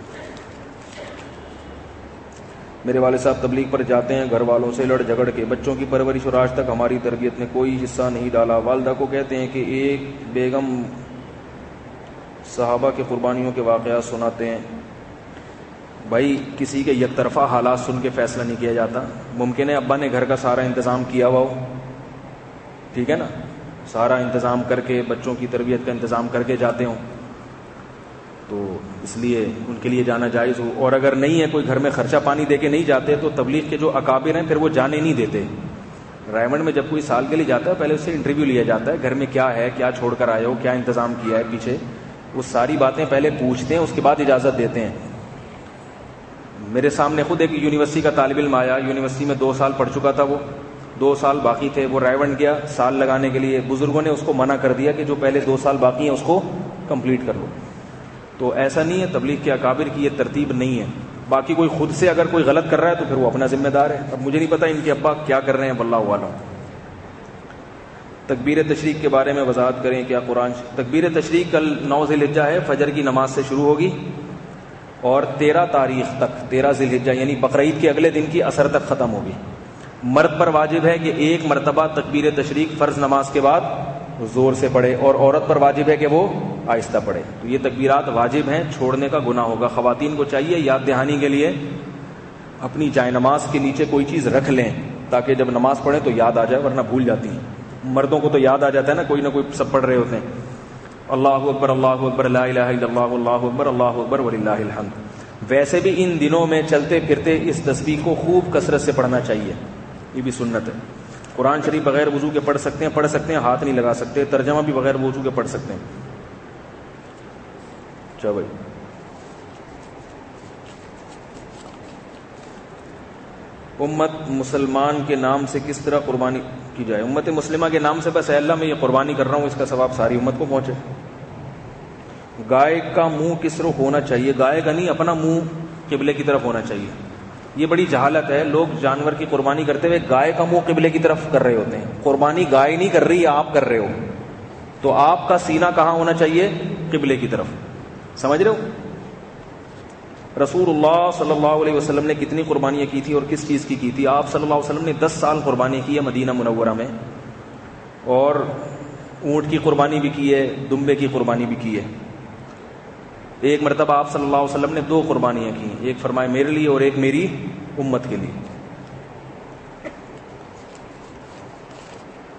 [SPEAKER 1] میرے والد صاحب تبلیغ پر جاتے ہیں, گھر والوں سے لڑ جھگڑ کے بچوں کی پرورش اور آج تک ہماری تربیت میں کوئی حصہ نہیں ڈالا. والدہ کو کہتے ہیں کہ ایک بیگم صحابہ کے قربانیوں کے واقعات سناتے ہیں. بھائی کسی کے یک طرفہ حالات سن کے فیصلہ نہیں کیا جاتا. ممکن ہے ابا نے گھر کا سارا انتظام کیا ہوا ہو, ٹھیک ہے نا, سارا انتظام کر کے بچوں کی تربیت کا انتظام کر کے جاتے ہوں, تو اس لیے ان کے لیے جانا جائز ہو. اور اگر نہیں ہے, کوئی گھر میں خرچہ پانی دے کے نہیں جاتے, تو تبلیغ کے جو اکابر ہیں پھر وہ جانے نہیں دیتے. رائمنڈ میں جب کوئی سال کے لیے جاتا ہے پہلے اس سے انٹرویو لیا جاتا ہے, گھر میں کیا ہے, کیا چھوڑ کر آئے ہو, کیا انتظام کیا ہے پیچھے, وہ ساری باتیں پہلے پوچھتے ہیں, اس کے بعد اجازت دیتے ہیں. میرے سامنے خود ایک یونیورسٹی کا طالب علم آیا, یونیورسٹی میں دو سال پڑھ چکا تھا, وہ دو سال باقی تھے, وہ رائمنڈ گیا سال لگانے کے لیے. بزرگوں نے اس کو منع کر دیا کہ جو پہلے دو سال باقی ہیں اس کو کمپلیٹ کر لو. تو ایسا نہیں ہے, تبلیغ کے اکابر کی یہ ترتیب نہیں ہے. باقی کوئی خود سے اگر کوئی غلط کر رہا ہے تو پھر وہ اپنا ذمہ دار ہے. اب مجھے نہیں پتا ان کے ابا کیا کر رہے ہیں, واللہ اعلم. تکبیر تشریق کے بارے میں وضاحت کریں. کیا قرآن تکبیر تشریق کل نو ذی الحجہ ہے, فجر کی نماز سے شروع ہوگی اور تیرہ تاریخ تک, تیرہ ذی الحجہ یعنی بقرعید کے اگلے دن کی عصر تک ختم ہوگی. مرد پر واجب ہے کہ ایک مرتبہ تکبیر تشریق فرض نماز کے بعد زور سے پڑھے, اور عورت پر واجب ہے کہ وہ آہستہ پڑھے. تو یہ تکبیرات واجب ہیں, چھوڑنے کا گناہ ہوگا. خواتین کو چاہیے یاد دہانی کے لیے اپنی جائے نماز کے نیچے کوئی چیز رکھ لیں تاکہ جب نماز پڑھیں تو یاد آ جائے, ورنہ بھول جاتی ہیں. مردوں کو تو یاد آ جاتا ہے نا, کوئی نہ کوئی سب پڑھ رہے ہوتے ہیں. اللہ اکبر اللہ اکبر لا الہ الا اللہ اللہ اکبر اللہ اکبر وللہ الحمد. ویسے بھی ان دنوں میں چلتے پھرتے اس تسبیح کو خوب کثرت سے پڑھنا چاہیے, یہ بھی سنت ہے. قرآن شریف بغیر وضو کے پڑھ سکتے ہیں, پڑھ سکتے ہیں, ہاتھ نہیں لگا سکتے. ترجمہ بھی بغیر وضو کے پڑھ سکتے ہیں. چلو بھائی, امت مسلمان کے نام سے کس طرح قربانی کی جائے؟ امت مسلمہ کے نام سے بس اے اللہ میں یہ قربانی کر رہا ہوں, اس کا ثواب ساری امت کو پہنچے. گائے کا منہ کس طرح ہونا چاہیے؟ گائے کا نہیں, اپنا منہ قبلے کی طرف ہونا چاہیے. یہ بڑی جہالت ہے, لوگ جانور کی قربانی کرتے ہوئے گائے کا منہ قبلے کی طرف کر رہے ہوتے ہیں. قربانی گائے نہیں کر رہی, آپ کر رہے ہو, تو آپ کا سینہ کہاں ہونا چاہیے؟ قبلے کی طرف. سمجھ رہے ہو؟ رسول اللہ صلی اللہ علیہ وسلم نے کتنی قربانیاں کی تھی اور کس چیز کی کی تھی؟ آپ صلی اللہ علیہ وسلم نے دس سال قربانی کی ہے مدینہ منورہ میں, اور اونٹ کی قربانی بھی کی ہے, دمبے کی قربانی بھی کی ہے. ایک مرتبہ آپ صلی اللہ علیہ وسلم نے دو قربانیاں کی, ایک فرمائے میرے لیے اور ایک میری امت کے لیے.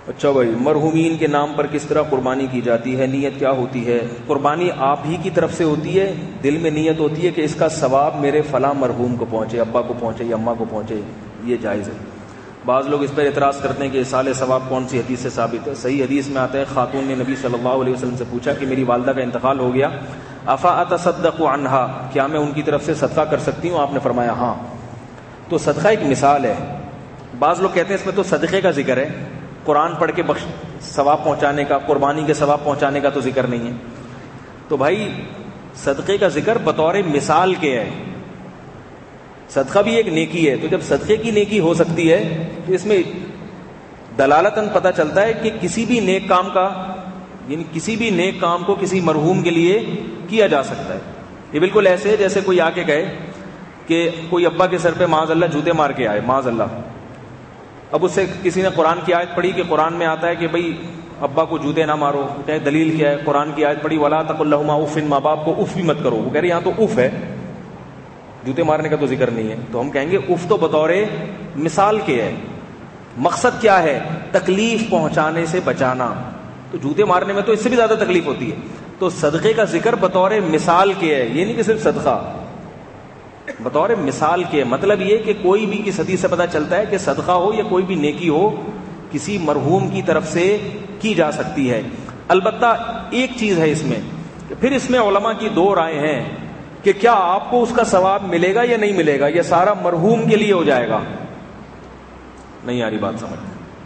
[SPEAKER 1] اچھا بھائی، مرحومین کے نام پر کس طرح قربانی کی جاتی ہے؟ نیت کیا ہوتی ہے؟ قربانی آپ ہی کی طرف سے ہوتی ہے، دل میں نیت ہوتی ہے کہ اس کا ثواب میرے فلاں مرحوم کو پہنچے، ابا کو پہنچے یا اماں کو پہنچے، یہ جائز ہے۔ بعض لوگ اس پر اعتراض کرتے ہیں کہ اصال ثواب کون سی حدیث سے ثابت ہے؟ صحیح حدیث میں آتا ہے، خاتون نے نبی صلی اللہ علیہ وسلم سے پوچھا کہ میری والدہ کا انتقال ہو گیا، افا اتصدق عنہا، کیا میں ان کی طرف سے صدقہ کر سکتی ہوں؟ آپ نے فرمایا ہاں۔ تو صدقہ ایک مثال ہے۔ بعض لوگ کہتے ہیں اس میں تو صدقے کا ذکر ہے، قرآن پڑھ کے بخش ثواب پہنچانے کا، قربانی کے ثواب پہنچانے کا تو ذکر نہیں ہے۔ تو بھائی صدقے کا ذکر بطور مثال کے ہے، صدقہ بھی ایک نیکی ہے، تو جب صدقے کی نیکی ہو سکتی ہے تو اس میں دلالتاً پتہ چلتا ہے کہ کسی بھی نیک کام کا، یعنی کسی بھی نیک کام کو کسی مرحوم کے لیے کیا جا سکتا ہے۔ یہ بالکل ایسے ہے جیسے کوئی آ کے کہے کہ کوئی ابا کے سر پہ معاذ اللہ جوتے مار کے آئے، معاذ اللہ، اب اس سے کسی نے قرآن کی آیت پڑھی کہ قرآن میں آتا ہے کہ بھئی ابا کو جوتے نہ مارو، کہے دلیل کیا ہے؟ قرآن کی آیت پڑھی وَلَا تَقُل لَهُمَا اُفٍّ، ماں باپ کو اف بھی مت کرو، وہ کہہ رہے یہاں تو اف ہے، جوتے مارنے کا تو ذکر نہیں ہے۔ تو ہم کہیں گے اف تو بطور مثال کے ہے، مقصد کیا ہے؟ تکلیف پہنچانے سے بچانا، تو جوتے مارنے میں تو اس سے بھی زیادہ تکلیف ہوتی ہے۔ تو صدقے کا ذکر بطور مثال کے ہے، یہ نہیں کہ صرف صدقہ، بطور مثال کے، مطلب یہ کہ کوئی بھی اس حدیث سے پتہ چلتا ہے کہ صدقہ ہو یا کوئی بھی نیکی ہو کسی مرحوم کی طرف سے کی جا سکتی ہے۔ البتہ ایک چیز ہے اس میں، پھر اس میں علماء کی دو رائے ہیں کہ کیا آپ کو اس کا ثواب ملے گا یا نہیں ملے گا، یہ سارا مرحوم کے لیے ہو جائے گا؟ نہیں آ رہی بات سمجھ؟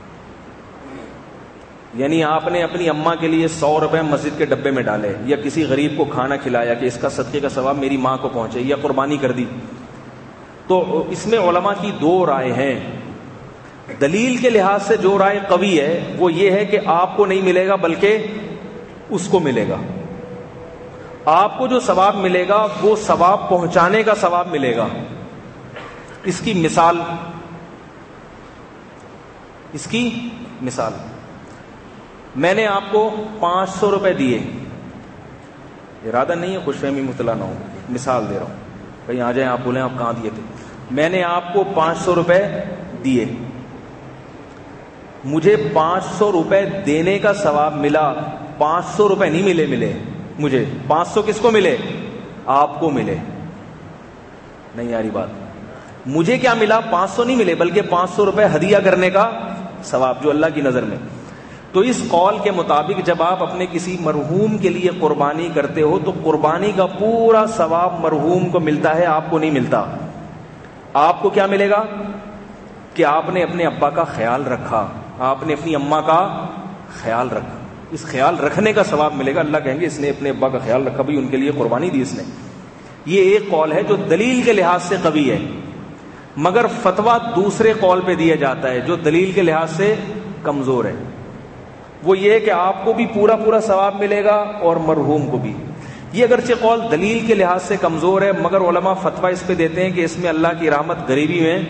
[SPEAKER 1] یعنی آپ نے اپنی اماں کے لیے سو روپے مسجد کے ڈبے میں ڈالے، یا کسی غریب کو کھانا کھلایا کہ اس کا صدقے کا ثواب میری ماں کو پہنچے، یا قربانی کر دی، تو اس میں علماء کی دو رائے ہیں۔ دلیل کے لحاظ سے جو رائے قوی ہے وہ یہ ہے کہ آپ کو نہیں ملے گا بلکہ اس کو ملے گا۔ آپ کو جو ثواب ملے گا وہ ثواب پہنچانے کا ثواب ملے گا۔ اس کی مثال اس کی مثال میں نے آپ کو پانچ سو روپے دیے، ارادہ نہیں ہے خوش فہمی مبتلا نہ ہو، مثال دے رہا ہوں، کہیں آ جائیں آپ بولیں آپ کہاں دیے تھے۔ میں نے آپ کو پانچ سو روپے دیے، مجھے پانچ سو روپے دینے کا ثواب ملا، پانچ سو روپے نہیں ملے ملے مجھے، پانچ سو کس کو ملے؟ آپ کو ملے۔ نہیں آ رہی بات؟ مجھے کیا ملا؟ پانچ سو نہیں ملے بلکہ پانچ سو روپے ہدیہ کرنے کا ثواب جو اللہ کی نظر میں۔ تو اس قول کے مطابق جب آپ اپنے کسی مرحوم کے لیے قربانی کرتے ہو تو قربانی کا پورا ثواب مرحوم کو ملتا ہے، آپ کو نہیں ملتا۔ آپ کو کیا ملے گا کہ آپ نے اپنے ابا کا خیال رکھا، آپ نے اپنی اماں کا خیال رکھا، اس خیال رکھنے کا ثواب ملے گا۔ اللہ کہیں گے اس نے اپنے ابا کا خیال رکھا، بھائی ان کے لیے قربانی دی اس نے۔ یہ ایک قول ہے جو دلیل کے لحاظ سے قوی ہے، مگر فتویٰ دوسرے قول پہ دیا جاتا ہے جو دلیل کے لحاظ سے کمزور ہے۔ وہ یہ کہ آپ کو بھی پورا پورا ثواب ملے گا اور مرحوم کو بھی۔ یہ اگرچہ قول دلیل کے لحاظ سے کمزور ہے مگر علماء فتویٰ اس پہ دیتے ہیں کہ اس میں اللہ کی رحمت غریبی میں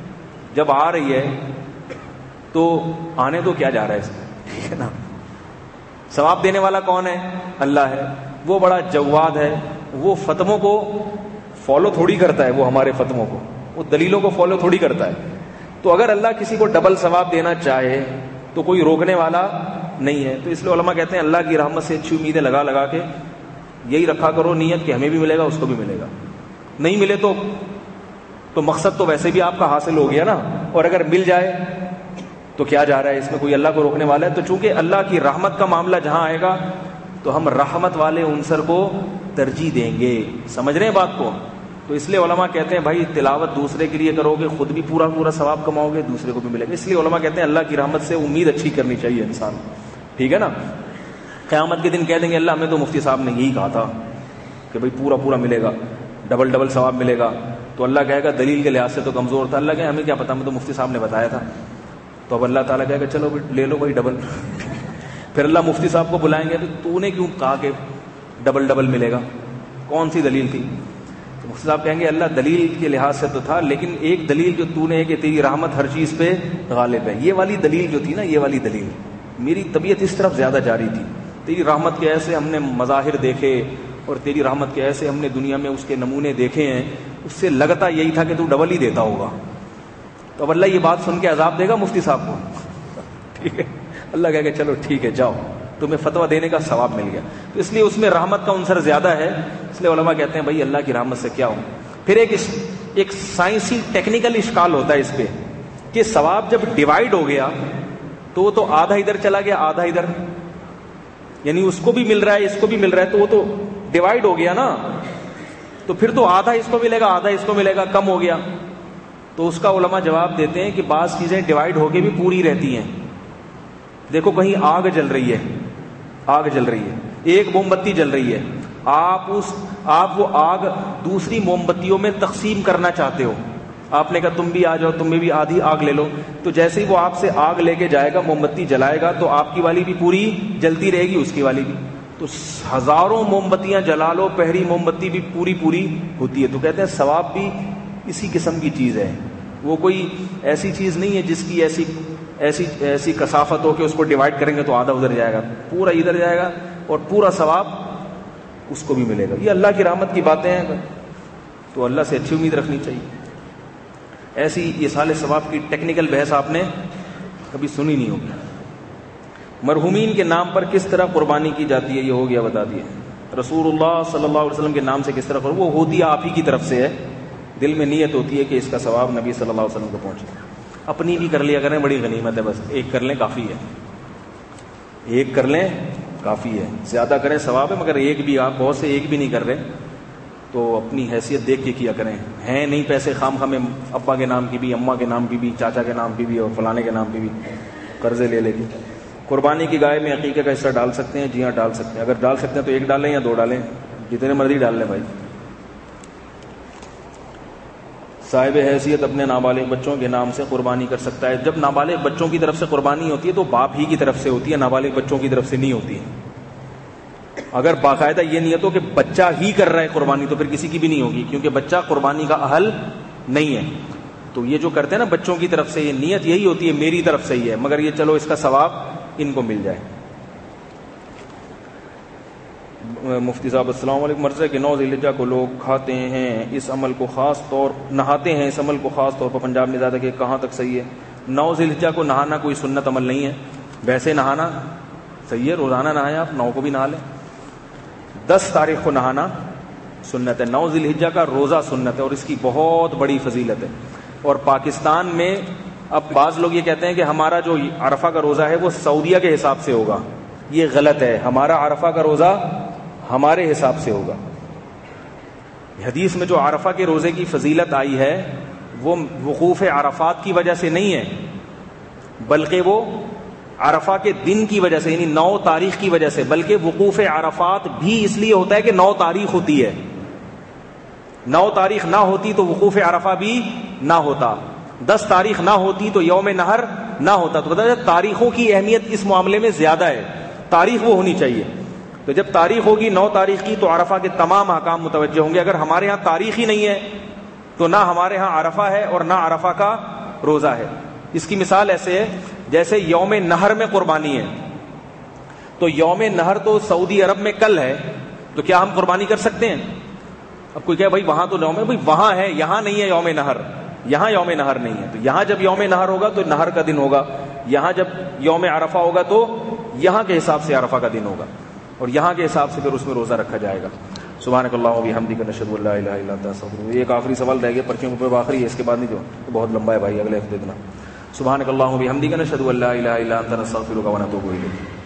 [SPEAKER 1] جب آ رہی ہے تو آنے تو کیا جا رہا ہے اس میں، ٹھیک ہے نا۔ ثواب دینے والا کون ہے؟ اللہ ہے، وہ بڑا جواد ہے، وہ فتووں کو فالو تھوڑی کرتا ہے، وہ ہمارے فتووں کو، وہ دلیلوں کو فالو تھوڑی کرتا ہے۔ تو اگر اللہ کسی کو ڈبل ثواب دینا چاہے تو کوئی روکنے والا نہیں ہے۔ تو اس لیے علماء کہتے ہیں اللہ کی رحمت سے اچھی امیدیں لگا لگا کے یہی رکھا کرو نیت کہ ہمیں بھی ملے گا اس کو بھی ملے گا، نہیں ملے تو تو مقصد تو ویسے بھی آپ کا حاصل ہو گیا نا، اور اگر مل جائے تو کیا جا رہا ہے اس میں، کوئی اللہ کو روکنے والا ہے؟ تو چونکہ اللہ کی رحمت کا معاملہ جہاں آئے گا تو ہم رحمت والے عنصر کو ترجیح دیں گے، سمجھ رہے ہیں بات کو؟ تو اس لیے علماء کہتے ہیں بھائی تلاوت دوسرے کے لیے کرو گے خود بھی پورا پورا ثواب کماؤ گے، دوسرے کو بھی ملے گا۔ اس لیے علماء کہتے ہیں اللہ کی رحمت سے امید اچھی کرنی چاہیے انسان، ٹھیک ہے نا۔ قیامت کے دن کہہ دیں گے اللہ ہمیں تو مفتی صاحب نے یہی کہا تھا کہ بھائی پورا پورا ملے گا، ڈبل ڈبل ثواب ملے گا، تو اللہ کہے گا دلیل کے لحاظ سے تو کمزور تھا، اللہ کہے ہمیں کیا پتا، ہمیں تو مفتی صاحب نے بتایا تھا۔ تو اب اللہ تعالیٰ کہے گا چلو لے لو بھائی ڈبل، پھر اللہ مفتی صاحب کو بلائیں گے تو نے کیوں کہا کہ ڈبل ڈبل ملے گا، کون سی دلیل تھی؟ تو مفتی صاحب کہیں گے اللہ دلیل کے لحاظ سے تو تھا لیکن ایک دلیل جو تو نے ہے کہ تیری رحمت ہر چیز پہ غالب ہے، یہ والی دلیل جو تھی نا، یہ والی دلیل میری طبیعت اس طرف زیادہ جاری تھی، تیری رحمت کے ایسے ہم نے مظاہر دیکھے اور تیری رحمت کے ایسے ہم نے دنیا میں اس کے نمونے دیکھے ہیں، اس سے لگتا یہی تھا کہ تو ڈبل ہی دیتا ہوگا۔ تو اب اللہ یہ بات سن کے عذاب دے گا مفتی صاحب کو، ٹھیک ہے؟ اللہ کہے کہ چلو ٹھیک ہے جاؤ, تمہیں فتویٰ دینے کا ثواب مل گیا. تو اس لیے اس میں رحمت کا عنصر زیادہ ہے, اس لیے علماء کہتے ہیں بھائی اللہ کی رحمت سے کیا ہو. پھر ایک ایک سائنسی ٹیکنیکل اشکال ہوتا ہے اس پہ کہ ثواب جب ڈیوائڈ ہو گیا تو وہ تو آدھا ادھر چلا گیا آدھا ادھر, یعنی اس کو بھی مل رہا ہے اس کو بھی مل رہا ہے, تو وہ تو ڈیوائڈ ہو گیا نا, تو پھر تو آدھا اس کو ملے گا آدھا اس کو ملے گا, کم ہو گیا. تو اس کا علماء جواب دیتے ہیں کہ بعض چیزیں ڈیوائڈ ہو کے بھی پوری رہتی ہیں. دیکھو کہیں آگ جل رہی ہے, آگ جل رہی ہے, ایک موم بتی جل رہی ہے, آپ اس آپ وہ آگ دوسری موم بتیوں میں تقسیم کرنا چاہتے ہو, آپ نے کہا تم بھی آ جاؤ, تم بھی آدھی آگ لے لو, تو جیسے ہی وہ آپ سے آگ لے کے جائے گا موم بتی جلائے گا تو آپ کی والی بھی پوری جلتی رہے گی, اس کی والی بھی. تو ہزاروں موم بتیاں جلا لو پہلی موم بتی بھی پوری پوری ہوتی ہے. تو کہتے ہیں ثواب بھی اسی قسم کی چیز ہے, وہ کوئی ایسی چیز نہیں ہے جس کی ایسی ایسی ایسی کثافت ہو کہ اس کو ڈیوائڈ کریں گے تو آدھا ادھر جائے گا, پورا ادھر جائے گا اور پورا ثواب اس کو بھی ملے گا. یہ اللہ کی رحمت کی باتیں ہیں, تو اللہ سے اچھی امید رکھنی چاہیے. ایسی یہ سال ثواب کی ٹیکنیکل بحث آپ نے کبھی سنی نہیں ہوگی. مرحومین کے نام پر کس طرح قربانی کی جاتی ہے, یہ ہو گیا بتا دیا. رسول اللہ صلی اللہ علیہ وسلم کے نام سے کس طرح, وہ ہوتی ہے آپ ہی کی طرف سے ہے, دل میں نیت ہوتی ہے کہ اس کا ثواب نبی صلی اللہ علیہ وسلم کو پہنچے. اپنی بھی کر لیا کریں, بڑی غنیمت ہے, بس ایک کر لیں کافی ہے, ایک کر لیں کافی ہے, زیادہ کریں ثواب ہے, مگر ایک بھی, آپ بہت سے ایک بھی نہیں کر رہے تو اپنی حیثیت دیکھ کے کیا کریں. ہیں نہیں پیسے خام خام ابا کے نام کی بھی, اماں کے نام کی بھی, چاچا کے نام کی بھی اور فلانے کے نام کی بھی قرضے لے لے کے. قربانی کی گائے میں عقیقے کا حصہ ڈال سکتے ہیں, جی ہاں ڈال سکتے ہیں. اگر ڈال سکتے ہیں تو ایک ڈالیں یا دو ڈالیں, جتنے مرضی ڈال لیں بھائی. صاحب حیثیت اپنے نابالغ بچوں کے نام سے قربانی کر سکتا ہے. جب نابالغ بچوں کی طرف سے قربانی ہوتی ہے تو باپ ہی کی طرف سے ہوتی ہے, نابالغ بچوں کی طرف سے نہیں ہوتی ہے. اگر باقاعدہ یہ نیت ہو کہ بچہ ہی کر رہا ہے قربانی تو پھر کسی کی بھی نہیں ہوگی, کیونکہ بچہ قربانی کا اہل نہیں ہے. تو یہ جو کرتے ہیں نا بچوں کی طرف سے, یہ نیت یہی ہوتی ہے میری طرف سے ہی ہے, مگر یہ چلو اس کا ثواب ان کو مل جائے. مفتی صاحب السلام علیکم. مرض ہے کہ نو ذی الحجہ کو لوگ کھاتے ہیں, اس عمل کو خاص طور نہاتے ہیں, اس عمل کو خاص طور پر پنجاب میں زیادہ کہ کہاں تک صحیح ہے؟ نو ذی الحجہ کو نہانا کوئی سنت عمل نہیں ہے, ویسے نہانا صحیح ہے, روزانہ نہائیں آپ, نو کو بھی نہا لیں. دس تاریخ کو نہانا سنت ہے, نو ذی الحجہ کا روزہ سنت ہے اور اس کی بہت بڑی فضیلت ہے. اور پاکستان میں اب بعض لوگ یہ کہتے ہیں کہ ہمارا جو عرفہ کا روزہ ہے وہ سعودیہ کے حساب سے ہوگا, یہ غلط ہے. ہمارا عرفہ کا روزہ ہمارے حساب سے ہوگا. حدیث میں جو عرفہ کے روزے کی فضیلت آئی ہے وہ وقوف عرفات کی وجہ سے نہیں ہے, بلکہ وہ عرفہ کے دن کی وجہ سے, یعنی نو تاریخ کی وجہ سے. بلکہ وقوف عرفات بھی اس لیے ہوتا ہے کہ نو تاریخ ہوتی ہے, نو تاریخ نہ ہوتی تو وقوف عرفہ بھی نہ ہوتا, دس تاریخ نہ ہوتی تو یوم نہر نہ ہوتا. تو بتا تاریخوں کی اہمیت اس معاملے میں زیادہ ہے, تاریخ وہ ہونی چاہیے. تو جب تاریخ ہوگی نو تاریخ کی تو عرفہ کے تمام احکام متوجہ ہوں گے. اگر ہمارے ہاں تاریخ ہی نہیں ہے تو نہ ہمارے ہاں عرفہ ہے اور نہ عرفہ کا روزہ ہے. اس کی مثال ایسے ہے جیسے یوم نہر میں قربانی ہے, تو یوم نہر تو سعودی عرب میں کل ہے, تو کیا ہم قربانی کر سکتے ہیں؟ اب کوئی کہے بھائی وہاں تو یوم, بھائی وہاں ہے, یہاں نہیں ہے یوم نہر, یہاں یوم نہر نہیں ہے. تو یہاں جب یوم نہر ہوگا تو نہر کا دن ہوگا, یہاں جب یوم عرفہ ہوگا تو یہاں کے حساب سے عرفہ کا دن ہوگا, اور یہاں کے حساب سے پھر اس میں روزہ رکھا جائے گا. سبحانک اللہم و بحمدک نشہد ان لا الہ الا انت نستغفرک. ایک آخری سوال رہ گیا پرچیوں کے اوپر, آخری ہے, اس کے بعد نہیں, جو بہت لمبا ہے بھائی, اگلے ہفتے دینا. سبحانک اللہم و بحمدک نشہد ان لا الہ الا انت نستغفرک و نتوب الیک.